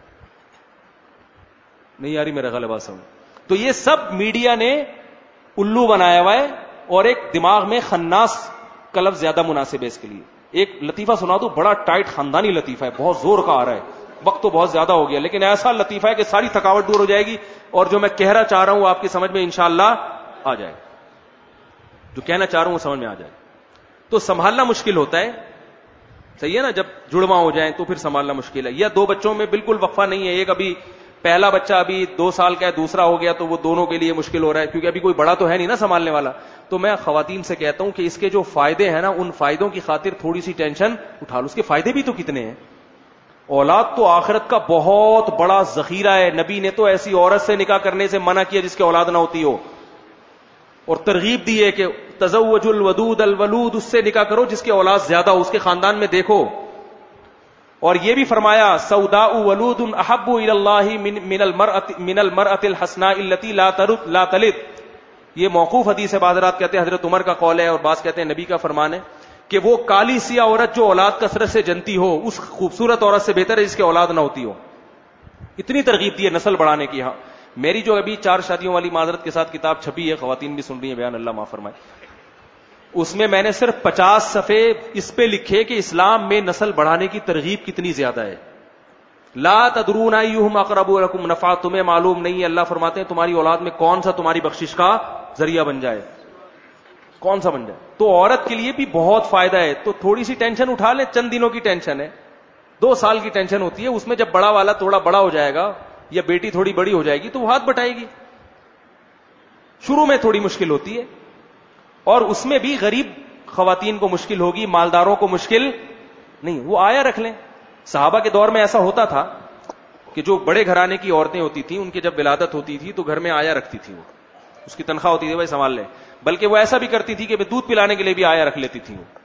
نہیں یاری میرا غلبہ سمجھ. تو یہ سب میڈیا نے الو بنایا ہوا ہے, اور ایک دماغ میں خناس کا لفظ زیادہ مناسب ہے اس کے لیے. ایک لطیفہ سنا دو, بڑا ٹائٹ خاندانی لطیفہ ہے, بہت زور کا آ رہا ہے, وقت تو بہت زیادہ ہو گیا, لیکن ایسا لطیفہ ہے کہ ساری تھکاوٹ دور ہو جائے گی, اور جو میں کہنا چاہ رہا ہوں آپ کی سمجھ میں انشاءاللہ آ جائے. جو کہنا چاہ رہا ہوں وہ سمجھ میں آ جائے. تو سنبھالنا مشکل ہوتا ہے, صحیح ہے نا. جب جڑواں ہو جائیں تو پھر سنبھالنا مشکل ہے. یا 2 بچوں میں بالکل وقفہ نہیں ہے, ایک ابھی پہلا بچہ ابھی 2 سال کا ہے, دوسرا ہو گیا, تو وہ دونوں کے لیے مشکل ہو رہا ہے, کیونکہ ابھی کوئی بڑا تو ہے نہیں نا سنبھالنے والا. تو میں خواتین سے کہتا ہوں کہ اس کے جو فائدے ہیں نا, ان فائدوں کی خاطر تھوڑی سی ٹینشن اٹھا لو. اس کے فائدے بھی تو کتنے ہیں. اولاد تو آخرت کا بہت بڑا ذخیرہ ہے. نبی نے تو ایسی عورت سے نکاح کرنے سے منع کیا جس کے اولاد نہ ہوتی ہو, اور ترغیب دی ہے کہ تزوج الودود الولود, اس سے نکاح کرو جس کے اولاد زیادہ ہو, اس کے خاندان میں دیکھو. اور یہ بھی فرمایا سوداء ولود احب الی اللہ من المرأة الحسناء التي لا تلد. یہ موقوف حدیث ہے, بعض حضرات کہتے ہیں حضرت عمر کا قول ہے, اور بعض کہتے ہیں نبی کا فرمان ہے کہ وہ کالی سیاہ عورت جو اولاد کثرت سے جنتی ہو, اس خوبصورت عورت سے بہتر ہے جس کے اولاد نہ ہوتی ہو. اتنی ترغیب دی ہے نسل بڑھانے کی. ہاں میری جو ابھی 4 شادیوں والی معذرت کے ساتھ کتاب چھپی ہے, خواتین بھی سن رہی ہیں, بیان اللہ معاف فرمائے, اس میں میں نے صرف 50 صفحے اس پہ لکھے کہ اسلام میں نسل بڑھانے کی ترغیب کتنی زیادہ ہے. لا تدرون ایہم اقرب لکم نفعا, تمہیں معلوم نہیں ہے, اللہ فرماتے ہیں تمہاری اولاد میں کون سا تمہاری بخشش کا ذریعہ بن جائے, کون سا بن جائے. تو عورت کے لیے بھی بہت فائدہ ہے. تو تھوڑی سی ٹینشن اٹھا لیں, چند دنوں کی ٹینشن ہے, 2 سال کی ٹینشن ہوتی ہے, اس میں جب بڑا والا تھوڑا بڑا ہو جائے گا یا بیٹی تھوڑی بڑی ہو جائے گی تو وہ ہاتھ بٹائے گی. شروع میں تھوڑی مشکل ہوتی ہے, اور اس میں بھی غریب خواتین کو مشکل ہوگی, مالداروں کو مشکل نہیں. وہ آیا رکھ لیں. صحابہ کے دور میں ایسا ہوتا تھا کہ جو بڑے گھرانے کی عورتیں ہوتی تھیں, ان کی جب ولادت ہوتی تھی تو گھر میں آیا رکھتی تھی, وہ اس کی تنخواہ ہوتی تھی بھائی سنبھال لیں. بلکہ وہ ایسا بھی کرتی تھی کہ دودھ پلانے کے لیے بھی آیا رکھ لیتی تھی. وہ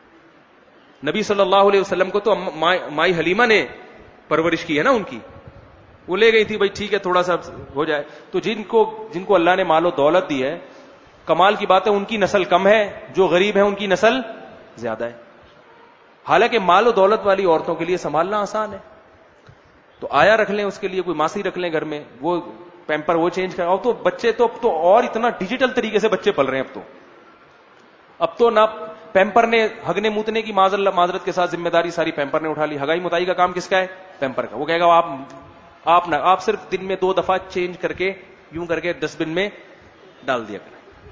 نبی صلی اللہ علیہ وسلم کو تو مائی حلیمہ نے پرورش کی ہے نا ان کی, وہ لے گئی تھی, بھائی ٹھیک ہے تھوڑا سا ہو جائے. تو جن کو اللہ نے مال و دولت دی ہے, کمال کی بات ہے ان کی نسل کم ہے, جو غریب ہے ان کی نسل زیادہ ہے. حالانکہ مال و دولت والی عورتوں کے لیے سنبھالنا آسان ہے. تو آیا رکھ لیں, اس کے لیے کوئی ماسی رکھ لیں گھر میں, وہ پیمپر وہ چینج کر. اب تو بچے تو اب تو اور اتنا ڈیجیٹل طریقے سے بچے پل رہے ہیں. اب تو نہ پیمپر نے ہگنے موتنے کی معذرت کے ساتھ ذمہ داری ساری پیمپر نے اٹھا لی. ہگائی متائی کا کام کس کا ہے؟ پیمپر کا. وہ کہے گا آپ صرف دن میں 2 دفعہ چینج کر کے یوں کر کے ڈسٹ بن میں ڈال دیا کریں,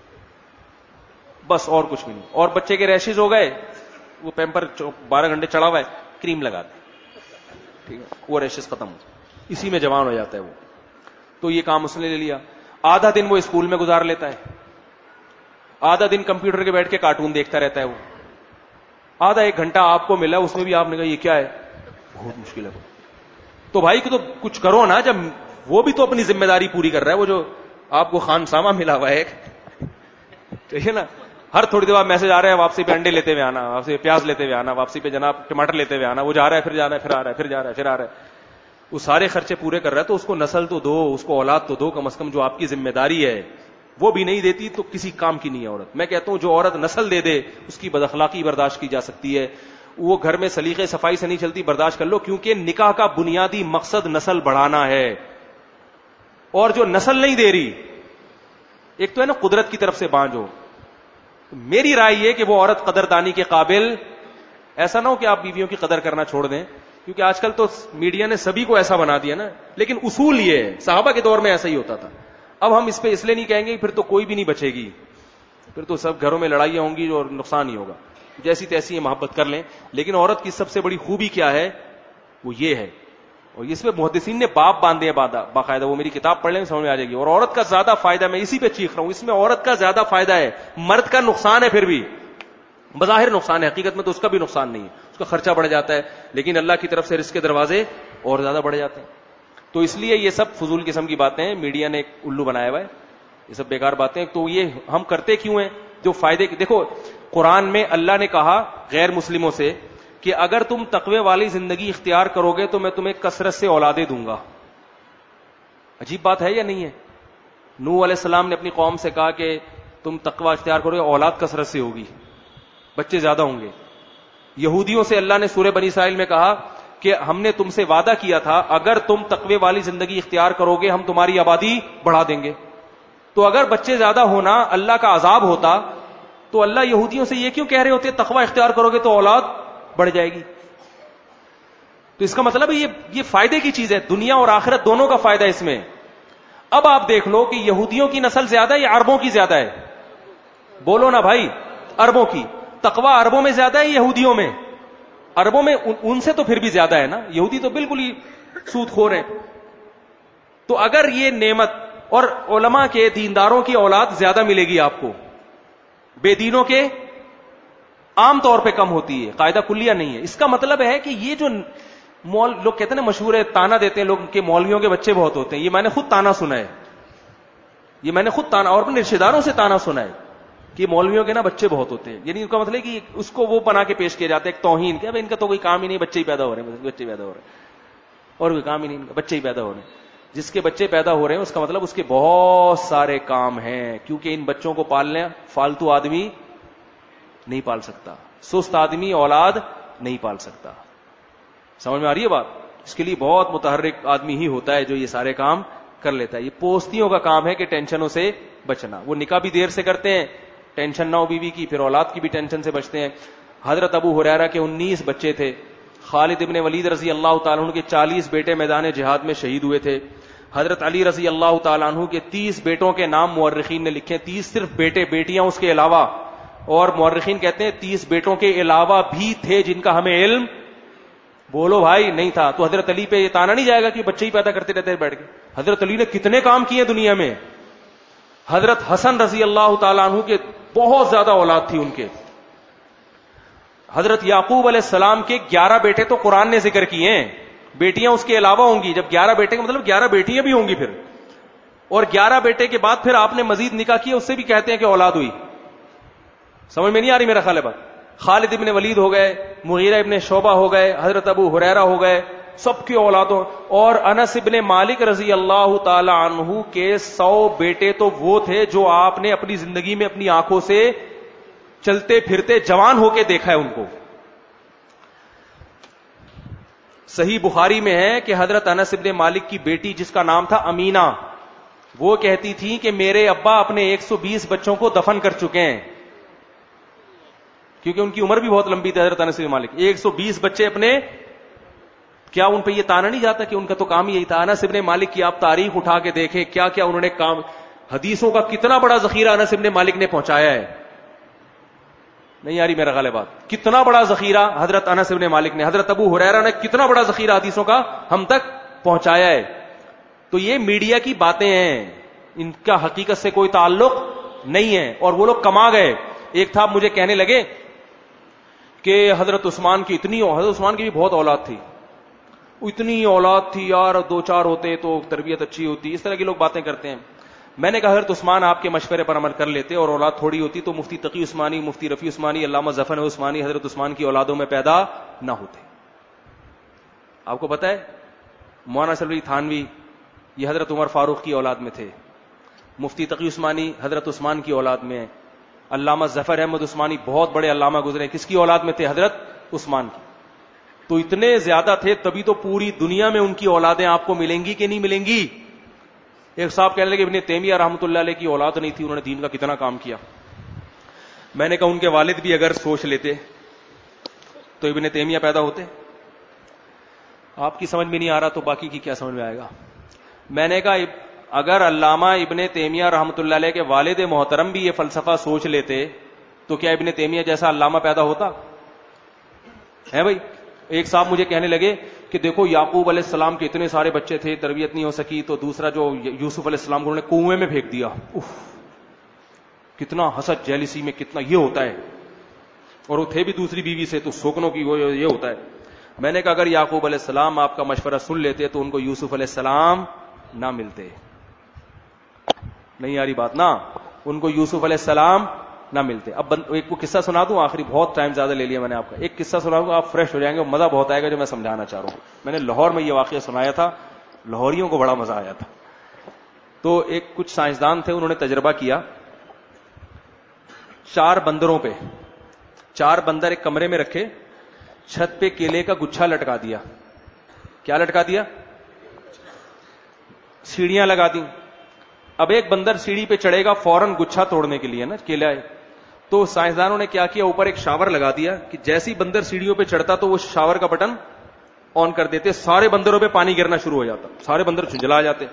بس اور کچھ بھی نہیں. اور بچے کے ریشز ہو گئے, وہ پیمپر 12 گھنٹے چڑھا ہوا ہے, کریم لگا دیں, ٹھیک ہے, وہ ریشز ختم ہو, اسی میں جوان ہو جاتا ہے وہ. تو یہ کام اس نے لے لیا. آدھا دن وہ اسکول میں گزار لیتا ہے, آدھا دن کمپیوٹر کے بیٹھ کے کارٹون دیکھتا رہتا ہے. وہ آدھا 1 گھنٹہ آپ کو ملا, اس میں بھی آپ نے کہا یہ کیا ہے, بہت مشکل ہے. تو بھائی کو تو کچھ کرو نا, جب وہ بھی تو اپنی ذمہ داری پوری کر رہا ہے. وہ جو آپ کو خان سامہ ملا ہوا ہے ٹھیک ہے نا, ہر تھوڑی دیر بعد میسج آ رہا ہے واپسی پہ انڈے لیتے ہوئے آنا, واپسی پہ پیاز لیتے ہوئے آنا, واپسی پہ جناب ٹماٹر لیتے ہوئے آنا. وہ جا رہا ہے, پھر جا رہا ہے, پھر آ رہا ہے, پھر جا رہا ہے, پھر آ رہا ہے. وہ سارے خرچے پورے کر رہا ہے. تو اس کو نسل تو دو, اس کو اولاد تو دو کم از کم, جو آپ کی ذمہ داری ہے. وہ بھی نہیں دیتی تو کسی کام کی نہیں ہے عورت. میں کہتا ہوں جو عورت نسل دے دے اس کی بد-اخلاقی برداشت کی جا سکتی ہے, وہ گھر میں سلیقے صفائی سے نہیں چلتی, برداشت کر لو, کیونکہ نکاح کا بنیادی مقصد نسل بڑھانا ہے. اور جو نسل نہیں دے رہی, ایک تو ہے نا قدرت کی طرف سے بانجو. میری رائے یہ کہ وہ عورت قدردانی کے قابل, ایسا نہ ہو کہ آپ بیویوں کی قدر کرنا چھوڑ دیں, کیونکہ آج کل تو میڈیا نے سبھی کو ایسا بنا دیا نا. لیکن اصول یہ ہے, صحابہ کے دور میں ایسا ہی ہوتا تھا. اب ہم اس پہ اس لیے نہیں کہیں گے, پھر تو کوئی بھی نہیں بچے گی, پھر تو سب گھروں میں لڑائیاں ہوں گی اور نقصان ہی ہوگا. جیسی تیسی محبت کر لیں. لیکن عورت کی سب سے بڑی خوبی کیا ہے, وہ یہ ہے اور اس میں محدثین نے باب باندھے باقاعدہ, وہ میری کتاب پڑھ لیں سمجھ میں آ جائے گی. اور عورت کا زیادہ فائدہ, میں اسی پہ چیخ رہا ہوں, اس میں عورت کا زیادہ فائدہ ہے, مرد کا نقصان ہے. پھر بھی بظاہر نقصان ہے, حقیقت میں تو اس کا بھی نقصان نہیں ہے, اس کا خرچہ بڑھ جاتا ہے, لیکن اللہ کی طرف سے رزق کے دروازے اور زیادہ بڑھ جاتے ہیں. تو اس لیے یہ سب فضول قسم کی باتیں ہیں, میڈیا نے ایک الو بنایا ہوا ہے, یہ سب بیکار باتیں. تو یہ ہم کرتے کیوں ہیں؟ جو فائدے کی, دیکھو قرآن میں اللہ نے کہا غیر مسلموں سے کہ اگر تم تقوی والی زندگی اختیار کرو گے تو میں تمہیں کثرت سے اولادیں دوں گا. عجیب بات ہے یا نہیں ہے؟ نوح علیہ السلام نے اپنی قوم سے کہا کہ تم تقوی اختیار کرو گے, اولاد کثرت سے ہوگی, بچے زیادہ ہوں گے. یہودیوں سے اللہ نے سورہ بنی اسرائیل میں کہا کہ ہم نے تم سے وعدہ کیا تھا اگر تم تقوی والی زندگی اختیار کرو گے ہم تمہاری آبادی بڑھا دیں گے. تو اگر بچے زیادہ ہونا اللہ کا عذاب ہوتا تو اللہ یہودیوں سے یہ کیوں کہہ رہے ہوتے تقوی اختیار کرو گے تو اولاد بڑھ جائے گی؟ تو اس کا مطلب ہے یہ فائدے کی چیز ہے, دنیا اور آخرت دونوں کا فائدہ اس میں. اب آپ دیکھ لو کہ یہودیوں کی نسل زیادہ ہے یا عربوں کی زیادہ ہے؟ بولو نا بھائی, عربوں کی. تقوی عربوں میں زیادہ ہے یہودیوں میں؟ عربوں میں ان سے تو پھر بھی زیادہ ہے نا, یہودی تو بالکل ہی سود خور ہیں. تو اگر یہ نعمت, اور علماء کے دینداروں کی اولاد زیادہ ملے گی آپ کو, بے دینوں کے عام طور پہ کم ہوتی ہے, قاعدہ کلیہ نہیں ہے. اس کا مطلب ہے کہ یہ جو لوگ کہتے ہیں نا, مشہور ہے, تانا دیتے ہیں لوگ کہ مولویوں کے بچے بہت ہوتے ہیں, یہ میں نے خود تانا سنا ہے, یہ میں نے خود تانا اور اپنے رشتے داروں سے تانا سنا ہے کہ مولویوں کے نا بچے بہت ہوتے ہیں. یعنی ان کا مطلب ہے کہ اس کو وہ بنا کے پیش کیا جاتا ہے ایک توہین, کہ ان کا تو کوئی کام ہی نہیں, بچے ہی پیدا ہو رہے ہیں, بچے پیدا ہو رہے ہیں, اور کوئی کام ہی نہیں, ان کا بچے ہی پیدا ہو رہے ہیں. جس کے بچے پیدا ہو رہے ہیں اس کا مطلب اس کے بہت سارے کام ہیں, کیونکہ ان بچوں کو پالنے فالتو آدمی نہیں پال سکتا, سست آدمی اولاد نہیں پال سکتا. سمجھ میں آ رہی ہے بات؟ اس کے لیے بہت متحرک آدمی ہی ہوتا ہے جو یہ سارے کام کر لیتا ہے. یہ پوستیوں کا کام ہے کہ ٹینشنوں سے بچنا. وہ نکاح بھی دیر سے کرتے ہیں, ٹینشن نہ ہو بیوی کی, پھر اولاد کی بھی ٹینشن سے بچتے ہیں. حضرت ابو ہریرہ کے 19 بچے تھے. خالد ابن ولید رضی اللہ تعالیٰ عنہ کے 40 بیٹے میدان جہاد میں شہید ہوئے تھے. حضرت علی رضی اللہ تعالیٰ عنہ کے 30 بیٹوں کے نام مورخین نے لکھے. 30 صرف بیٹے, بیٹیاں اس کے علاوہ, اور مورخین کہتے ہیں 30 بیٹوں کے علاوہ بھی تھے جن کا ہمیں علم, بولو بھائی, نہیں تھا. تو حضرت علی پہ یہ تانا نہیں جائے گا کہ بچے ہی پیدا کرتے رہتے ہیں بیٹھ کے. حضرت علی نے کتنے کام کیے دنیا میں. حضرت حسن رضی اللہ تعالیٰ عنہ کے بہت زیادہ اولاد تھی ان کے. حضرت یعقوب علیہ السلام کے 11 بیٹے تو قرآن نے ذکر کیے ہیں, بیٹیاں اس کے علاوہ ہوں گی. جب 11 بیٹے کا مطلب 11 بیٹیاں بھی ہوں گی پھر, اور 11 بیٹے کے بعد پھر آپ نے مزید نکاح کیا, اس سے بھی کہتے ہیں کہ اولاد ہوئی. سمجھ میں نہیں آ رہی میرا خیال ہے بات؟ خالد ابن ولید ہو گئے, مغیرہ ابن شعبہ ہو گئے, حضرت ابو ہریرہ ہو گئے, سب کی اولادوں. اور انس ابن مالک رضی اللہ تعالی عنہ کے 100 بیٹے تو وہ تھے جو آپ نے اپنی زندگی میں اپنی آنکھوں سے چلتے پھرتے جوان ہو کے دیکھا ہے ان کو. صحیح بخاری میں ہے کہ حضرت انس ابن مالک کی بیٹی جس کا نام تھا امینہ, وہ کہتی تھی کہ میرے ابا اپنے 120 بچوں کو دفن کر چکے ہیں, کیونکہ ان کی عمر بھی بہت لمبی تھی. حضرت انس بن مالک 120 بچے اپنے, کیا ان پہ یہ تانا نہیں جاتا کہ ان کا تو کام یہی تھا؟ انس بن مالک کی آپ تاریخ اٹھا کے دیکھیں کیا کیا انہوں نے کام, حدیثوں کا کتنا بڑا ذخیرہ انس بن مالک نے پہنچایا ہے. نہیں آ رہی میرا غالب بات؟ کتنا بڑا ذخیرہ حضرت انس بن مالک نے, حضرت ابو ہریرہ نے کتنا بڑا ذخیرہ حدیثوں کا ہم تک پہنچایا ہے. تو یہ میڈیا کی باتیں ہیں, ان کا حقیقت سے کوئی تعلق نہیں ہے, اور وہ لوگ کما گئے. ایک تھا مجھے کہنے لگے کہ حضرت عثمان کی حضرت عثمان کی بھی بہت اولاد تھی, اتنی اولاد تھی یار, 2-4 ہوتے تو تربیت اچھی ہوتی. اس طرح کی لوگ باتیں کرتے ہیں. میں نے کہا حضرت عثمان آپ کے مشورے پر عمل کر لیتے, اور اولاد تھوڑی ہوتی تو مفتی تقی عثمانی, مفتی رفیع عثمانی, علامہ ظفر عثمانی حضرت عثمان کی اولادوں میں پیدا نہ ہوتے. آپ کو پتا ہے مولانا سلوی تھانوی یہ حضرت عمر فاروق کی اولاد میں تھے, مفتی تقی عثمانی حضرت عثمان کی اولاد میں, علامہ ظفر احمد عثمانی بہت بڑے علامہ گزرے, کس کی اولاد میں تھے؟ حضرت عثمان کی. تو اتنے زیادہ تھے, تبھی تو پوری دنیا میں ان کی اولادیں آپ کو ملیں گی کہ نہیں ملیں گی. ایک صاحب کہنے لگے ابن تیمیہ رحمۃ اللہ علیہ کی اولاد نہیں تھی, انہوں نے دین کا کتنا کام کیا. میں نے کہا ان کے والد بھی اگر سوچ لیتے تو ابن تیمیہ پیدا ہوتے. آپ کی سمجھ میں نہیں آ رہا تو باقی کی کیا سمجھ میں آئے گا. میں نے کہا اگر علامہ ابن تیمیہ رحمۃ اللہ علیہ کے والد محترم بھی یہ فلسفہ سوچ لیتے تو کیا ابن تیمیہ جیسا علامہ پیدا ہوتا ہے؟ بھائی ایک صاحب مجھے کہنے لگے کہ کہ دیکھو یعقوب علیہ السلام کے اتنے سارے بچے تھے, تربیت نہیں ہو سکی, تو دوسرا جو یوسف علیہ السلام کو انہوں نے کنویں میں پھینک دیا. کتنا حسد جیلسی میں کتنا یہ ہوتا ہے, اور وہ تھے بھی دوسری بیوی سے, تو سوکنوں کی وہ یہ ہوتا ہے. میں نے کہا اگر یعقوب علیہ السلام آپ کا مشورہ سن لیتے تو ان کو یوسف علیہ السلام نہ ملتے. نہیں آ رہی بات نا, ان کو یوسف علیہ السلام نہ ملتے. اب ایک کو قصہ سنا دوں, آخری بہت ٹائم زیادہ لے لیا میں نے آپ کا. ایک قصہ سنا دوں, آپ فریش ہو جائیں گے, مزہ بہت آئے گا جو میں سمجھانا چاہ رہا ہوں. میں نے لاہور میں یہ واقعہ سنایا تھا, لاہوریوں کو بڑا مزہ آیا تھا. تو ایک کچھ سائنسدان تھے, انہوں نے تجربہ کیا 4 بندروں پہ. 4 بندر ایک کمرے میں رکھے, چھت پہ کیلے کا گچھا لٹکا دیا. کیا لٹکا دیا؟ سیڑھیاں لگا دی. اب ایک بندر سیڑھی پہ چڑھے گا فوراً گچھا توڑنے کے لیے نا, کیلا ہے. تو سائنسدانوں نے کیا کیا, اوپر ایک شاور لگا دیا کہ جیسی بندر سیڑھیوں پہ چڑھتا تو وہ شاور کا بٹن آن کر دیتے, سارے بندروں پہ پانی گرنا شروع ہو جاتا, سارے بندر جھنجھلا جاتے.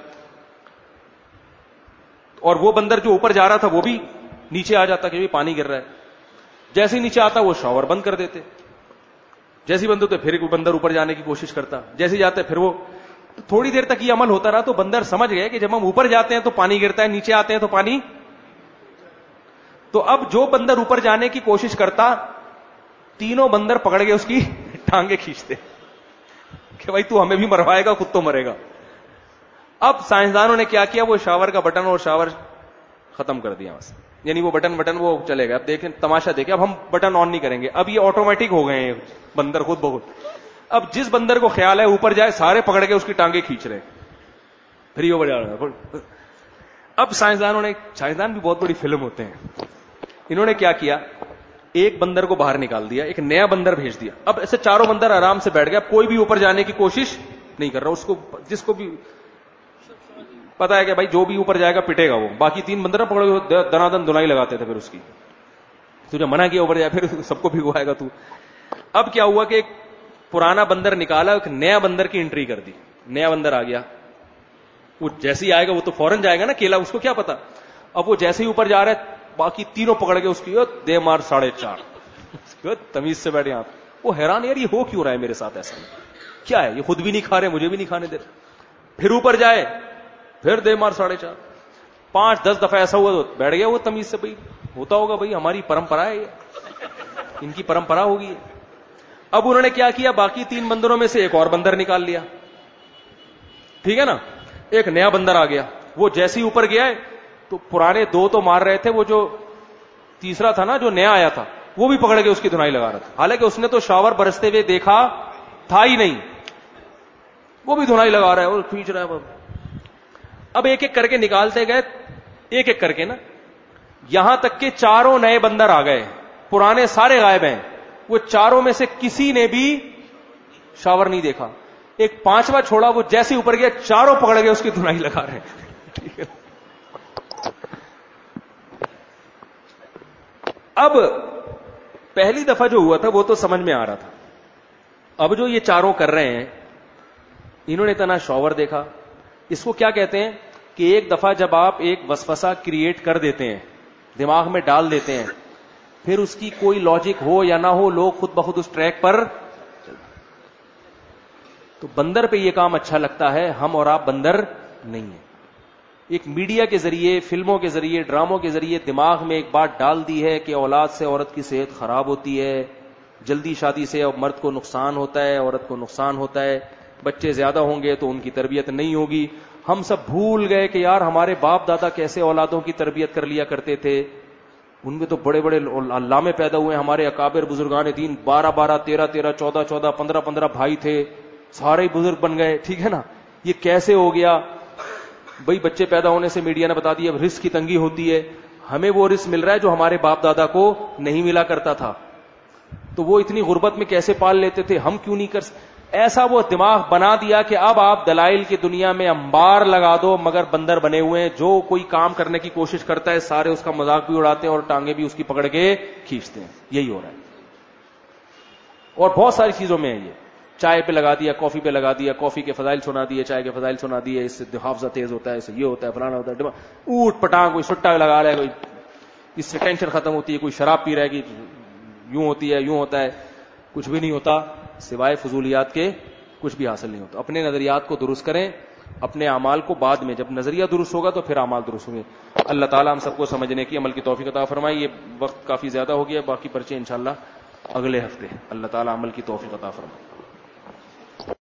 اور وہ بندر جو اوپر جا رہا تھا وہ بھی نیچے آ جاتا کہ پانی گر رہا ہے. جیسے ہی نیچے آتا وہ شاور بند کر دیتے. جیسی بندر تو پھر بندر اوپر جانے کی کوشش کرتا, جیسے جاتے پھر وہ. تھوڑی دیر تک یہ عمل ہوتا رہا تو بندر سمجھ گئے کہ جب ہم اوپر جاتے ہیں تو پانی گرتا ہے, نیچے آتے ہیں تو پانی. تو اب جو بندر اوپر جانے کی کوشش کرتا, تینوں بندر پکڑ کے اس کی ٹانگیں کھینچتے کہ بھائی تو ہمیں بھی مروائے گا, خود تو مرے گا. اب سائنسدانوں نے کیا کیا, وہ شاور کا بٹن اور شاور ختم کر دیا بس, یعنی وہ بٹن وہ چلے گا. اب دیکھیں تماشا دیکھیں, اب ہم بٹن آن نہیں کریں گے, اب یہ آٹومیٹک ہو گئے ہیں بندر خود بخود. اب جس بندر کو خیال ہے اوپر جائے, سارے پکڑ کے اس کی ٹانگیں کھینچ رہے, پھر یہ بڑا. اب سائنسدان بھی بہت بڑی فلم ہوتے ہیں. انہوں نے کیا کیا, ایک بندر کو باہر نکال دیا, ایک نیا بندر بھیج دیا. اب ایسے چاروں بندر آرام سے بیٹھ گیا, کوئی بھی اوپر جانے کی کوشش نہیں کر رہا. اس کو جس کو بھی پتا ہے کہ بھائی جو بھی اوپر جائے گا پٹے گا وہ. باقی 3 بندر پکڑ کے دنادن دنائی لگاتے تھے پھر اس کی. تجھے منع کیا اوپر جائے, پھر سب کو بھگوائے گا تو. اب کیا ہوا کہ ایک پرانا بندر نکالا, ایک نیا بندر کی انٹری کر دی. نیا بندر آ گیا, وہ جیسے ہی آئے گا وہ تو فوراً جائے گا نا, کیلا اس کو کیا پتا. اب وہ جیسے ہی اوپر جا رہا ہے, باقی تینوں پکڑ کے اس کی دے مار 4.5. تمیز سے بیٹھے آپ. وہ حیران, یار یہ ہو کیوں رہا ہے میرے ساتھ, ایسا کیا ہے, یہ خود بھی نہیں کھا رہے, مجھے بھی نہیں کھانے دے. پھر اوپر جائے, پھر دے مار 4.5. 5-10 دفعہ ایسا ہوا تو بیٹھ گیا وہ تمیز سے. بھائی ہوتا ہوگا, بھائی ہماری پرمپرا ہے, ان کی پرمپرا ہوگی. اب انہوں نے کیا کیا, باقی 3 بندروں میں سے ایک اور بندر نکال لیا, ٹھیک ہے نا. ایک نیا بندر آ گیا, وہ جیسے ہی اوپر گیا ہے تو پرانے 2 تو مار رہے تھے, وہ جو تیسرا تھا نا جو نیا آیا تھا وہ بھی پکڑ کے اس کی دھنائی لگا رہا تھا. حالانکہ اس نے تو شاور برستے ہوئے دیکھا تھا ہی نہیں, وہ بھی دھنائی لگا رہا ہے اور کھینچ رہا ہے. اب ایک ایک کر کے نکالتے گئے, ایک ایک کر کے نا, یہاں تک کہ 4 نئے بندر آ گئے, پرانے سارے غائب ہیں. وہ 4 میں سے کسی نے بھی شاور نہیں دیکھا. ایک 5واں چھوڑا, وہ جیسے اوپر گیا 4 پکڑ کے اس کی دھنائی لگا رہے ہیں. اب پہلی دفعہ جو ہوا تھا وہ تو سمجھ میں آ رہا تھا. اب جو یہ 4 کر رہے ہیں, انہوں نے اتنا شاور دیکھا. اس کو کیا کہتے ہیں کہ ایک دفعہ جب آپ ایک وسوسہ کریٹ کر دیتے ہیں, دماغ میں ڈال دیتے ہیں, پھر اس کی کوئی لاجک ہو یا نہ ہو, لوگ خود بخود اس ٹریک پر. تو بندر پہ یہ کام اچھا لگتا ہے, ہم اور آپ بندر نہیں ہیں. ایک میڈیا کے ذریعے, فلموں کے ذریعے, ڈراموں کے ذریعے دماغ میں ایک بات ڈال دی ہے کہ اولاد سے عورت کی صحت خراب ہوتی ہے, جلدی شادی سے مرد کو نقصان ہوتا ہے, عورت کو نقصان ہوتا ہے, بچے زیادہ ہوں گے تو ان کی تربیت نہیں ہوگی. ہم سب بھول گئے کہ یار ہمارے باپ دادا کیسے اولادوں کی تربیت کر لیا کرتے تھے. ان میں تو بڑے بڑے علامے پیدا ہوئے, ہمارے اکابر بزرگان دین 12 13 14 15 بھائی تھے, سارے بزرگ بن گئے, ٹھیک ہے نا. یہ کیسے ہو گیا بھائی؟ بچے پیدا ہونے سے میڈیا نے بتا دیا رزق کی تنگی ہوتی ہے. ہمیں وہ رزق مل رہا ہے جو ہمارے باپ دادا کو نہیں ملا کرتا تھا. تو وہ اتنی غربت میں کیسے پال لیتے تھے, ہم کیوں نہیں کر ایسا وہ دماغ بنا دیا کہ اب آپ دلائل کی دنیا میں انبار لگا دو مگر بندر بنے ہوئے ہیں. جو کوئی کام کرنے کی کوشش کرتا ہے سارے اس کا مذاق بھی اڑاتے ہیں اور ٹانگیں بھی اس کی پکڑ کے کھینچتے ہیں. یہی ہو رہا ہے. اور بہت ساری چیزوں میں ہے یہ. چائے پہ لگا دیا, کافی پہ لگا دیا, کافی کے فضائل سنا دیے, چائے کے فضائل سنا دیے, اس سے حافظہ تیز ہوتا ہے, اس سے یہ ہوتا ہے, فلانا ہوتا ہے, اوٹ پٹانگ کوئی سٹا لگا رہا ہے, کوئی اس سے ٹینشن ختم ہوتی ہے, کوئی شراب پی رہا ہے کہ یوں ہوتی ہے, یوں ہوتا ہے. کچھ بھی نہیں ہوتا سوائے فضولیات کے کچھ بھی حاصل نہیں ہوتا. اپنے نظریات کو درست کریں, اپنے اعمال کو بعد میں, جب نظریہ درست ہوگا تو پھر اعمال درست ہوں گے. اللہ تعالیٰ ہم سب کو سمجھنے کی, عمل کی توفیق عطا فرمائے. یہ وقت کافی زیادہ ہو گیا, باقی پرچے انشاءاللہ اگلے ہفتے. اللہ تعالیٰ عمل کی توفیق عطا فرمائے.